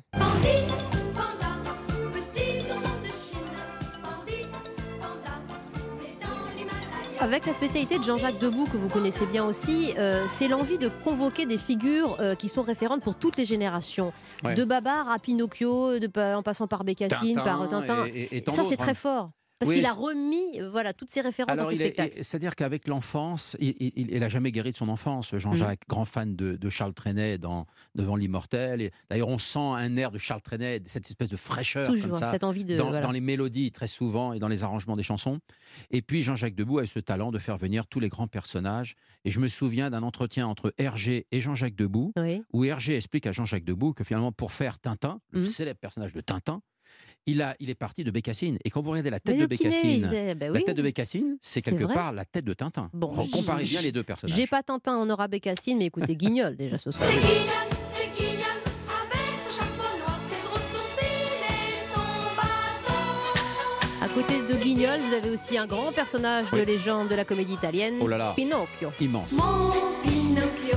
Petit ourson de Chine, bandit, panda, né dans l'Himalaya. Avec la spécialité de Jean-Jacques Debout, que vous connaissez bien aussi, euh, c'est l'envie de convoquer des figures euh, qui sont référentes pour toutes les générations. Ouais. De Babar à Pinocchio, de, pa- en passant par Bécassine, Tintin par Tintin. et- et- et tant ça, c'est d'autres, très hein. fort. Parce Oui, qu'il a c'est- remis euh, voilà, toutes ces références Alors, dans ses il est- spectacles. il- c'est-à-dire qu'avec l'enfance, il, il, il- il a jamais guéri de son enfance, Jean-Jacques, grand fan de, de Charles Trenet dans Devant l'immortel. Et d'ailleurs, on sent un air de Charles Trenet, cette espèce de fraîcheur Toujours, comme ça, cette envie de- dans, voilà. dans les mélodies très souvent et dans les arrangements des chansons. Et puis Jean-Jacques Debout a eu ce talent de faire venir tous les grands personnages. Et je me souviens d'un entretien entre Hergé et Jean-Jacques Debout, Oui. où Hergé explique à Jean-Jacques Debout que finalement, pour faire Tintin, le Mhm. célèbre personnage de Tintin, il, a, il est parti de Bécassine. Et quand vous regardez la tête Mais de le petit nez, Bécassine, il disait, ben la oui. tête de Bécassine, c'est C'est quelque vrai. part la tête de Tintin. Bon, Comparez j- bien les deux personnages. J'ai pas Tintin, on aura Bécassine, mais écoutez, Guignol déjà ce soir. C'est Guignol, c'est Guignol, avec son chapeau noir, ses gros sourcils et son bâton. À côté de Guignol, vous avez aussi un grand personnage de Oui. légende de la comédie italienne, Oh là là. Pinocchio. Immense. Mon Pinocchio,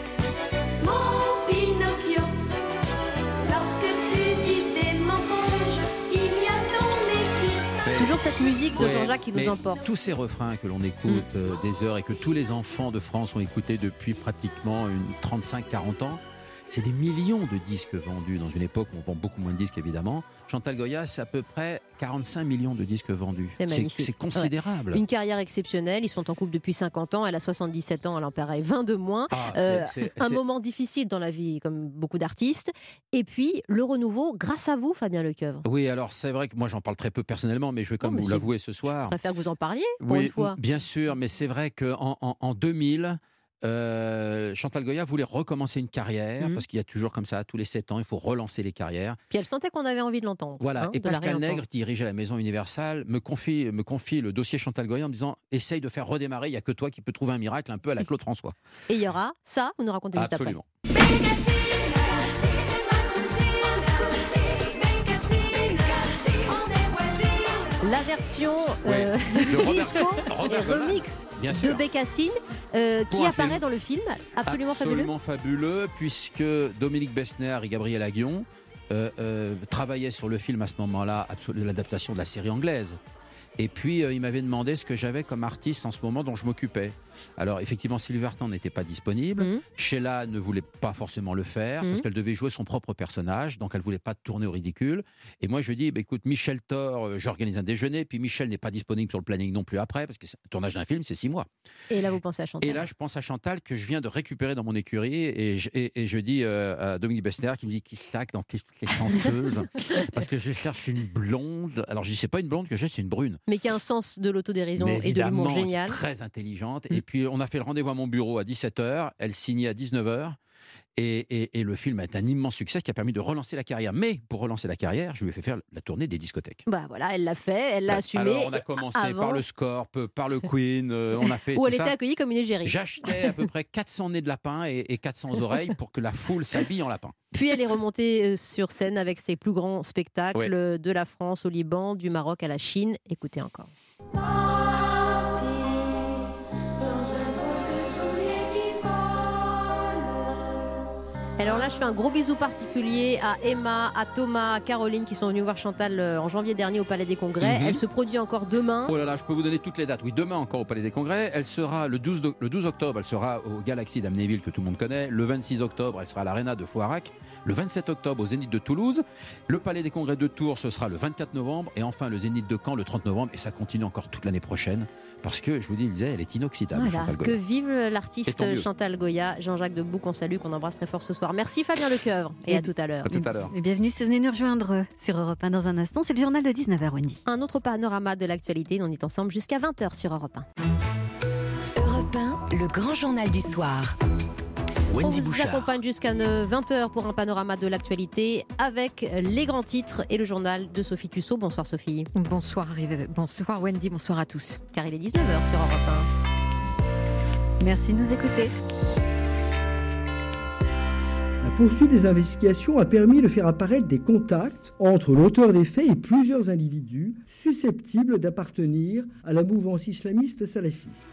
mon Pinocchio, lorsque tu dis des mensonges, il y a ton nez qui s'en- Toujours cette musique de Ouais, Jean-Jacques qui mais nous emporte. Tous ces refrains que l'on écoute euh, des heures et que tous les enfants de France ont écoutés depuis pratiquement une trente-cinq à quarante ans, c'est des millions de disques vendus dans une époque où on vend beaucoup moins de disques évidemment. Chantal Goya, c'est à peu près quarante-cinq millions de disques vendus. C'est magnifique. C'est considérable. Ouais. Une carrière exceptionnelle. Ils sont en couple depuis cinquante ans. Elle a soixante-dix-sept ans. Elle en paraît vingt de moins. Ah, Euh, c'est- c'est- un c'est- moment difficile dans la vie, comme beaucoup d'artistes. Et puis, le renouveau, grâce à vous, Fabien Lecoeuvre. Oui, alors c'est vrai que moi j'en parle très peu personnellement, mais je vais quand Non, même mais vous c'est- l'avouer ce soir. Je préfère que vous en parliez, pour Oui, une fois. bien sûr, mais c'est vrai qu'en en, en deux mille, euh, Chantal Goya voulait recommencer une carrière, Mhm. parce qu'il y a toujours comme ça, tous les sept ans, il faut relancer les carrières. Puis elle sentait qu'on avait envie de l'entendre. Voilà, hein, et de la Pascal réentendre. Nègre, qui dirigeait la Maison Universal, me confie, me confie le dossier Chantal Goya en me disant « Essaye de faire redémarrer, il n'y a que toi qui peux trouver un miracle, un peu à la Claude François. Et il y aura ça, vous nous racontez » juste après. Absolument. La version euh, Ouais. De Robert- disco Robert et Goldman. remix Bien de sûr. Bécassine euh, Pour qui un apparaît film. dans le film. Absolument, Absolument fabuleux, puisque Dominique Besnéard et Gabriel Aguillon euh, euh, travaillaient sur le film à ce moment-là, absolu- l'adaptation de la série anglaise. Et puis, euh, il m'avait demandé ce que j'avais comme artiste en ce moment dont je m'occupais. Alors, effectivement, Sylvie Vartan n'était pas disponible. Mmh. Sheila ne voulait pas forcément le faire mmh. parce qu'elle devait jouer son propre personnage. Donc, elle ne voulait pas tourner au ridicule. Et moi, je lui ai dit, bah, écoute, Michel Thor, euh, j'organise un déjeuner. Puis Michel n'est pas disponible sur le planning non plus après parce que le tournage d'un film, c'est six mois. Et là, vous pensez à Chantal. Et là, je pense à Chantal que je viens de récupérer dans mon écurie. Et je, et, et je dis euh, à Dominique Bessner qui me dit qu'il sac dans toutes les chanteuses parce que je cherche une blonde. Alors, je dis, c'est pas une blonde que j'ai, c'est une brune. Mais qui a un sens de l'autodérision et de l'humour génial. Très intelligente. Mmh. Et puis, on a fait le rendez-vous à mon bureau à dix-sept heures. Elle signait à dix-neuf heures. Et, et, et le film est un immense succès qui a permis de relancer la carrière. Mais pour relancer la carrière, je lui ai fait faire la tournée des discothèques. Bah voilà, elle l'a fait, elle l'a bah, assumé. Alors on a commencé avant... par le Scorp, par le Queen, euh, on a fait où tout elle ça. était accueillie comme une égérie. J'achetais à peu près quatre cents nez de lapin et, et quatre cents oreilles pour que la foule s'habille en lapin. Puis elle est remontée sur scène avec ses plus grands spectacles ouais. de la France au Liban, du Maroc à la Chine. Écoutez encore. Alors là, je fais un gros bisou particulier à Emma, à Thomas, à Caroline qui sont venus voir Chantal en janvier dernier au Palais des Congrès. Mm-hmm. Elle se produit encore demain. Oh là là, je peux vous donner toutes les dates. Oui, demain encore au Palais des Congrès. Elle sera le douze, le douze octobre, elle sera au Galaxy d'Amnéville que tout le monde connaît. Le vingt-six octobre, elle sera à l'Arena de Foirac. Le vingt-sept octobre au Zénith de Toulouse. Le Palais des Congrès de Tours, ce sera le vingt-quatre novembre. Et enfin, le Zénith de Caen le trente novembre. Et ça continue encore toute l'année prochaine. Parce que, je vous disais, elle est inoxydable, voilà, Chantal Goya. Que vive l'artiste Chantal Goya. Jean-Jacques Debout, qu'on salue, qu'on embrasse très fort ce soir. Merci Fabien Lecoeuvre. Et, et à tout à l'heure. À tout à l'heure. Et bienvenue, si vous venez nous rejoindre sur Europe un dans un instant. C'est le journal de dix-neuf heures, Wendy. Un autre panorama de l'actualité. On est ensemble jusqu'à vingt heures sur Europe un. Europe un, le grand journal du soir. Wendy On vous Bouchard. accompagne jusqu'à vingt heures pour un panorama de l'actualité avec les grands titres et le journal de Sophie Tussaud. Bonsoir Sophie. Bonsoir, bonsoir Wendy, bonsoir à tous. Car il est dix-neuf heures sur Europe un. Merci de nous écouter. La poursuite des investigations a permis de faire apparaître des contacts entre l'auteur des faits et plusieurs individus susceptibles d'appartenir à la mouvance islamiste salafiste.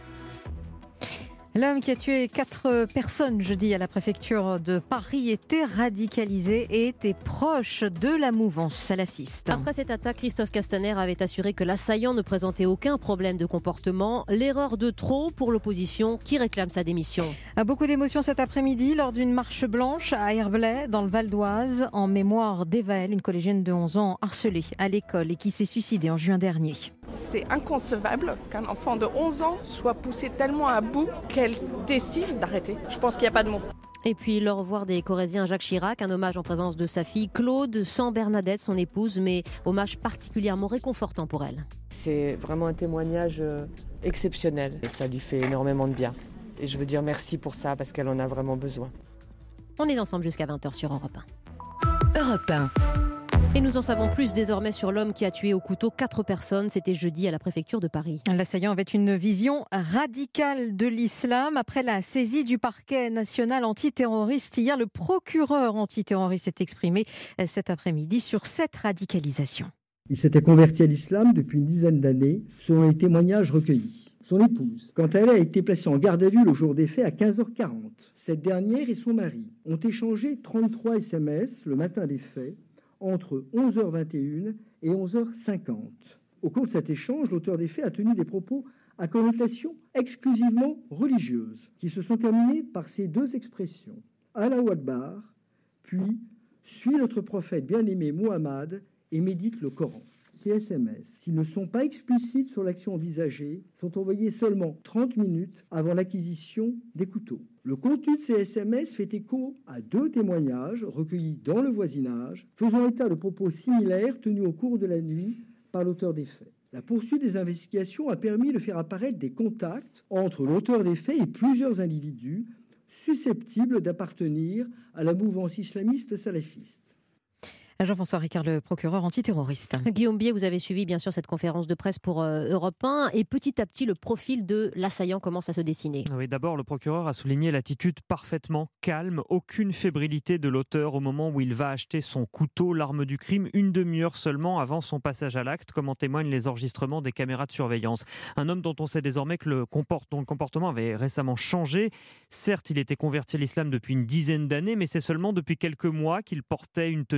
L'homme qui a tué quatre personnes jeudi à la préfecture de Paris était radicalisé et était proche de la mouvance salafiste. Après cette attaque, Christophe Castaner avait assuré que l'assaillant ne présentait aucun problème de comportement. L'erreur de trop pour l'opposition qui réclame sa démission. À beaucoup d'émotions cet après-midi lors d'une marche blanche à Herblay, dans le Val d'Oise, en mémoire d'Evaëlle, une collégienne de onze ans harcelée à l'école et qui s'est suicidée en juin dernier. C'est inconcevable qu'un enfant de onze ans soit poussé tellement à bout qu'elle décide d'arrêter. Je pense qu'il n'y a pas de mots. Et puis le revoir des Corésiens Jacques Chirac, un hommage en présence de sa fille Claude, sans Bernadette, son épouse, mais hommage particulièrement réconfortant pour elle. C'est vraiment un témoignage exceptionnel et ça lui fait énormément de bien. Et je veux dire merci pour ça parce qu'elle en a vraiment besoin. On est ensemble jusqu'à vingt heures sur Europe un. Europe un. Et nous en savons plus désormais sur l'homme qui a tué au couteau quatre personnes. C'était jeudi à la préfecture de Paris. L'assaillant avait une vision radicale de l'islam. Après la saisie du parquet national antiterroriste hier, le procureur antiterroriste s'est exprimé cet après-midi sur cette radicalisation. Il s'était converti à l'islam depuis une dizaine d'années, selon les témoignages recueillis. Son épouse, quant à elle, a été placée en garde à vue le jour des faits à quinze heures quarante. Cette dernière et son mari ont échangé trente-trois S M S le matin des faits, entre onze heures vingt et une et onze heures cinquante. Au cours de cet échange, l'auteur des faits a tenu des propos à connotation exclusivement religieuse, qui se sont terminés par ces deux expressions. Allahu Akbar, puis « Suis notre prophète bien-aimé Muhammad et médite le Coran ». Ces S M S, s'ils ne sont pas explicites sur l'action envisagée, sont envoyés seulement trente minutes avant l'acquisition des couteaux. Le contenu de ces S M S fait écho à deux témoignages recueillis dans le voisinage, faisant état de propos similaires tenus au cours de la nuit par l'auteur des faits. La poursuite des investigations a permis de faire apparaître des contacts entre l'auteur des faits et plusieurs individus susceptibles d'appartenir à la mouvance islamiste salafiste. Jean-François Ricard, le procureur antiterroriste. Guillaume Bier, vous avez suivi bien sûr cette conférence de presse pour euh, Europe un et petit à petit le profil de l'assaillant commence à se dessiner. Oui, d'abord le procureur a souligné l'attitude parfaitement calme, aucune fébrilité de l'auteur au moment où il va acheter son couteau, l'arme du crime, une demi-heure seulement avant son passage à l'acte, comme en témoignent les enregistrements des caméras de surveillance. Un homme dont on sait désormais que le, comport- dont le comportement avait récemment changé. Certes, il était converti à l'islam depuis une dizaine d'années, mais c'est seulement depuis quelques mois qu'il portait une tenue traditionnelle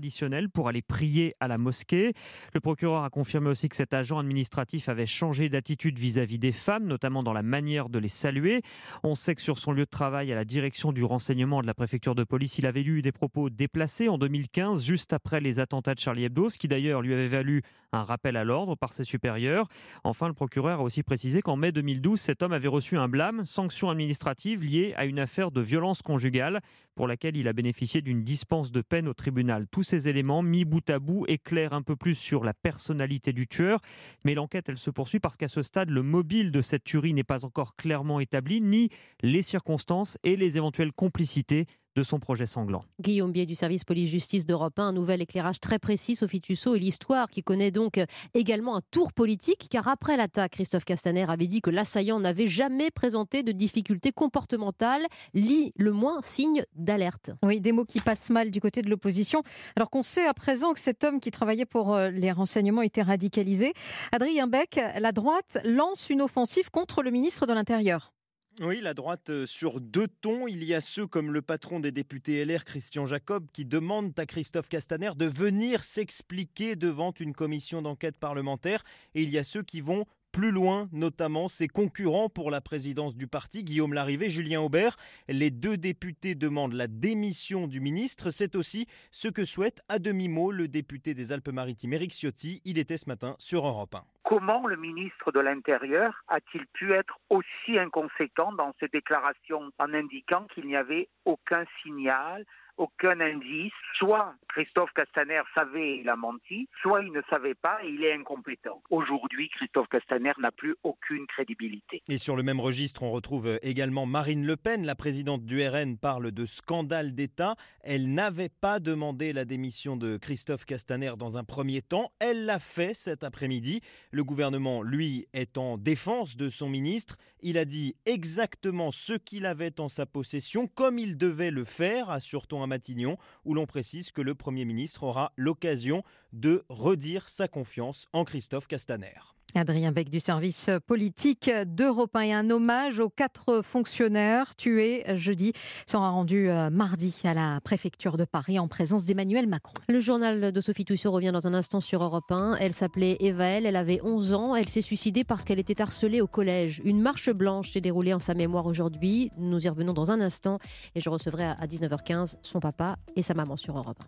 traditionnelle pour aller prier à la mosquée. Le procureur a confirmé aussi que cet agent administratif avait changé d'attitude vis-à-vis des femmes, notamment dans la manière de les saluer. On sait que sur son lieu de travail à la direction du renseignement de la préfecture de police, il avait eu des propos déplacés en deux mille quinze, juste après les attentats de Charlie Hebdo, ce qui d'ailleurs lui avait valu un rappel à l'ordre par ses supérieurs. Enfin, le procureur a aussi précisé qu'en mai deux mille douze, cet homme avait reçu un blâme, sanction administrative liée à une affaire de violence conjugale pour laquelle il a bénéficié d'une dispense de peine au tribunal. Tous ces éléments mis bout à bout éclairent un peu plus sur la personnalité du tueur, mais l'enquête elle se poursuit parce qu'à ce stade, le mobile de cette tuerie n'est pas encore clairement établi, ni les circonstances et les éventuelles complicités de son projet sanglant. Guillaume Bier du service police-justice d'Europe un, un nouvel éclairage très précis, Sophie Tussaud, et l'histoire qui connaît donc également un tour politique, car après l'attaque, Christophe Castaner avait dit que l'assaillant n'avait jamais présenté de difficultés comportementales, lit le moins signe d'alerte. Oui, des mots qui passent mal du côté de l'opposition, alors qu'on sait à présent que cet homme qui travaillait pour les renseignements était radicalisé. Adrien Beck, la droite lance une offensive contre le ministre de l'Intérieur. Oui, la droite sur deux tons. Il y a ceux comme le patron des députés L R, Christian Jacob, qui demandent à Christophe Castaner de venir s'expliquer devant une commission d'enquête parlementaire. Et il y a ceux qui vont plus loin, notamment ses concurrents pour la présidence du parti, Guillaume Larrivé, Julien Aubert. Les deux députés demandent la démission du ministre. C'est aussi ce que souhaite à demi-mot le député des Alpes-Maritimes, Éric Ciotti. Il était ce matin sur Europe un. Comment le ministre de l'Intérieur a-t-il pu être aussi inconséquent dans ses déclarations en indiquant qu'il n'y avait aucun signal, aucun indice? Soit Christophe Castaner savait et il a menti, soit il ne savait pas et il est incompétent. Aujourd'hui, Christophe Castaner n'a plus aucune crédibilité. Et sur le même registre, on retrouve également Marine Le Pen. La présidente du R N parle de scandale d'État. Elle n'avait pas demandé la démission de Christophe Castaner dans un premier temps. Elle l'a fait cet après-midi. Le gouvernement, lui, est en défense de son ministre. Il a dit exactement ce qu'il avait en sa possession, comme il devait le faire, assure-t-on à Matignon, où l'on précise que le Premier ministre aura l'occasion de redire sa confiance en Christophe Castaner. Adrien Beck du service politique d'Europe un et un hommage aux quatre fonctionnaires tués jeudi sera rendu mardi à la préfecture de Paris en présence d'Emmanuel Macron. Le journal de Sophie Tussaud revient dans un instant sur Europe un. Elle s'appelait Evaëlle, elle avait onze ans, elle s'est suicidée parce qu'elle était harcelée au collège. Une marche blanche s'est déroulée en sa mémoire aujourd'hui. Nous y revenons dans un instant et je recevrai à dix-neuf heures quinze son papa et sa maman sur Europe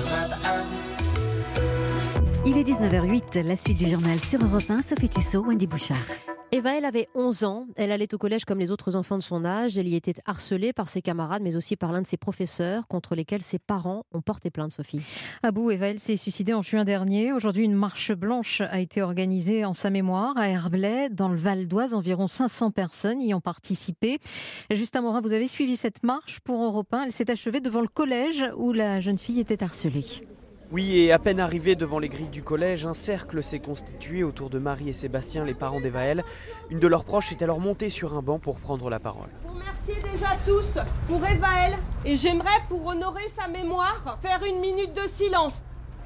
un. Il est dix-neuf heures huit, la suite du journal sur Europe un, Sophie Tussaud, Wendy Bouchard. Eva, elle avait onze ans, elle allait au collège comme les autres enfants de son âge, elle y était harcelée par ses camarades mais aussi par l'un de ses professeurs contre lesquels ses parents ont porté plainte, Sophie. À bout, Eva, elle s'est suicidée en juin dernier. Aujourd'hui, une marche blanche a été organisée en sa mémoire à Herblay, dans le Val d'Oise. Environ cinq cents personnes y ont participé. Justin Morin, vous avez suivi cette marche pour Europe un. Elle s'est achevée devant le collège où la jeune fille était harcelée. Oui, et à peine arrivée devant les grilles du collège, un cercle s'est constitué autour de Marie et Sébastien, les parents d'Evaëlle. Une de leurs proches est alors montée sur un banc pour prendre la parole. Je vous remercie déjà tous pour Evaëlle et j'aimerais, pour honorer sa mémoire, faire une minute de silence.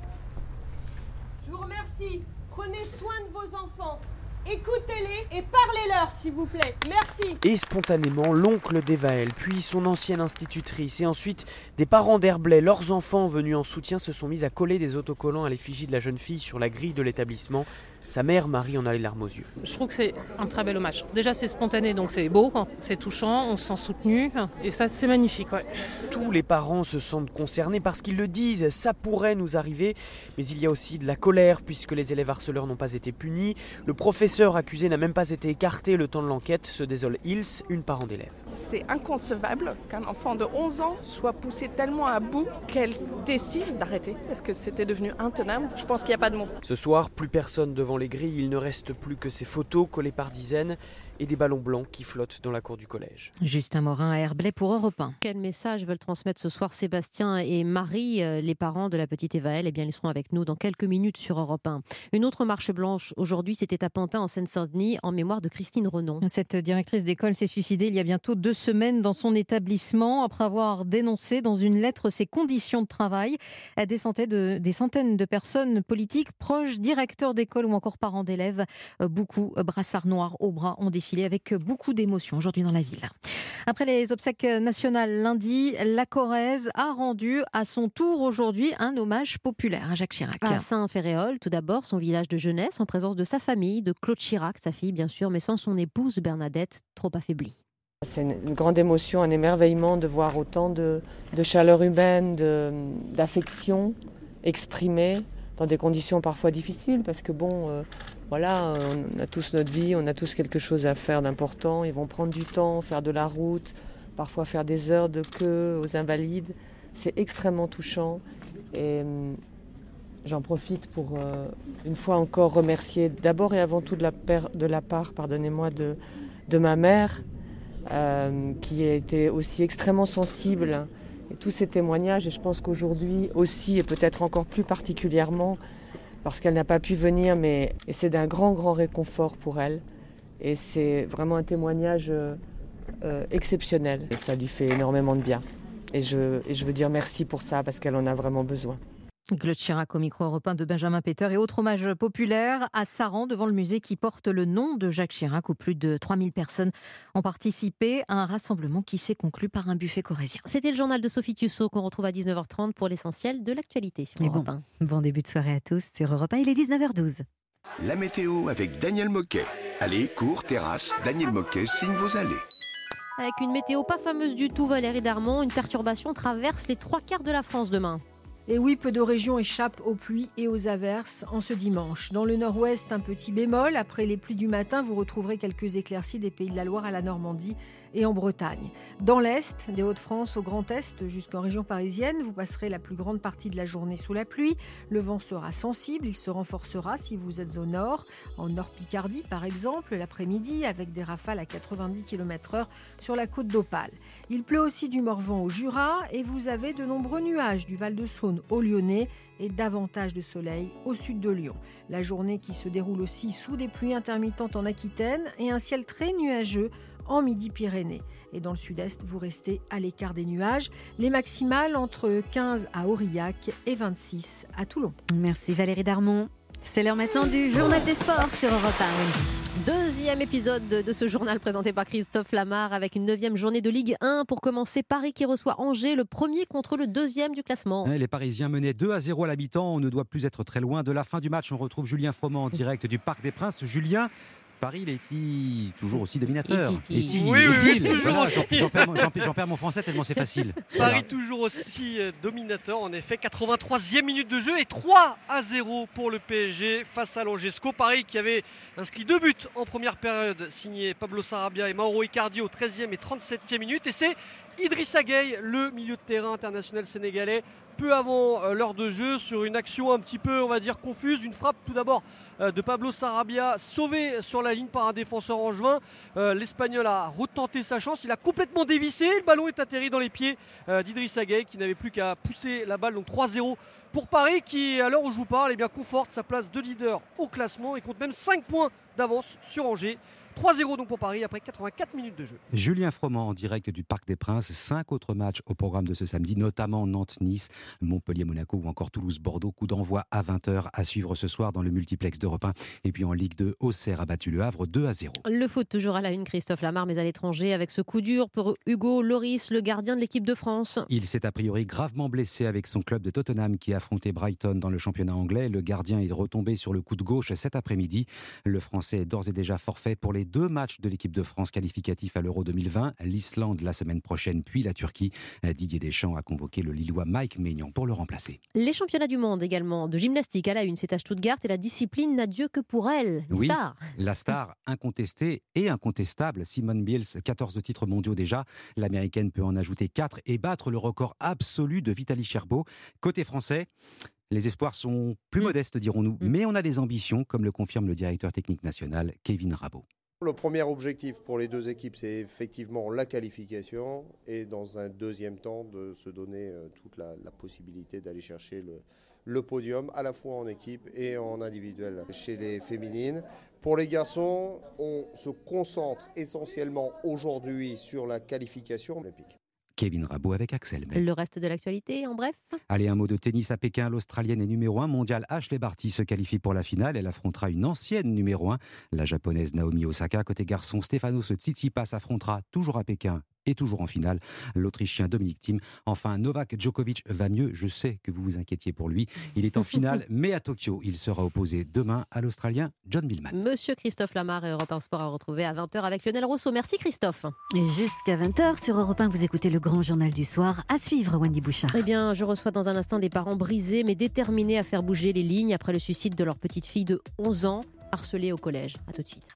Je vous remercie. Prenez soin de vos enfants. Écoutez-les et parlez-leur, s'il vous plaît. Merci. Et spontanément, l'oncle d'Evaëlle, puis son ancienne institutrice et ensuite des parents d'Herblay, leurs enfants venus en soutien, se sont mis à coller des autocollants à l'effigie de la jeune fille sur la grille de l'établissement. Sa mère, Marie, en a les larmes aux yeux. Je trouve que c'est un très bel hommage. Déjà, c'est spontané, donc c'est beau, c'est touchant, on se sent soutenu, et ça, c'est magnifique. Ouais. Tous les parents se sentent concernés parce qu'ils le disent, ça pourrait nous arriver, mais il y a aussi de la colère puisque les élèves harceleurs n'ont pas été punis. Le professeur accusé n'a même pas été écarté le temps de l'enquête, se désole Ilse, une parent d'élève. C'est inconcevable qu'un enfant de onze ans soit poussé tellement à bout qu'elle décide d'arrêter, parce que c'était devenu intenable. Je pense qu'il n'y a pas de mots. Ce soir, plus personne devant les grilles, il ne reste plus que ces photos collées par dizaines et des ballons blancs qui flottent dans la cour du collège. Justin Morin à Herblay pour Europe un. Quel message veulent transmettre ce soir Sébastien et Marie, les parents de la petite Evaëlle? Eh bien, ils seront avec nous dans quelques minutes sur Europe un. Une autre marche blanche aujourd'hui, c'était à Pantin en Seine-Saint-Denis en mémoire de Christine Renon. Cette directrice d'école s'est suicidée il y a bientôt deux semaines dans son établissement après avoir dénoncé dans une lettre ses conditions de travail. Des centaines de, des centaines de personnes politiques, proches, directeurs d'école ou encore parents d'élèves, beaucoup brassards noirs au bras ont défilé avec beaucoup d'émotion aujourd'hui dans la ville. Après les obsèques nationales lundi, la Corrèze a rendu à son tour aujourd'hui un hommage populaire à Jacques Chirac. À Saint-Féréol, tout d'abord, son village de jeunesse, en présence de sa famille, de Claude Chirac, sa fille bien sûr, mais sans son épouse Bernadette, trop affaiblie. C'est une, une grande émotion, un émerveillement de voir autant de, de chaleur humaine, de, d'affection exprimée dans des conditions parfois difficiles, parce que bon, euh, voilà, on a tous notre vie, on a tous quelque chose à faire d'important. Ils vont prendre du temps, faire de la route, parfois faire des heures de queue aux Invalides. C'est extrêmement touchant et euh, j'en profite pour euh, une fois encore remercier d'abord et avant tout de la, per- de la part, pardonnez-moi, de, de ma mère, euh, qui a été aussi extrêmement sensible. Et tous ces témoignages, et je pense qu'aujourd'hui aussi, et peut-être encore plus particulièrement, parce qu'elle n'a pas pu venir, mais et c'est d'un grand, grand réconfort pour elle. Et c'est vraiment un témoignage euh, euh, exceptionnel. Et ça lui fait énormément de bien. Et je, et je veux dire merci pour ça, parce qu'elle en a vraiment besoin. Claude Chirac au micro européen de Benjamin Peter et autre hommage populaire à Saran devant le musée qui porte le nom de Jacques Chirac où plus de trois mille personnes ont participé à un rassemblement qui s'est conclu par un buffet corrézien. C'était le journal de Sophie Tussaud qu'on retrouve à dix-neuf heures trente pour l'essentiel de l'actualité sur Et Europe bon, un. bon début de soirée à tous sur Europe un, il est dix-neuf heures douze. La météo avec Daniel Moquet. Allez, cours, terrasse, Daniel Moquet signe vos allées. Avec une météo pas fameuse du tout, Valérie Darmon, une perturbation traverse les trois quarts de la France demain. Et oui, peu de régions échappent aux pluies et aux averses en ce dimanche. Dans le nord-ouest, un petit bémol. Après les pluies du matin, vous retrouverez quelques éclaircies des Pays de la Loire à la Normandie et en Bretagne. Dans l'est, des Hauts-de-France au Grand Est jusqu'en région parisienne, vous passerez la plus grande partie de la journée sous la pluie. Le vent sera sensible, il se renforcera si vous êtes au nord, en Nord-Picardie par exemple, l'après-midi avec des rafales à quatre-vingt-dix kilomètres heure sur la côte d'Opale. Il pleut aussi du Morvan au Jura et vous avez de nombreux nuages du Val-de-Saône au Lyonnais et davantage de soleil au sud de Lyon. La journée qui se déroule aussi sous des pluies intermittentes en Aquitaine et un ciel très nuageux en Midi-Pyrénées. Et dans le sud-est, vous restez à l'écart des nuages. Les maximales entre quinze à Aurillac et vingt-six à Toulon. Merci Valérie Darmon. C'est l'heure maintenant du journal des sports sur Europe un, Wendy. Deuxième épisode de ce journal présenté par Christophe Lamar avec une neuvième journée de Ligue un. Pour commencer, Paris qui reçoit Angers, le premier contre le deuxième du classement. Les Parisiens menaient deux à zéro à la mi-temps. On ne doit plus être très loin de la fin du match. On retrouve Julien Froment en direct du Parc des Princes. Julien, Paris, il est toujours aussi dominateur. Est-il Est-il Oui, oui, oui, Est-il toujours Voilà, aussi. j'en- j'en perds mon- j'en- j'en perds mon français tellement c'est facile. Paris Voilà. toujours aussi euh, dominateur, en effet, quatre-vingt-troisième minute de jeu et trois à zéro pour le P S G face à l'Angesco. Paris qui avait inscrit deux buts en première période, signé Pablo Sarabia et Mauro Icardi au treizième et trente-septième minute. Et c'est Idrissa Gueye, le milieu de terrain international sénégalais, peu avant euh, l'heure de jeu, sur une action un petit peu, on va dire, confuse. Une frappe tout d'abord euh, de Pablo Sarabia, sauvé sur la ligne par un défenseur angevin. Euh, L'Espagnol a retenté sa chance, il a complètement dévissé. Le ballon est atterri dans les pieds euh, d'Idrissa Gueye qui n'avait plus qu'à pousser la balle. Donc trois zéro pour Paris qui, à l'heure où je vous parle, eh bien, conforte sa place de leader au classement et compte même cinq points d'avance sur Angers. trois zéro donc pour Paris après quatre-vingt-quatre minutes de jeu. Julien Froment en direct du Parc des Princes. Cinq autres matchs au programme de ce samedi, notamment Nantes-Nice, Montpellier-Monaco ou encore Toulouse-Bordeaux. Coup d'envoi à vingt heures à suivre ce soir dans le multiplex d'Europe un. Et puis en Ligue deux, Auxerre a battu le Havre deux à zéro. Le foot toujours à la une, Christophe Lamar, mais à l'étranger avec ce coup dur pour Hugo Lloris, le gardien de l'équipe de France. Il s'est a priori gravement blessé avec son club de Tottenham qui a affronté Brighton dans le championnat anglais. Le gardien est retombé sur le coup de gauche cet après-midi. Le Français est d'ores et déjà forfait pour les deux matchs de l'équipe de France qualificatif à l'Euro deux mille vingt. L'Islande la semaine prochaine, puis la Turquie. Didier Deschamps a convoqué le Lillois Mike Maignan pour le remplacer. Les championnats du monde également de gymnastique à la une, c'est à Stuttgart et la discipline n'a Dieu que pour elle. Une Oui, star. la star incontestée et incontestable, Simone Biles, quatorze titres mondiaux déjà. L'américaine peut en ajouter quatre et battre le record absolu de Vitaly Cherbo. Côté français, les espoirs sont plus modestes, dirons-nous, mais on a des ambitions, comme le confirme le directeur technique national, Kevin Rabault. Le premier objectif pour les deux équipes, c'est effectivement la qualification et dans un deuxième temps de se donner euh, toute la, la possibilité d'aller chercher le, le podium à la fois en équipe et en individuel chez les féminines. Pour les garçons, on se concentre essentiellement aujourd'hui sur la qualification olympique. Kevin Rabault avec Axel May. Le reste de l'actualité, en bref. Allez, un mot de tennis à Pékin. L'Australienne est numéro un mondial. Ashley Barty se qualifie pour la finale. Elle affrontera une ancienne numéro un, la japonaise Naomi Osaka. Côté garçon, Stefanos Tsitsipas affrontera toujours à Pékin est toujours en finale, l'Autrichien Dominic Thiem. Enfin, Novak Djokovic va mieux, je sais que vous vous inquiétiez pour lui. Il est en finale, mais à Tokyo, il sera opposé demain à l'Australien John Millman. Monsieur Christophe Lamar et Europe un Sport à retrouver à vingt heures avec Lionel Rousseau. Merci Christophe. Et jusqu'à vingt heures sur Europe un, vous écoutez le grand journal du soir. À suivre, Wendy Bouchard. Eh bien, je reçois dans un instant des parents brisés mais déterminés à faire bouger les lignes après le suicide de leur petite fille de onze ans, harcelée au collège. À tout de suite.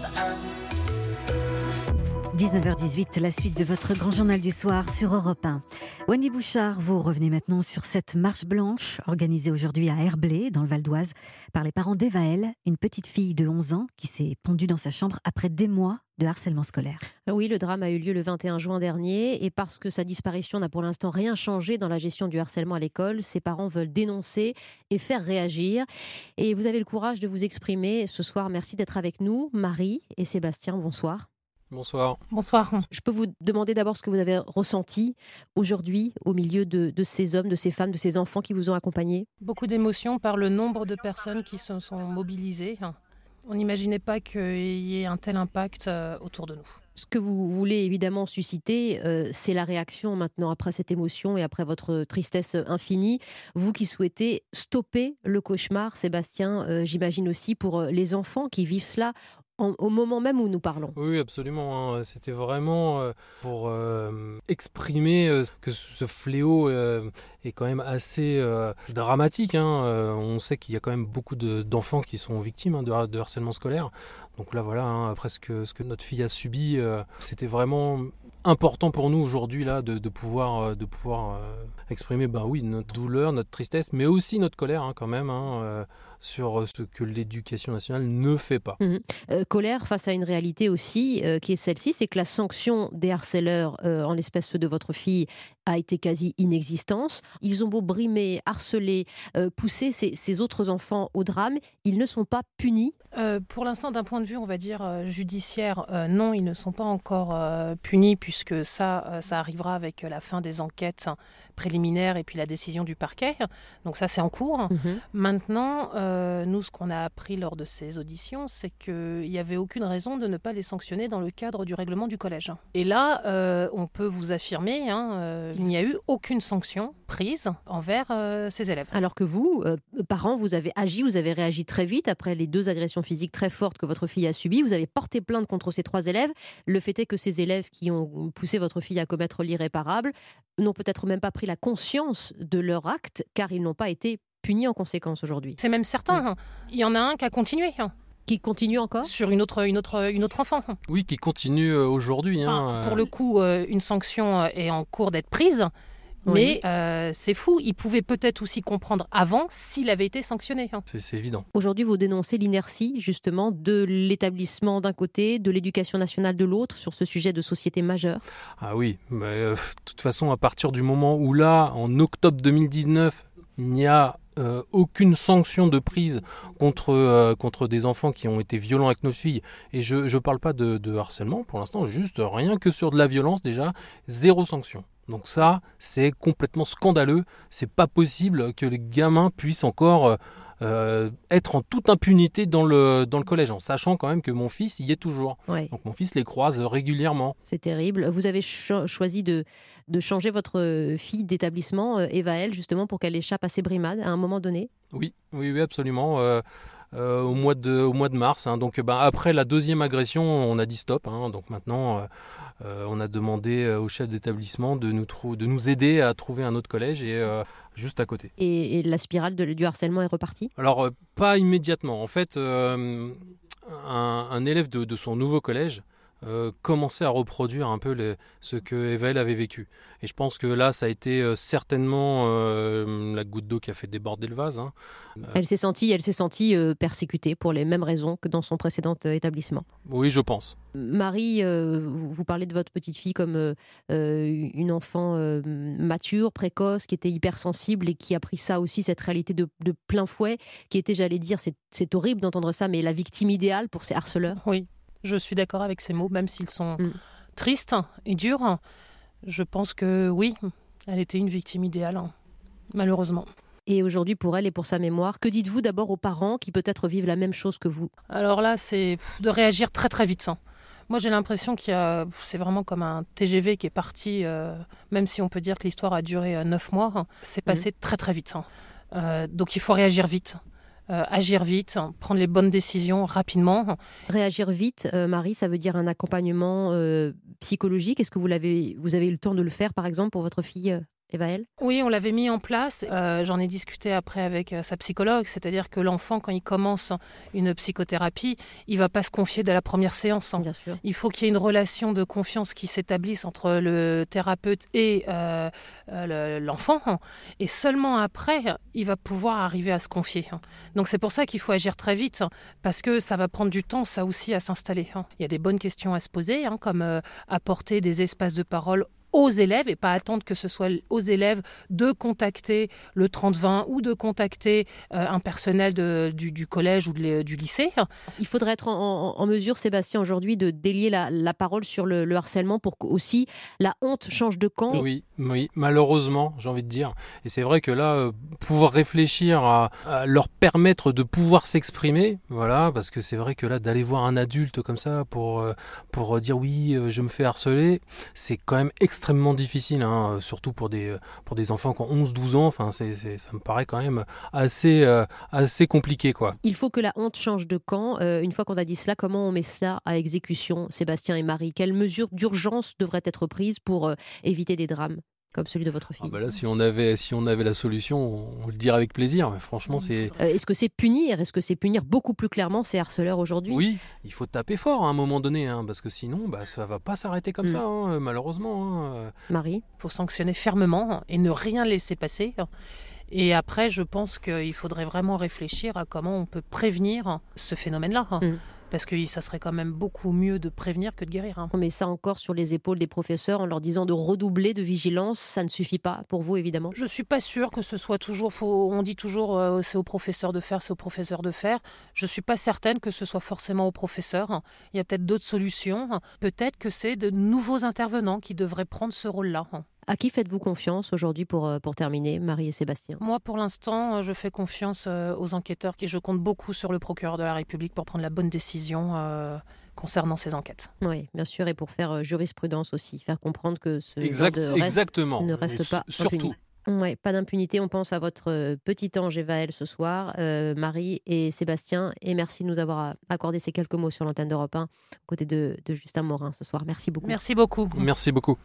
dix-neuf heures dix-huit, la suite de votre grand journal du soir sur Europe un. Wendy Bouchard, vous revenez maintenant sur cette marche blanche organisée aujourd'hui à Herblay, dans le Val d'Oise, par les parents d'Evaël, une petite fille de onze ans qui s'est pendue dans sa chambre après des mois de harcèlement scolaire. Oui, le drame a eu lieu le vingt et un juin dernier et parce que sa disparition n'a pour l'instant rien changé dans la gestion du harcèlement à l'école, ses parents veulent dénoncer et faire réagir. Et vous avez le courage de vous exprimer ce soir. Merci d'être avec nous. Marie et Sébastien, bonsoir. Bonsoir. Bonsoir. Je peux vous demander d'abord ce que vous avez ressenti aujourd'hui au milieu de, de ces hommes, de ces femmes, de ces enfants qui vous ont accompagné? Beaucoup d'émotions par le nombre de personnes qui se sont mobilisées. On n'imaginait pas qu'il y ait un tel impact autour de nous. Ce que vous voulez évidemment susciter, euh, c'est la réaction maintenant après cette émotion et après votre tristesse infinie. Vous qui souhaitez stopper le cauchemar, Sébastien, euh, j'imagine aussi pour les enfants qui vivent cela En, au moment même où nous parlons. Oui, absolument. Hein. C'était vraiment euh, pour euh, exprimer euh, que ce fléau euh, est quand même assez euh, dramatique. Hein. Euh, on sait qu'il y a quand même beaucoup de, d'enfants qui sont victimes hein, de, de harcèlement scolaire. Donc là, voilà, hein, après ce que, ce que notre fille a subi, euh, c'était vraiment important pour nous aujourd'hui là, de, de pouvoir, de pouvoir euh, exprimer bah, oui, notre douleur, notre tristesse, mais aussi notre colère hein, quand même, hein, euh, sur ce que l'éducation nationale ne fait pas. Mmh. Euh, colère face à une réalité aussi euh, qui est celle-ci, c'est que la sanction des harceleurs, euh, en l'espèce de votre fille, a été quasi inexistante. Ils ont beau brimer, harceler, euh, pousser ces, ces autres enfants au drame, ils ne sont pas punis. Euh, pour l'instant, d'un point de vue, on va dire, euh, judiciaire, euh, non, ils ne sont pas encore euh, punis puisque ça, euh, ça arrivera avec la fin des enquêtes hein, préliminaires et puis la décision du parquet. Donc ça, c'est en cours. Mmh. Maintenant, euh, nous, ce qu'on a appris lors de ces auditions, c'est qu'il n'y avait aucune raison de ne pas les sanctionner dans le cadre du règlement du collège. Et là, euh, on peut vous affirmer, hein, euh, il n'y a eu aucune sanction prise envers euh, ces élèves. Alors que vous, euh, parents, vous avez agi, vous avez réagi très vite après les deux agressions physiques très fortes que votre fille a subies. Vous avez porté plainte contre ces trois élèves. Le fait est que ces élèves qui ont poussé votre fille à commettre l'irréparable n'ont peut-être même pas pris la conscience de leur acte car ils n'ont pas été punis en conséquence aujourd'hui. C'est même certain. Oui. Hein. Il y en a un qui a continué. Hein. Qui continue encore sur une autre, une autre, une autre enfant. Oui, qui continue aujourd'hui. Enfin, hein. Pour le coup, euh, une sanction est en cours d'être prise. Mais oui. euh, c'est fou, il pouvait peut-être aussi comprendre avant s'il avait été sanctionné. Hein. C'est, c'est évident. Aujourd'hui, vous dénoncez l'inertie justement de l'établissement d'un côté, de l'éducation nationale de l'autre, sur ce sujet de société majeure. Ah oui, mais, euh, de toute façon, à partir du moment où là, en octobre deux mille dix-neuf, il n'y a euh, aucune sanction de prise contre, euh, contre des enfants qui ont été violents avec notre fille, et je ne parle pas de, de harcèlement pour l'instant, juste rien que sur de la violence déjà, zéro sanction. Donc ça, c'est complètement scandaleux. C'est pas possible que les gamins puissent encore euh, être en toute impunité dans le, dans le collège, en sachant quand même que mon fils y est toujours. Ouais. Donc mon fils les croise régulièrement. C'est terrible. Vous avez cho- choisi de, de changer votre fille d'établissement, euh, Evaël, justement pour qu'elle échappe à ces brimades à un moment donné. Oui, oui, oui, absolument. Euh, euh, au, mois de, au mois de mars. Hein. Donc bah, après la deuxième agression, on a dit stop. Hein. Donc maintenant... Euh, Euh, on a demandé euh, au chef d'établissement de nous, trou- de nous aider à trouver un autre collège et euh, juste à côté. Et, et la spirale de, du harcèlement est repartie ? Alors, euh, pas immédiatement. En fait, euh, un, un élève de, de son nouveau collège euh, commençait à reproduire un peu les, ce que Evaël avait vécu. Et je pense que là, ça a été euh, certainement euh, la goutte d'eau qui a fait déborder le vase. Hein. Elle s'est sentie, elle s'est sentie euh, persécutée pour les mêmes raisons que dans son précédent euh, établissement. Oui, je pense. Marie, euh, vous parlez de votre petite fille comme euh, une enfant euh, mature, précoce, qui était hypersensible et qui a pris ça aussi, cette réalité de, de plein fouet, qui était, j'allais dire, c'est, c'est horrible d'entendre ça, mais la victime idéale pour ces harceleurs. Oui, je suis d'accord avec ces mots, même s'ils sont mm. tristes et durs. Je pense que oui, elle était une victime idéale, malheureusement. Et aujourd'hui, pour elle et pour sa mémoire, que dites-vous d'abord aux parents qui peut-être vivent la même chose que vous ? Alors là, c'est de réagir très très vite. Moi, j'ai l'impression qu'il y a, c'est vraiment comme un T G V qui est parti, euh, même si on peut dire que l'histoire a duré euh, neuf mois, hein, c'est passé mmh. très très vite. Hein. Euh, donc il faut réagir vite. Euh, agir vite, prendre les bonnes décisions rapidement. Réagir vite, euh, Marie, ça veut dire un accompagnement euh, psychologique. Est-ce que vous, l'avez, vous avez eu le temps de le faire, par exemple, pour votre fille euh, Evaëlle ? Oui, on l'avait mis en place. Euh, j'en ai discuté après avec euh, sa psychologue. C'est-à-dire que l'enfant, quand il commence une psychothérapie, il ne va pas se confier dès la première séance. Hein. Bien sûr. Il faut qu'il y ait une relation de confiance qui s'établisse entre le thérapeute et euh, euh, le, l'enfant. Hein. Et seulement après, il va pouvoir arriver à se confier. Hein. Donc c'est pour ça qu'il faut agir très vite, hein, parce que ça va prendre du temps, ça aussi, à s'installer. Hein. Il y a des bonnes questions à se poser, hein, comme euh, apporter des espaces de parole aux élèves et pas attendre que ce soit aux élèves de contacter le trente vingt ou de contacter euh, un personnel de, du, du collège ou de, du lycée. Il faudrait être en, en, en mesure, Sébastien, aujourd'hui, de délier la, la parole sur le, le harcèlement pour qu'aussi la honte change de camp. Oui, oui, malheureusement, j'ai envie de dire. Et c'est vrai que là, euh, pouvoir réfléchir à, à leur permettre de pouvoir s'exprimer, voilà, parce que c'est vrai que là, d'aller voir un adulte comme ça pour, euh, pour dire oui, euh, je me fais harceler, c'est quand même extrêmement extrêmement difficile, hein, surtout pour des, pour des enfants qui ont onze douze ans. Enfin, c'est, c'est, ça me paraît quand même assez, euh, assez compliqué, quoi. Il faut que la honte change de camp. Euh, une fois qu'on a dit cela, comment on met ça à exécution, Sébastien et Marie ? Quelles mesures d'urgence devraient être prises pour euh, éviter des drames comme celui de votre fille? Ah bah là, si on avait, si on avait la solution, on le dirait avec plaisir. Mais franchement, c'est. Euh, est-ce que c'est punir Est-ce que c'est punir beaucoup plus clairement ces harceleurs aujourd'hui? Oui, il faut taper fort à un moment donné, hein, parce que sinon, bah, ça va pas s'arrêter comme mmh. ça, hein, malheureusement. Hein. Marie, il faut sanctionner fermement et ne rien laisser passer. Et après, je pense qu'il faudrait vraiment réfléchir à comment on peut prévenir ce phénomène-là. Mmh. Parce que ça serait quand même beaucoup mieux de prévenir que de guérir. Hein. On met ça encore sur les épaules des professeurs en leur disant de redoubler de vigilance. Ça ne suffit pas pour vous, évidemment? Je ne suis pas sûre que ce soit toujours... Faut, on dit toujours euh, c'est aux professeurs de faire, c'est aux professeurs de faire. Je ne suis pas certaine que ce soit forcément aux professeurs. Il y a peut-être d'autres solutions. Peut-être que c'est de nouveaux intervenants qui devraient prendre ce rôle-là. À qui faites-vous confiance aujourd'hui pour, pour terminer, Marie et Sébastien? Moi, pour l'instant, je fais confiance aux enquêteurs, qui je compte beaucoup sur le procureur de la République pour prendre la bonne décision euh, concernant ces enquêtes. Oui, bien sûr, et pour faire jurisprudence aussi, faire comprendre que ce exact, genre de reste exactement. ne reste Mais pas surtout. impuni. Ouais, pas d'impunité. On pense à votre petit ange Evaëlle ce soir, euh, Marie et Sébastien. Et merci de nous avoir accordé ces quelques mots sur l'antenne d'Europe un, aux côtés de, de Justin Morin ce soir. Merci beaucoup. Merci beaucoup. Merci beaucoup.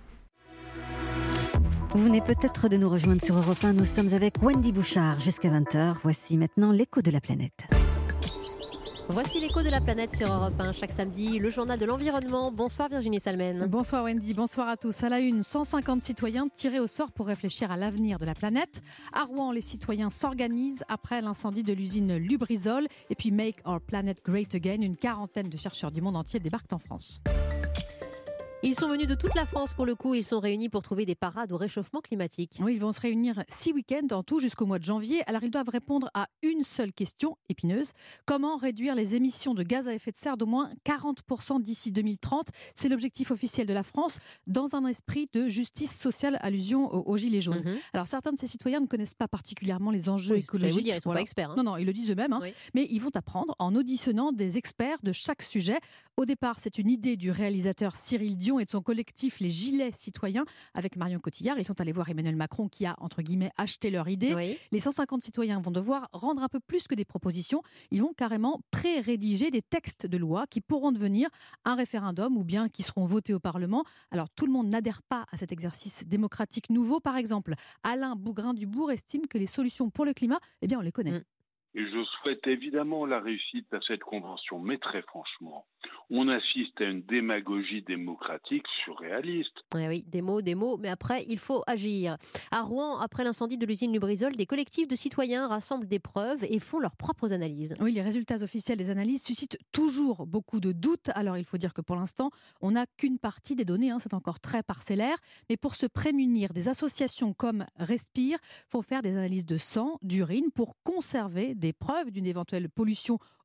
Vous venez peut-être de nous rejoindre sur Europe un. Nous sommes avec Wendy Bouchard jusqu'à vingt heures. Voici maintenant l'écho de la planète. Voici l'écho de la planète sur Europe un. Chaque samedi, le journal de l'environnement. Bonsoir Virginie Salmen. Bonsoir Wendy, bonsoir à tous. À la une, cent cinquante citoyens tirés au sort pour réfléchir à l'avenir de la planète. À Rouen, les citoyens s'organisent après l'incendie de l'usine Lubrizol. Et puis Make Our Planet Great Again, une quarantaine de chercheurs du monde entier débarquent en France. Ils sont venus de toute la France pour le coup, ils sont réunis pour trouver des parades au réchauffement climatique. Oui, ils vont se réunir six week-ends en tout jusqu'au mois de janvier. Alors ils doivent répondre à une seule question épineuse. Comment réduire les émissions de gaz à effet de serre d'au moins quarante pour cent d'ici deux mille trente? C'est l'objectif officiel de la France dans un esprit de justice sociale, allusion aux, aux gilets jaunes. Mm-hmm. Alors certains de ces citoyens ne connaissent pas particulièrement les enjeux oui, écologiques. Vous dire, ils ne sont voilà. pas experts. Hein. Non, non, ils le disent eux-mêmes. Hein. Oui. Mais ils vont apprendre en auditionnant des experts de chaque sujet. Au départ, c'est une idée du réalisateur Cyril Dion et de son collectif Les Gilets Citoyens avec Marion Cotillard. Ils sont allés voir Emmanuel Macron qui a, entre guillemets, acheté leur idée. Oui. Les cent cinquante citoyens vont devoir rendre un peu plus que des propositions. Ils vont carrément pré-rédiger des textes de loi qui pourront devenir un référendum ou bien qui seront votés au Parlement. Alors, tout le monde n'adhère pas à cet exercice démocratique nouveau. Par exemple, Alain Bougrain-Dubourg estime que les solutions pour le climat, eh bien, on les connaît. Mmh. Et je souhaite évidemment la réussite à cette convention, mais très franchement, on assiste à une démagogie démocratique surréaliste. Eh oui, des mots, des mots, mais après, il faut agir. À Rouen, après l'incendie de l'usine Lubrizol, des collectifs de citoyens rassemblent des preuves et font leurs propres analyses. Oui, les résultats officiels des analyses suscitent toujours beaucoup de doutes. Alors, il faut dire que pour l'instant, on n'a qu'une partie des données, hein, c'est encore très parcellaire. Mais pour se prémunir, des associations comme Respire font faire des analyses de sang, d'urine, pour conserver des preuves d'une éventuelle pollution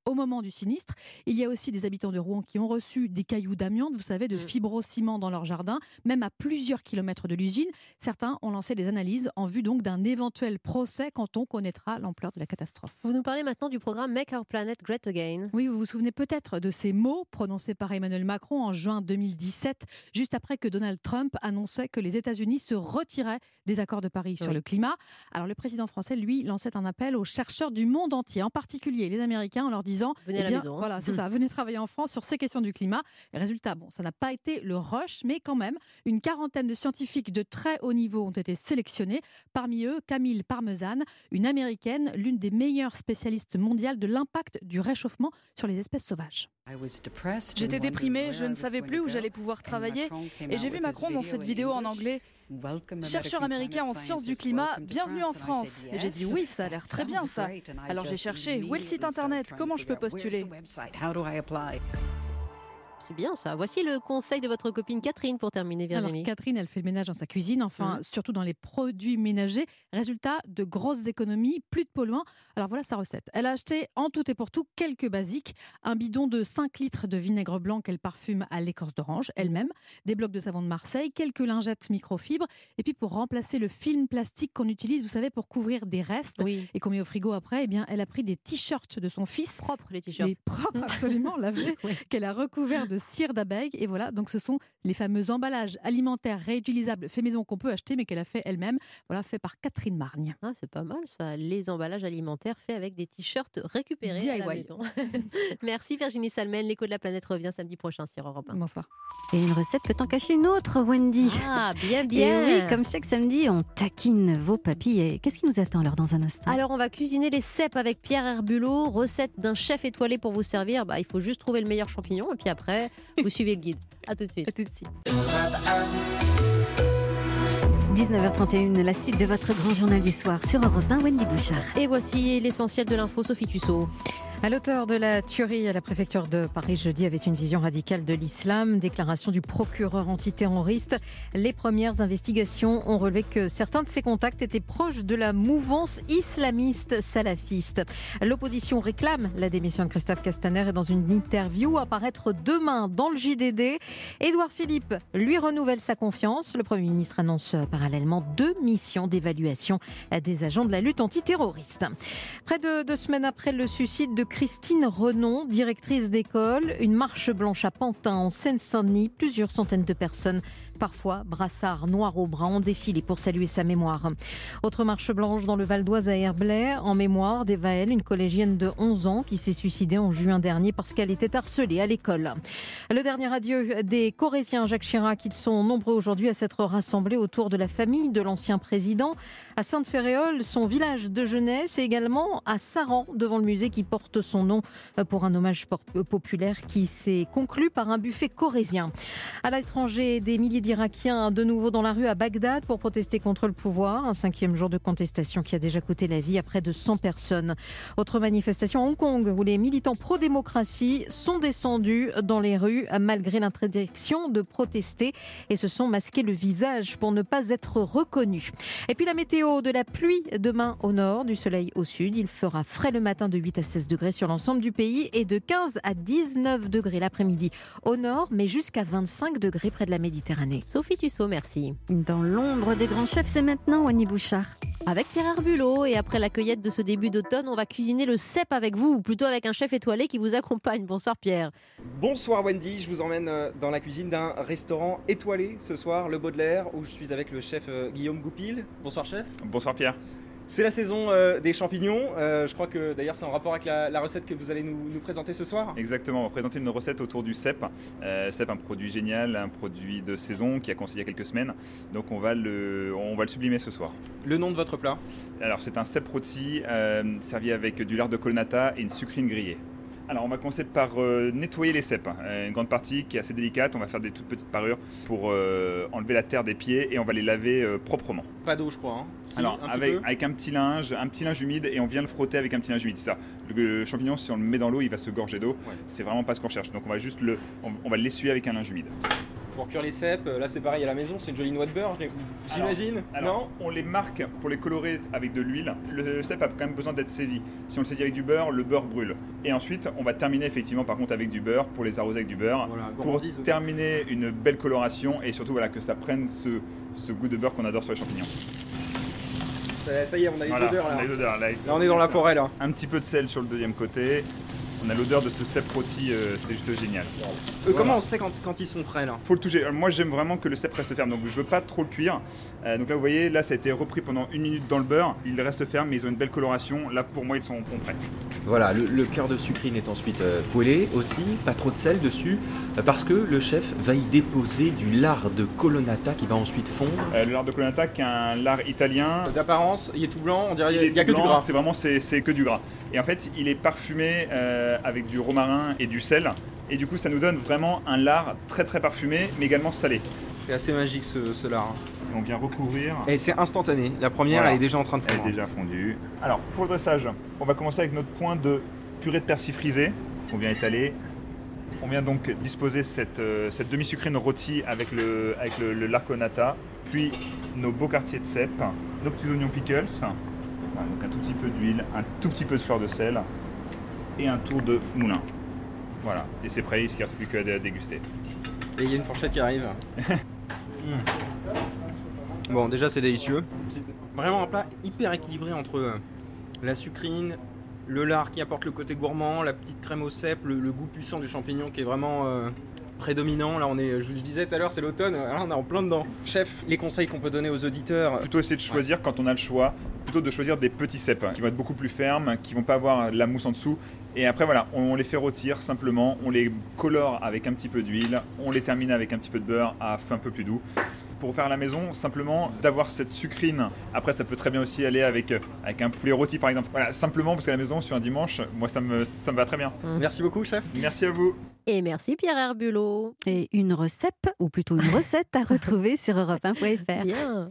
au moment du sinistre. Il y a aussi des habitants de Rouen qui ont reçu des cailloux d'amiante, vous savez, de fibrociment dans leur jardin, même à plusieurs kilomètres de l'usine. Certains ont lancé des analyses en vue donc d'un éventuel procès quand on connaîtra l'ampleur de la catastrophe. Vous nous parlez maintenant du programme Make Our Planet Great Again. Oui, vous vous souvenez peut-être de ces mots prononcés par Emmanuel Macron en juin deux mille dix-sept, juste après que Donald Trump annonçait que les États-Unis se retiraient des accords de Paris sur Oui. le climat. Alors le président français, lui, lançait un appel aux chercheurs du monde entier, en particulier les Américains, en leur disant Venez eh à la bien, maison, hein. voilà, c'est ça, venez travailler en France sur ces questions du climat. Et résultat, bon, ça n'a pas été le rush, mais quand même, une quarantaine de scientifiques de très haut niveau ont été sélectionnés. Parmi eux, Camille Parmesan, une américaine, l'une des meilleures spécialistes mondiales de l'impact du réchauffement sur les espèces sauvages. J'étais déprimée, je ne savais plus où j'allais pouvoir travailler et j'ai vu Macron dans cette vidéo en anglais. Chercheur américain en sciences du climat, bienvenue en France. Et j'ai dit oui, ça a l'air très bien ça. Alors j'ai cherché, où est le site internet, comment je peux postuler? C'est bien ça. Voici le conseil de votre copine Catherine pour terminer, Virginie. Alors Catherine, elle fait le ménage dans sa cuisine, enfin Mmh. surtout dans les produits ménagers. Résultat, de grosses économies, plus de polluants. Alors voilà sa recette. Elle a acheté en tout et pour tout quelques basiques. Un bidon de cinq litres de vinaigre blanc qu'elle parfume à l'écorce d'orange elle-même, des blocs de savon de Marseille, quelques lingettes microfibres. Et puis pour remplacer le film plastique qu'on utilise, vous savez, pour couvrir des restes Oui. et qu'on met au frigo après, eh bien, elle a pris des t-shirts de son fils. Propres les t-shirts. Mais propres, absolument, lavés, qu'elle a recouvert de cire d'abeille. Et voilà, donc ce sont les fameux emballages alimentaires réutilisables fait maison qu'on peut acheter, mais qu'elle a fait elle-même. Voilà, fait par Catherine Margne. Ah, c'est pas mal ça, les emballages alimentaires faits avec des t-shirts récupérés D I Y. à la maison. Merci Virginie Salmen. L'écho de la planète revient samedi prochain sur Europe un. Bonsoir. Et une recette peut en cacher une autre, Wendy. Ah, bien, Et bien. oui, comme chaque samedi, on taquine vos papilles. Et qu'est-ce qui nous attend alors dans un instant? Alors, on va cuisiner les cèpes avec Pierre Herbulot. Recette d'un chef étoilé pour vous servir. Bah, il faut juste trouver le meilleur champignon. Et puis après, vous suivez le guide. À tout de suite. À tout de suite. dix-neuf heures trente et une, la suite de votre grand journal du soir sur Europe un, Wendy Bouchard. Et voici l'essentiel de l'info, Sophie Tussaud. À l'auteur de la tuerie à la préfecture de Paris jeudi avait une vision radicale de l'islam. Déclaration du procureur antiterroriste. Les premières investigations ont relevé que certains de ses contacts étaient proches de la mouvance islamiste salafiste. L'opposition réclame la démission de Christophe Castaner et dans une interview à paraître demain dans le J D D, Édouard Philippe lui renouvelle sa confiance. Le Premier ministre annonce parallèlement deux missions d'évaluation des agents de la lutte antiterroriste. Près de deux semaines après le suicide de Christine Renon, directrice d'école, une marche blanche à Pantin en Seine-Saint-Denis. Plusieurs centaines de personnes, parfois brassard noir au bras, ont défilé pour saluer sa mémoire. Autre marche blanche dans le Val d'Oise à Herblay, en mémoire d'Evaëlle, une collégienne de onze ans qui s'est suicidée en juin dernier parce qu'elle était harcelée à l'école. Le dernier adieu des Corésiens, Jacques Chirac. Ils sont nombreux aujourd'hui à s'être rassemblés autour de la famille de l'ancien président. À Sainte-Féréole, son village de jeunesse, et également à Saran, devant le musée qui porte son nom pour un hommage populaire qui s'est conclu par un buffet corésien. À l'étranger, des milliers d'Irakiens de nouveau dans la rue à Bagdad pour protester contre le pouvoir. Un cinquième jour de contestation qui a déjà coûté la vie à près de cent personnes. Autre manifestation à Hong Kong où les militants pro-démocratie sont descendus dans les rues malgré l'interdiction de protester et se sont masqués le visage pour ne pas être reconnus. Et puis la météo, de la pluie demain au nord, du soleil au sud. Il fera frais le matin de huit à seize degrés sur l'ensemble du pays et de quinze à dix-neuf degrés l'après-midi au nord, mais jusqu'à vingt-cinq degrés près de la Méditerranée. Sophie Tussaud, merci. Dans l'ombre des grands chefs, c'est maintenant Wendy Bouchard. Avec Pierre Herbulot, et après la cueillette de ce début d'automne, on va cuisiner le cèpe avec vous, ou plutôt avec un chef étoilé qui vous accompagne. Bonsoir Pierre. Bonsoir Wendy, je vous emmène dans la cuisine d'un restaurant étoilé ce soir, le Baudelaire, où je suis avec le chef Guillaume Goupil. Bonsoir chef. Bonsoir Pierre. C'est la saison euh, des champignons, euh, je crois que d'ailleurs c'est en rapport avec la, la recette que vous allez nous, nous présenter ce soir. Exactement, on va présenter une recette autour du cèpe. Euh, cèpe, un produit génial, un produit de saison qui a conçu il y a quelques semaines, donc on va le, on va le sublimer ce soir. Le nom de votre plat? Alors c'est un cèpe rôti euh, servi avec du lard de colonnata et une sucrine grillée. Alors on va commencer par euh, nettoyer les cèpes, une grande partie qui est assez délicate, on va faire des toutes petites parures pour euh, enlever la terre des pieds et on va les laver euh, proprement. Pas d'eau je crois, hein. Si, Alors un avec, peu. avec un petit linge, un petit linge humide et on vient le frotter avec un petit linge humide, c'est ça. Le, le champignon si on le met dans l'eau il va se gorger d'eau, ouais. C'est vraiment pas ce qu'on cherche, donc on va juste le, on, on va l'essuyer avec un linge humide. Pour cuire les cèpes, là c'est pareil à la maison, c'est une jolie noix de beurre, j'imagine. Alors, on les marque pour les colorer avec de l'huile. Le cèpe a quand même besoin d'être saisi. Si on le saisit avec du beurre, le beurre brûle. Et ensuite, on va terminer effectivement par contre avec du beurre pour les arroser avec du beurre. Voilà, pour gourmandise. terminer une belle coloration et surtout voilà, que ça prenne ce, ce goût de beurre qu'on adore sur les champignons. Ça, ça y est, on a eu Voilà, l'odeur là. on a eu l'odeur, là. Là on est dans la forêt là. Un petit peu de sel sur le deuxième côté. On a l'odeur de ce cèpe rôti, euh, c'est juste génial. Euh, Voilà. Comment on sait quand, quand ils sont prêts là? Faut le toucher. Moi j'aime vraiment que le cèpe reste ferme, donc je veux pas trop le cuire. Euh, donc là vous voyez, là ça a été repris pendant une minute dans le beurre. Il reste ferme, mais ils ont une belle coloration. Là pour moi ils sont, sont prêts. Voilà, le, le cœur de sucrine est ensuite euh, poêlé aussi, pas trop de sel dessus, euh, parce que le chef va y déposer du lard de colonnata qui va ensuite fondre. Euh, le lard de colonnata qui est un lard italien. D'apparence, il est tout blanc, on dirait Il qu'il n'y a tout que du blanc, gras. C'est vraiment c'est, c'est que du gras. Et en fait il est parfumé euh, avec du romarin et du sel. Et du coup ça nous donne vraiment un lard très très parfumé, mais également salé. C'est assez magique ce, ce lard. Et on vient recouvrir. Et c'est instantané, la première Voilà. elle est déjà en train de fondre. Elle est déjà fondue. Alors pour le dressage, on va commencer avec notre point de purée de persil frisé qu'on vient étaler. On vient donc disposer cette, euh, cette demi-sucrine rôtie avec le, avec le, le lard colonnata, puis nos beaux quartiers de cèpe, nos petits oignons pickles, voilà, donc un tout petit peu d'huile, un tout petit peu de fleur de sel et un tour de moulin. Voilà, et c'est prêt, il ne se reste plus qu'à dé- déguster. Et il y a une fourchette qui arrive. Mm. Bon, déjà c'est délicieux. C'est vraiment un plat hyper équilibré entre euh, la sucrine, le lard qui apporte le côté gourmand, la petite crème au cèpe, le, le goût puissant du champignon qui est vraiment euh, prédominant. Là on est, je vous disais tout à l'heure, c'est l'automne, là on est en plein dedans. Chef, les conseils qu'on peut donner aux auditeurs. Plutôt essayer de choisir, quand on a le choix, plutôt de choisir des petits cèpes qui vont être beaucoup plus fermes, qui vont pas avoir de la mousse en dessous. Et après voilà, on les fait rôtir simplement, on les colore avec un petit peu d'huile, on les termine avec un petit peu de beurre à feu un peu plus doux. Pour faire à la maison, simplement d'avoir cette sucrine. Après ça peut très bien aussi aller avec, avec un poulet rôti par exemple. Voilà, simplement parce qu'à la maison sur un dimanche, moi ça me, ça me va très bien. Mmh. Merci beaucoup chef. Merci à vous. Et merci Pierre Herbulot. Et une recette, ou plutôt une recette à retrouver sur europe un point f r. Bien.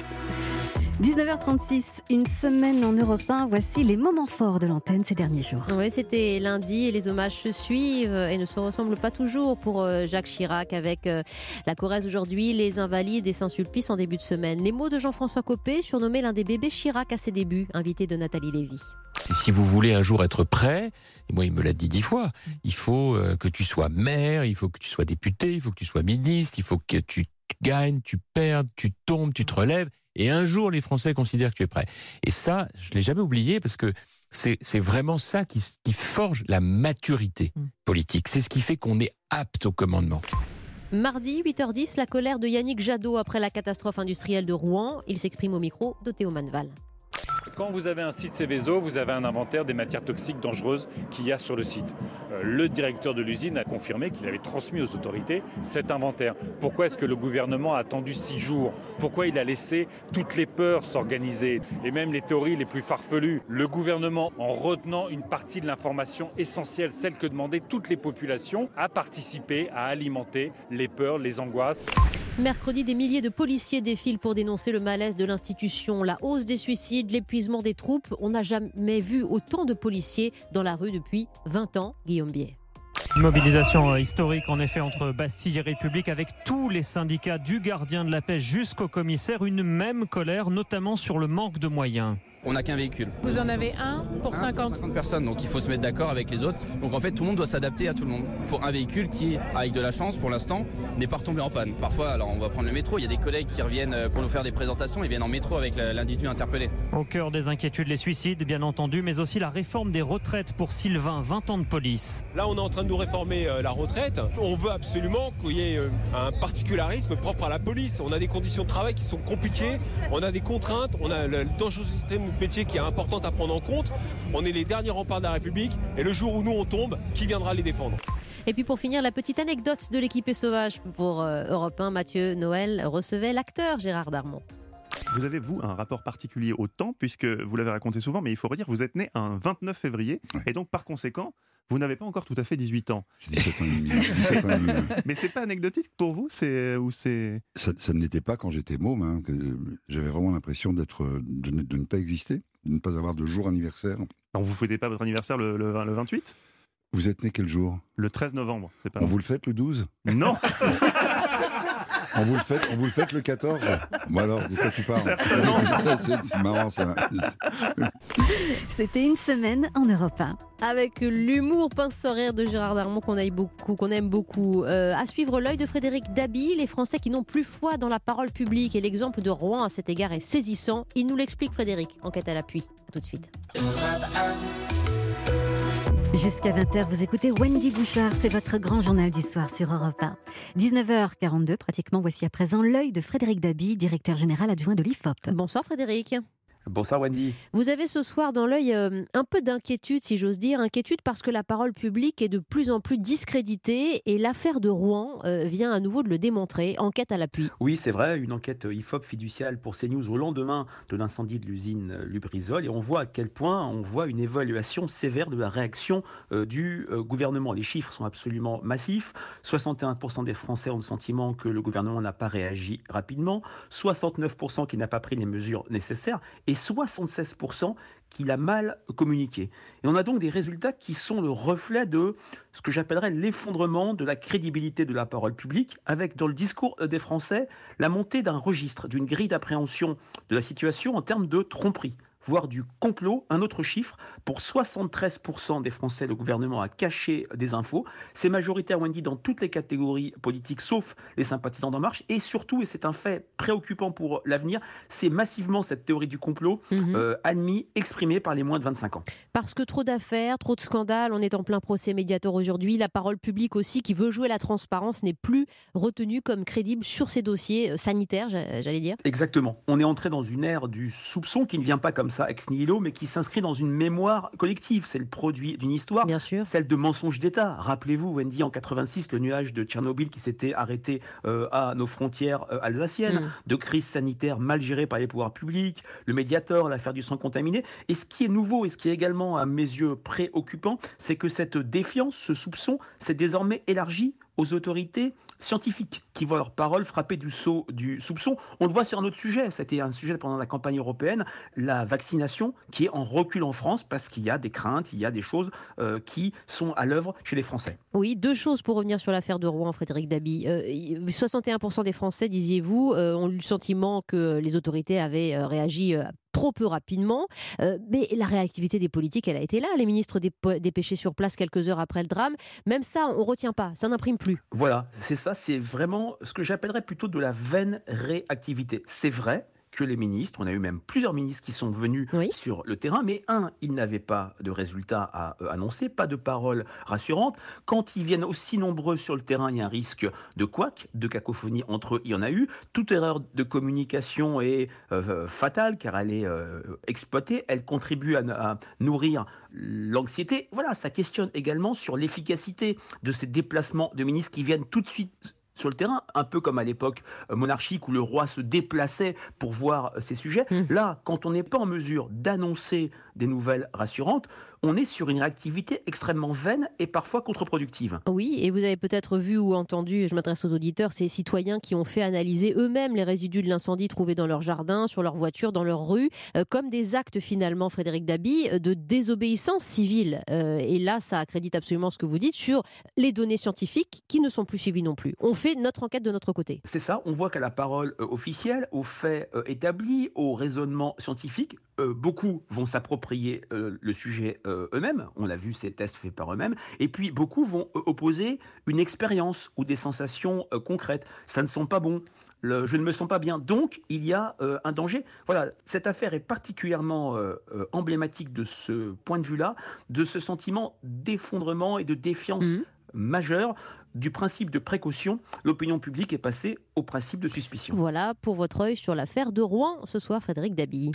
dix-neuf heures trente-six, une semaine en Europe un, voici les moments forts de l'antenne ces derniers jours. Oui, c'était lundi et les hommages se suivent et ne se ressemblent pas toujours pour Jacques Chirac avec la Corrèze aujourd'hui, les Invalides et Saint-Sulpice en début de semaine. Les mots de Jean-François Copé, surnommé l'un des bébés Chirac à ses débuts, invité de Nathalie Lévy. Si vous voulez un jour être prêt, et moi il me l'a dit dix fois, il faut que tu sois maire, il faut que tu sois député, il faut que tu sois ministre, il faut que tu gagnes, tu perdes, tu tombes, tu te relèves. Et un jour, les Français considèrent que tu es prêt. Et ça, je ne l'ai jamais oublié parce que c'est, c'est vraiment ça qui, qui forge la maturité politique. C'est ce qui fait qu'on est apte au commandement. Mardi, huit heures dix, la colère de Yannick Jadot après la catastrophe industrielle de Rouen. Il s'exprime au micro de Théo Manval. Quand vous avez un site Seveso, vous avez un inventaire des matières toxiques dangereuses qu'il y a sur le site. Euh, le directeur de l'usine a confirmé qu'il avait transmis aux autorités cet inventaire. Pourquoi est-ce que le gouvernement a attendu six jours ? Pourquoi il a laissé toutes les peurs s'organiser et même les théories les plus farfelues ? Le gouvernement, en retenant une partie de l'information essentielle, celle que demandaient toutes les populations, a participé à alimenter les peurs, les angoisses. Mercredi, des milliers de policiers défilent pour dénoncer le malaise de l'institution, la hausse des suicides, l'épuisement des troupes. On n'a jamais vu autant de policiers dans la rue depuis vingt ans. Guillaume Biet. Une mobilisation historique en effet entre Bastille et République avec tous les syndicats du gardien de la paix jusqu'au commissaire. Une même colère, notamment sur le manque de moyens. On n'a qu'un véhicule. Vous en avez un pour cinquante personnes, donc il faut se mettre d'accord avec les autres. Donc en fait, tout le monde doit s'adapter à tout le monde. Pour un véhicule qui, avec de la chance pour l'instant, n'est pas retombé en panne. Parfois, alors on va prendre le métro, il y a des collègues qui reviennent pour nous faire des présentations, ils viennent en métro avec l'individu interpellé. Au cœur des inquiétudes, les suicides, bien entendu, mais aussi la réforme des retraites pour Sylvain, vingt ans de police. Là, on est en train de nous réformer euh, la retraite. On veut absolument qu'il y ait euh, un particularisme propre à la police. On a des conditions de travail qui sont compliquées, on a des contraintes, on a le dangerosité de notre métier qui est important à prendre en compte. On est les derniers remparts de la République et le jour où nous on tombe, qui viendra les défendre ? Et puis pour finir, la petite anecdote de l'équipée sauvage pour euh, Europe un. Mathieu Noël recevait l'acteur Gérard Darmon. Vous avez, vous, un rapport particulier au temps, puisque vous l'avez raconté souvent, mais il faut redire, vous êtes né un vingt-neuf février, ouais. Et donc par conséquent, vous n'avez pas encore tout à fait dix-huit ans. J'ai dix-sept ans et demi. dix-sept ans et demi. Mais c'est pas anecdotique pour vous, c'est, ou c'est... Ça, ça ne l'était pas quand j'étais môme, hein, que j'avais vraiment l'impression d'être, de, ne, de ne pas exister, de ne pas avoir de jour anniversaire. Alors vous ne fêtez pas votre anniversaire le, le, le vingt-huit ? Vous êtes né quel jour ? Le treize novembre. C'est pas On vous le faites le douze ? Non. On vous le fait, on vous le fait le quatorze. Bon alors, de quoi tu parles? c'est, c'est marrant ça. C'était une semaine en Europe un. Avec l'humour pince sans rire de Gérard Darmon qu'on aime beaucoup, qu'on aime beaucoup. Euh, à suivre l'œil de Frédéric Dabi, les Français qui n'ont plus foi dans la parole publique. Et l'exemple de Rouen à cet égard est saisissant. Il nous l'explique, Frédéric, enquête à l'appui. A tout de suite. Jusqu'à vingt heures, vous écoutez Wendy Bouchard, c'est votre grand journal du soir sur Europe un. dix-neuf heures quarante-deux, pratiquement, voici à présent l'œil de Frédéric Dabi, directeur général adjoint de l'I F O P. Bonsoir Frédéric. Bonsoir Wendy. Vous avez ce soir dans l'œil euh, un peu d'inquiétude, si j'ose dire, inquiétude parce que la parole publique est de plus en plus discréditée et l'affaire de Rouen euh, vient à nouveau de le démontrer. Enquête à l'appui. Oui, c'est vrai, une enquête I F O P fiduciale pour CNews au lendemain de l'incendie de l'usine Lubrizol et on voit à quel point on voit une évaluation sévère de la réaction euh, du euh, gouvernement. Les chiffres sont absolument massifs. soixante et un pour cent des Français ont le sentiment que le gouvernement n'a pas réagi rapidement, soixante-neuf pour cent qui n'a pas pris les mesures nécessaires et soixante-seize pour cent qu'il a mal communiqué. Et on a donc des résultats qui sont le reflet de ce que j'appellerais l'effondrement de la crédibilité de la parole publique, avec dans le discours des Français la montée d'un registre, d'une grille d'appréhension de la situation en termes de tromperie, voire du complot. Un autre chiffre, pour soixante-treize pour cent des Français, le gouvernement a caché des infos. C'est majoritaire, Wendy, dans toutes les catégories politiques, sauf les sympathisants d'En Marche. Et surtout, et c'est un fait préoccupant pour l'avenir, c'est massivement cette théorie du complot mmh. euh, admis, exprimée par les moins de vingt-cinq ans. Parce que trop d'affaires, trop de scandales, on est en plein procès Mediator aujourd'hui. La parole publique aussi, qui veut jouer la transparence, n'est plus retenue comme crédible sur ces dossiers sanitaires, j'allais dire. Exactement. On est entré dans une ère du soupçon qui ne vient pas comme ça ex nihilo, mais qui s'inscrit dans une mémoire collective. C'est le produit d'une histoire, bien sûr, celle de mensonges d'État. Rappelez-vous, Wendy, en quatre-vingt-six, le nuage de Tchernobyl qui s'était arrêté euh, à nos frontières euh, alsaciennes, mmh. de crises sanitaires mal gérées par les pouvoirs publics, le Mediator, l'affaire du sang contaminé. Et ce qui est nouveau et ce qui est également, à mes yeux, préoccupant, c'est que cette défiance, ce soupçon, s'est désormais élargi aux autorités scientifiques qui voient leurs paroles frapper du sceau du soupçon. On le voit sur un autre sujet, c'était un sujet pendant la campagne européenne, la vaccination qui est en recul en France parce qu'il y a des craintes, il y a des choses euh, qui sont à l'œuvre chez les Français. Oui, deux choses pour revenir sur l'affaire de Rouen, Frédéric Dabi. Euh, soixante et un pour cent des Français, disiez-vous, euh, ont eu le sentiment que les autorités avaient euh, réagi euh, trop peu rapidement, euh, mais la réactivité des politiques, elle a été là. Les ministres dép- dépêchés sur place quelques heures après le drame, même ça, on ne retient pas, ça n'imprime plus. Voilà, c'est ça, c'est vraiment ce que j'appellerais plutôt de la vaine réactivité. C'est vrai que les ministres, on a eu même plusieurs ministres qui sont venus oui. sur le terrain, mais un, ils n'avaient pas de résultats à euh, annoncer, pas de paroles rassurantes. Quand ils viennent aussi nombreux sur le terrain, il y a un risque de couac, de cacophonie entre eux, il y en a eu. Toute erreur de communication est euh, fatale, car elle est euh, exploitée, elle contribue à, à nourrir l'anxiété. Voilà, ça questionne également sur l'efficacité de ces déplacements de ministres qui viennent tout de suite sur le terrain, un peu comme à l'époque monarchique où le roi se déplaçait pour voir ces sujets. Mmh. Là, quand on n'est pas en mesure d'annoncer des nouvelles rassurantes, on est sur une réactivité extrêmement vaine et parfois contre-productive. Oui, et vous avez peut-être vu ou entendu, je m'adresse aux auditeurs, ces citoyens qui ont fait analyser eux-mêmes les résidus de l'incendie trouvés dans leur jardin, sur leur voiture, dans leur rue, euh, comme des actes finalement, Frédéric Dabi, de désobéissance civile. Euh, et là, ça accrédite absolument ce que vous dites sur les données scientifiques qui ne sont plus suivies non plus. On fait notre enquête de notre côté. C'est ça, on voit qu'à la parole euh, officielle, aux faits euh, établis, au raisonnement scientifique, euh, beaucoup vont s'approprier euh, le sujet euh, eux-mêmes. On l'a vu, ces tests faits par eux-mêmes. Et puis, beaucoup vont euh, opposer une expérience ou des sensations euh, concrètes. Ça ne sent pas bon. Le, je ne me sens pas bien. Donc, il y a euh, un danger. Voilà, cette affaire est particulièrement euh, euh, emblématique de ce point de vue-là, de ce sentiment d'effondrement et de défiance mmh. majeure. Du principe de précaution, l'opinion publique est passée au principe de suspicion. Voilà pour votre œil sur l'affaire de Rouen ce soir, Frédéric Dabi.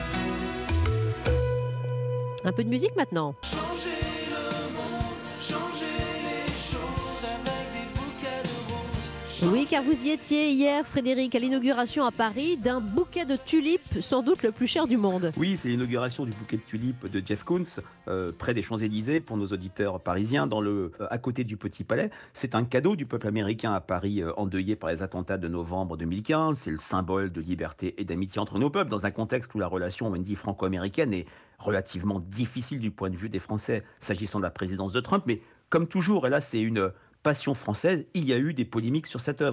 Un peu de musique maintenant. Changer le monde, changer les choses avec des bouquets de roses. Oui, car vous y étiez hier, Frédéric, à l'inauguration à Paris d'un bouquet de tulipes, sans doute le plus cher du monde. Oui, c'est l'inauguration du bouquet de tulipes de Jeff Koons, euh, près des Champs-Élysées, pour nos auditeurs parisiens, dans le, euh, à côté du Petit Palais. C'est un cadeau du peuple américain à Paris, euh, endeuillé par les attentats de novembre deux mille quinze. C'est le symbole de liberté et d'amitié entre nos peuples, dans un contexte où la relation, Wendy, franco-américaine est relativement difficile du point de vue des Français, s'agissant de la présidence de Trump. Mais comme toujours, et là c'est une passion française, il y a eu des polémiques sur cette œuvre.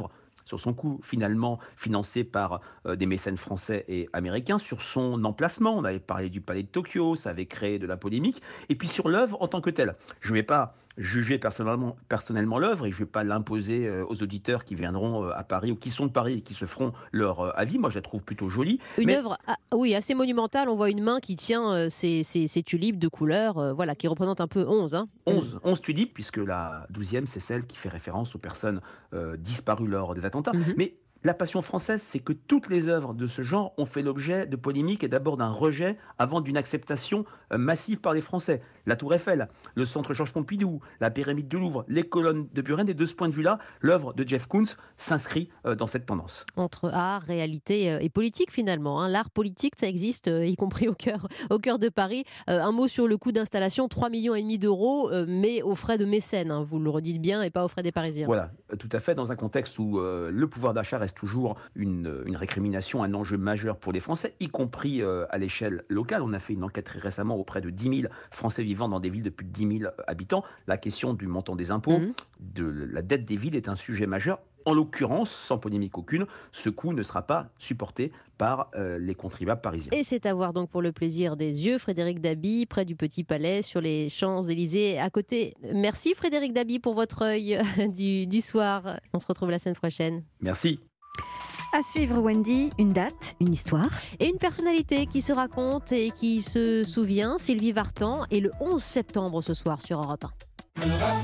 sur son coût finalement financé par euh, des mécènes français et américains, sur son emplacement. On avait parlé du palais de Tokyo, ça avait créé de la polémique. Et puis sur l'œuvre en tant que telle. Je ne vais pas juger personnellement, personnellement l'œuvre et je ne vais pas l'imposer euh, aux auditeurs qui viendront euh, à Paris ou qui sont de Paris et qui se feront leur euh, avis. Moi, je la trouve plutôt jolie. Une mais... œuvre ah, oui, assez monumentale. On voit une main qui tient euh, ces, ces, ces tulipes de couleur, euh, voilà, qui représentent un peu onze. Hein. onze, onze tulipes, puisque la douzième, c'est celle qui fait référence aux personnes euh, disparues lors des attentats. Mm-hmm. Mais la passion française, c'est que toutes les œuvres de ce genre ont fait l'objet de polémiques et d'abord d'un rejet avant d'une acceptation euh, massive par les Français. La Tour Eiffel, le Centre Georges Pompidou, la Pyramide du Louvre, les colonnes de Buren. Et de ce point de vue-là, l'œuvre de Jeff Koons s'inscrit euh, dans cette tendance. Entre art, réalité euh, et politique finalement. Hein. L'art politique, ça existe, euh, y compris au cœur, au cœur de Paris. Euh, un mot sur le coût d'installation, trois virgule cinq millions d'euros, euh, mais aux frais de mécènes, hein, vous le redites bien, et pas aux frais des Parisiens. Voilà, tout à fait, dans un contexte où euh, le pouvoir d'achat reste toujours une, une récrimination, un enjeu majeur pour les Français, y compris euh, à l'échelle locale. On a fait une enquête très récemment auprès de dix mille Français vivant dans des villes de plus de dix mille habitants. La question du montant des impôts, mmh. de la dette des villes est un sujet majeur. En l'occurrence, sans polémique aucune, ce coût ne sera pas supporté par euh, les contribuables parisiens. Et c'est à voir donc pour le plaisir des yeux, Frédéric Dabi, près du Petit Palais, sur les Champs-Élysées, à côté. Merci Frédéric Dabi pour votre œil du, du soir. On se retrouve la semaine prochaine. Merci. À suivre, Wendy, une date, une histoire. Et une personnalité qui se raconte et qui se souvient, Sylvie Vartan, et le onze septembre ce soir sur Europe un.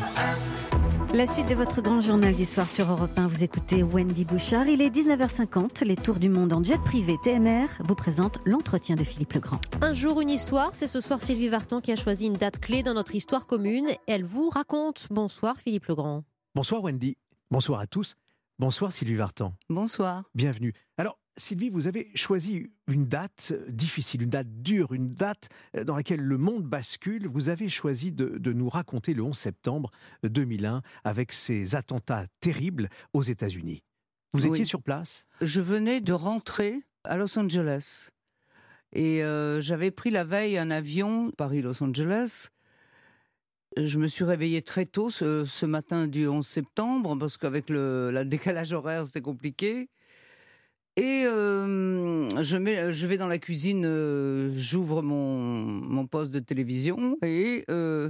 La suite de votre grand journal du soir sur Europe un, vous écoutez Wendy Bouchard. Il est dix-neuf heures cinquante, les tours du monde en jet privé T M R vous présentent l'entretien de Philippe Legrand. Un jour, une histoire, c'est ce soir Sylvie Vartan qui a choisi une date clé dans notre histoire commune. Elle vous raconte. Bonsoir Philippe Legrand. Bonsoir Wendy, bonsoir à tous. Bonsoir Sylvie Vartan. Bonsoir. Bienvenue. Alors Sylvie, vous avez choisi une date difficile, une date dure, une date dans laquelle le monde bascule. Vous avez choisi de, de nous raconter le onze septembre deux mille un avec ces attentats terribles aux États-Unis. Vous étiez oui. sur place ? Je venais de rentrer à Los Angeles et euh, j'avais pris la veille un avion Paris-Los Angeles. Je me suis réveillée très tôt ce, ce matin du onze septembre parce qu'avec le, le décalage horaire, c'était compliqué. Et euh, je, mets, je vais dans la cuisine, euh, j'ouvre mon, mon poste de télévision et euh,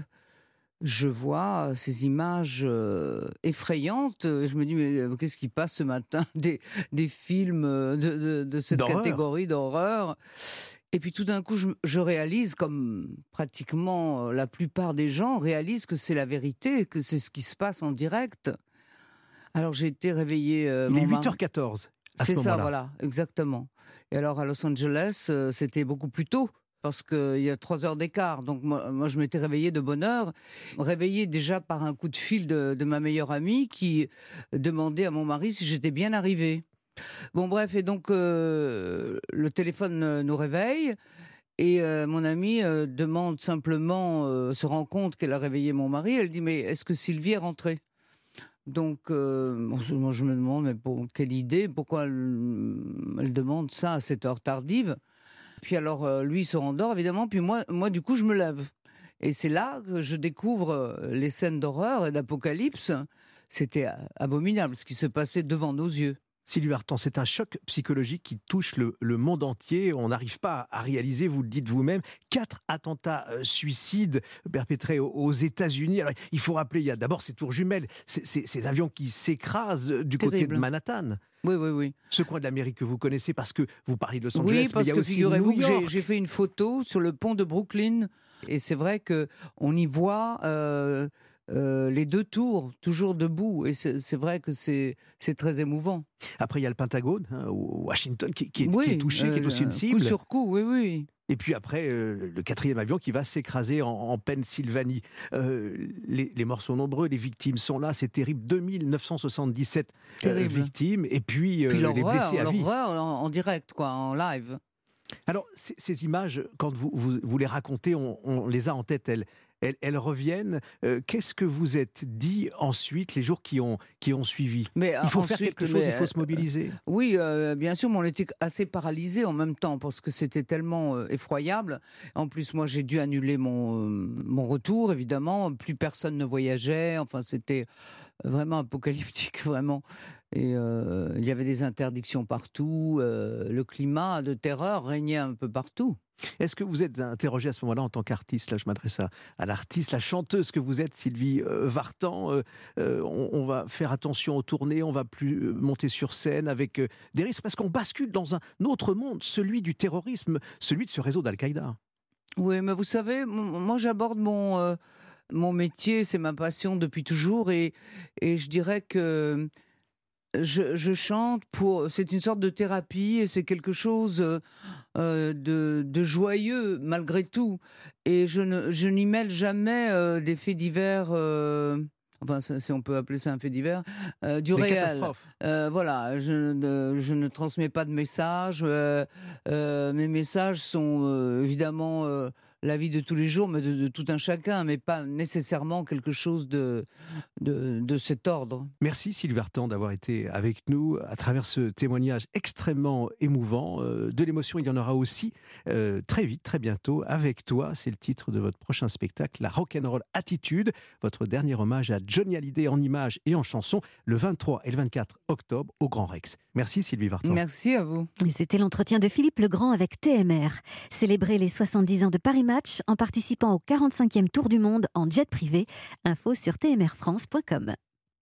je vois ces images euh, effrayantes. Je me dis, mais qu'est-ce qui passe ce matin ? Des, des films de, de, de cette d'horreur. catégorie d'horreur. Et puis tout d'un coup, je, je réalise, comme pratiquement la plupart des gens réalisent, que c'est la vérité, que c'est ce qui se passe en direct. Alors j'ai été réveillée... Euh, Il est mon huit heures quatorze à c'est ce ça, moment-là. voilà, exactement. Et alors à Los Angeles, euh, c'était beaucoup plus tôt, parce qu'il y a trois heures d'écart. Donc moi, moi je m'étais réveillée de bonne heure, réveillée déjà par un coup de fil de, de ma meilleure amie qui demandait à mon mari si j'étais bien arrivée. Bon bref, et donc euh, le téléphone euh, nous réveille et euh, mon amie euh, demande simplement, euh, se rend compte qu'elle a réveillé mon mari, elle dit mais est-ce que Sylvie est rentrée ? Donc euh, moi je me demande mais pour quelle idée, pourquoi elle, elle demande ça à cette heure tardive ? Puis alors euh, lui il se rendort évidemment, puis moi, moi du coup je me lève. Et c'est là que je découvre les scènes d'horreur et d'apocalypse. C'était abominable ce qui se passait devant nos yeux. Sylvie Vartan, c'est un choc psychologique qui touche le, le monde entier. On n'arrive pas à réaliser, vous le dites vous-même, quatre attentats euh, suicides perpétrés aux, aux États-Unis. Alors, il faut rappeler, il y a d'abord ces tours jumelles, ces, ces, ces avions qui s'écrasent du Terrible. côté de Manhattan. Oui, oui, oui. Ce coin de l'Amérique que vous connaissez parce que vous parlez de Los Angeles, oui, parce mais il y a que aussi figurez-vous New que York. j'ai, j'ai fait une photo sur le pont de Brooklyn et c'est vrai que on y voit euh, euh, les deux tours toujours debout et c'est, c'est vrai que c'est, c'est très émouvant. Après, il y a le Pentagone, hein, Washington, qui, qui, est, oui, qui est touché, euh, qui est aussi une cible. Coup sur coup, oui, oui. Et puis après, euh, le quatrième avion qui va s'écraser en, en Pennsylvanie. Euh, les, les morts sont nombreux, les victimes sont là, c'est terrible. deux mille neuf cent soixante-dix-sept euh, victimes, et puis, euh, puis les blessés à vie. L'horreur en, en direct, quoi, en live. Alors, ces, ces images, quand vous, vous, vous les racontez, on, on les a en tête, elles, elles, elles reviennent. Euh, qu'est-ce que vous êtes dit ensuite, les jours qui ont, qui ont suivi ? mais, Il faut ensuite, faire quelque chose, mais, il faut se mobiliser. Euh, oui, euh, bien sûr, mais on était assez paralysés en même temps, parce que c'était tellement euh, effroyable. En plus, moi, j'ai dû annuler mon, euh, mon retour, évidemment. Plus personne ne voyageait. Enfin, c'était... vraiment apocalyptique, vraiment. Et euh, il y avait des interdictions partout, euh, le climat de terreur régnait un peu partout. Est-ce que vous êtes interrogée à ce moment-là en tant qu'artiste? Là, je m'adresse à, à l'artiste, la chanteuse que vous êtes, Sylvie euh, Vartan. Euh, euh, on, on va faire attention aux tournées, on va plus euh, monter sur scène avec euh, des risques, parce qu'on bascule dans un autre monde, celui du terrorisme, celui de ce réseau d'Al-Qaïda. Oui, mais vous savez, m- moi j'aborde mon, euh, mon métier, c'est ma passion depuis toujours, et, et je dirais que je, je chante pour... C'est une sorte de thérapie, et c'est quelque chose euh, euh, de, de joyeux malgré tout. Et je, ne, je n'y mêle jamais euh, des faits divers... euh, Enfin, si on peut appeler ça un fait divers, euh, du Des réel. catastrophes. Euh, voilà, je ne, je ne transmets pas de messages. Euh, euh, mes messages sont euh, évidemment euh, la vie de tous les jours, mais de, de tout un chacun, mais pas nécessairement quelque chose de, de, de cet ordre. Merci Sylvie Vartan d'avoir été avec nous à travers ce témoignage extrêmement émouvant. Euh, de l'émotion, il y en aura aussi euh, très vite, très bientôt, avec toi. C'est le titre de votre prochain spectacle, La Rock'n'Roll Attitude, votre dernier hommage à Johnny Hallyday en images et en chansons, le vingt-trois et le vingt-quatre octobre au Grand Rex. Merci Sylvie Vartan. Merci à vous. Et c'était l'entretien de Philippe Legrand avec T M R. Célébrer les soixante-dix ans de Paris Match en participant au quarante-cinquième Tour du Monde en jet privé. Info sur t m r france point com.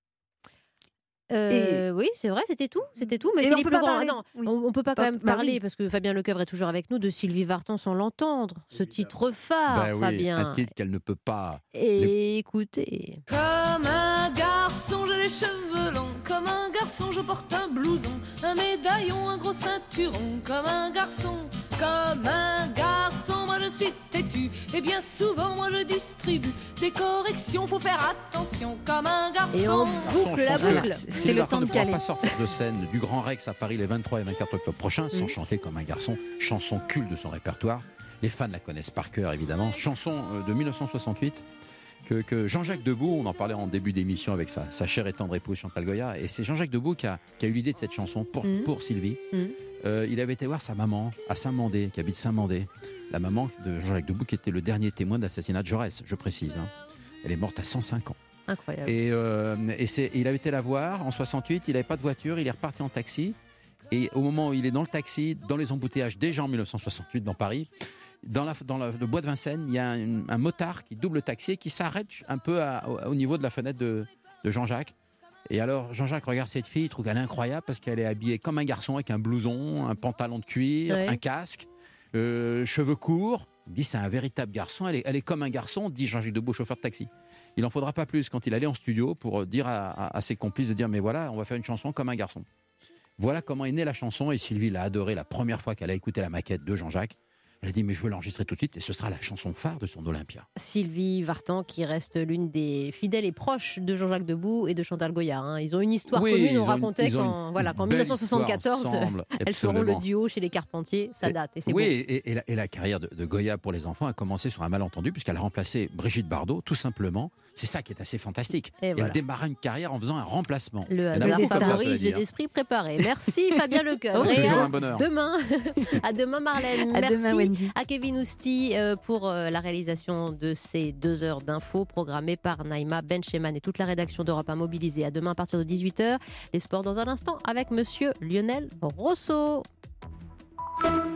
Euh, Oui, c'est vrai, c'était tout, c'était tout. Mais Et on Philippe peut pas Legrand, parler- non, oui. on, on peut pas quand Bah, même bah parler oui. parce que Fabien Lecoeuvre est toujours avec nous de Sylvie Vartan sans l'entendre. Ce titre phare, Ben oui, Fabien. un titre qu'elle ne peut pas. Et écoutez. Comme un garçon, j'ai les cheveux longs. Comme un garçon, je porte un blouson, un médaillon, un gros ceinturon. Comme un garçon, comme un garçon, moi je suis têtu. Et bien souvent, moi je distribue des corrections. Faut faire attention, comme un garçon. Et on boucle la boucle. Sylvie Vartan ne pourra pas sortir de scène du Grand Rex à Paris les vingt-trois et vingt-quatre octobre prochains sans chanter comme un garçon. Chanson culte de son répertoire. Les fans la connaissent par cœur, évidemment. Chanson euh, de mille neuf cent soixante-huit que, que Jean-Jacques Debout, on en parlait en début d'émission avec sa, sa chère et tendre épouse Chantal Goya, et c'est Jean-Jacques Debout qui a, qui a eu l'idée de cette chanson pour, Mhm. pour Sylvie. Mhm. Euh, il avait été voir sa maman à Saint-Mandé, qui habite Saint-Mandé. La maman de Jean-Jacques Debout, qui était le dernier témoin de l'assassinat de Jaurès, je précise. hein. Elle est morte à cent cinq ans. Incroyable. Et, euh, et c'est, il avait été la voir en soixante-huit, il n'avait pas de voiture, il est reparti en taxi. Et au moment où il est dans le taxi, dans les embouteillages, déjà en mille neuf cent soixante-huit dans Paris, dans, la, dans la, le bois de Vincennes, il y a un, un motard qui double le taxi et qui s'arrête un peu à- au, au niveau de la fenêtre de, de Jean-Jacques. Et alors Jean-Jacques regarde cette fille, il trouve qu'elle est incroyable parce qu'elle est habillée comme un garçon avec un blouson, un pantalon de cuir, Ouais. un casque, euh, cheveux courts. Il me dit c'est un véritable garçon, elle est, elle est comme un garçon, dit Jean-Jacques Debout, chauffeur de taxi. Il n'en faudra pas plus quand il allait en studio pour dire à, à- à ses complices de dire mais voilà, on va faire une chanson comme un garçon. Voilà comment est née la chanson et Sylvie l'a adorée la première fois qu'elle a écouté la maquette de Jean-Jacques. Elle a dit mais je veux l'enregistrer tout de suite et ce sera la chanson phare de son Olympia. Sylvie Vartan qui reste l'une des fidèles et proches de Jean-Jacques Debout et de Chantal Goya. hein. Ils ont une histoire Oui, commune. ils On ont une- racontait ils ont qu'en une voilà, qu'en belle mille neuf cent soixante-quatorze, histoire ensemble, elles feront le absolument. duo chez les Carpentiers. Ça date et c'est Oui, beau. et, et la, et la carrière de, de Goya pour les enfants a commencé sur un malentendu puisqu'elle a remplacé Brigitte Bardot, tout simplement. C'est ça qui est assez fantastique. Et Et voilà. elle démarra une carrière en faisant un remplacement. Le Il y en a hasard beaucoup comme ça, favorise je dois les dire. esprits préparés. Merci Fabien Lecoeuvre. C'est Et toujours à un bonheur. Demain. À demain Marlène. À Merci demain, Wendy. à Kevin Ousti euh, pour euh, la réalisation de ces deux heures d'infos programmées par Naïma Bencheman et toute la rédaction d'Europe un mobilisée. À demain à partir de dix-huit heures. Les sports dans un instant avec monsieur Lionel Rosso.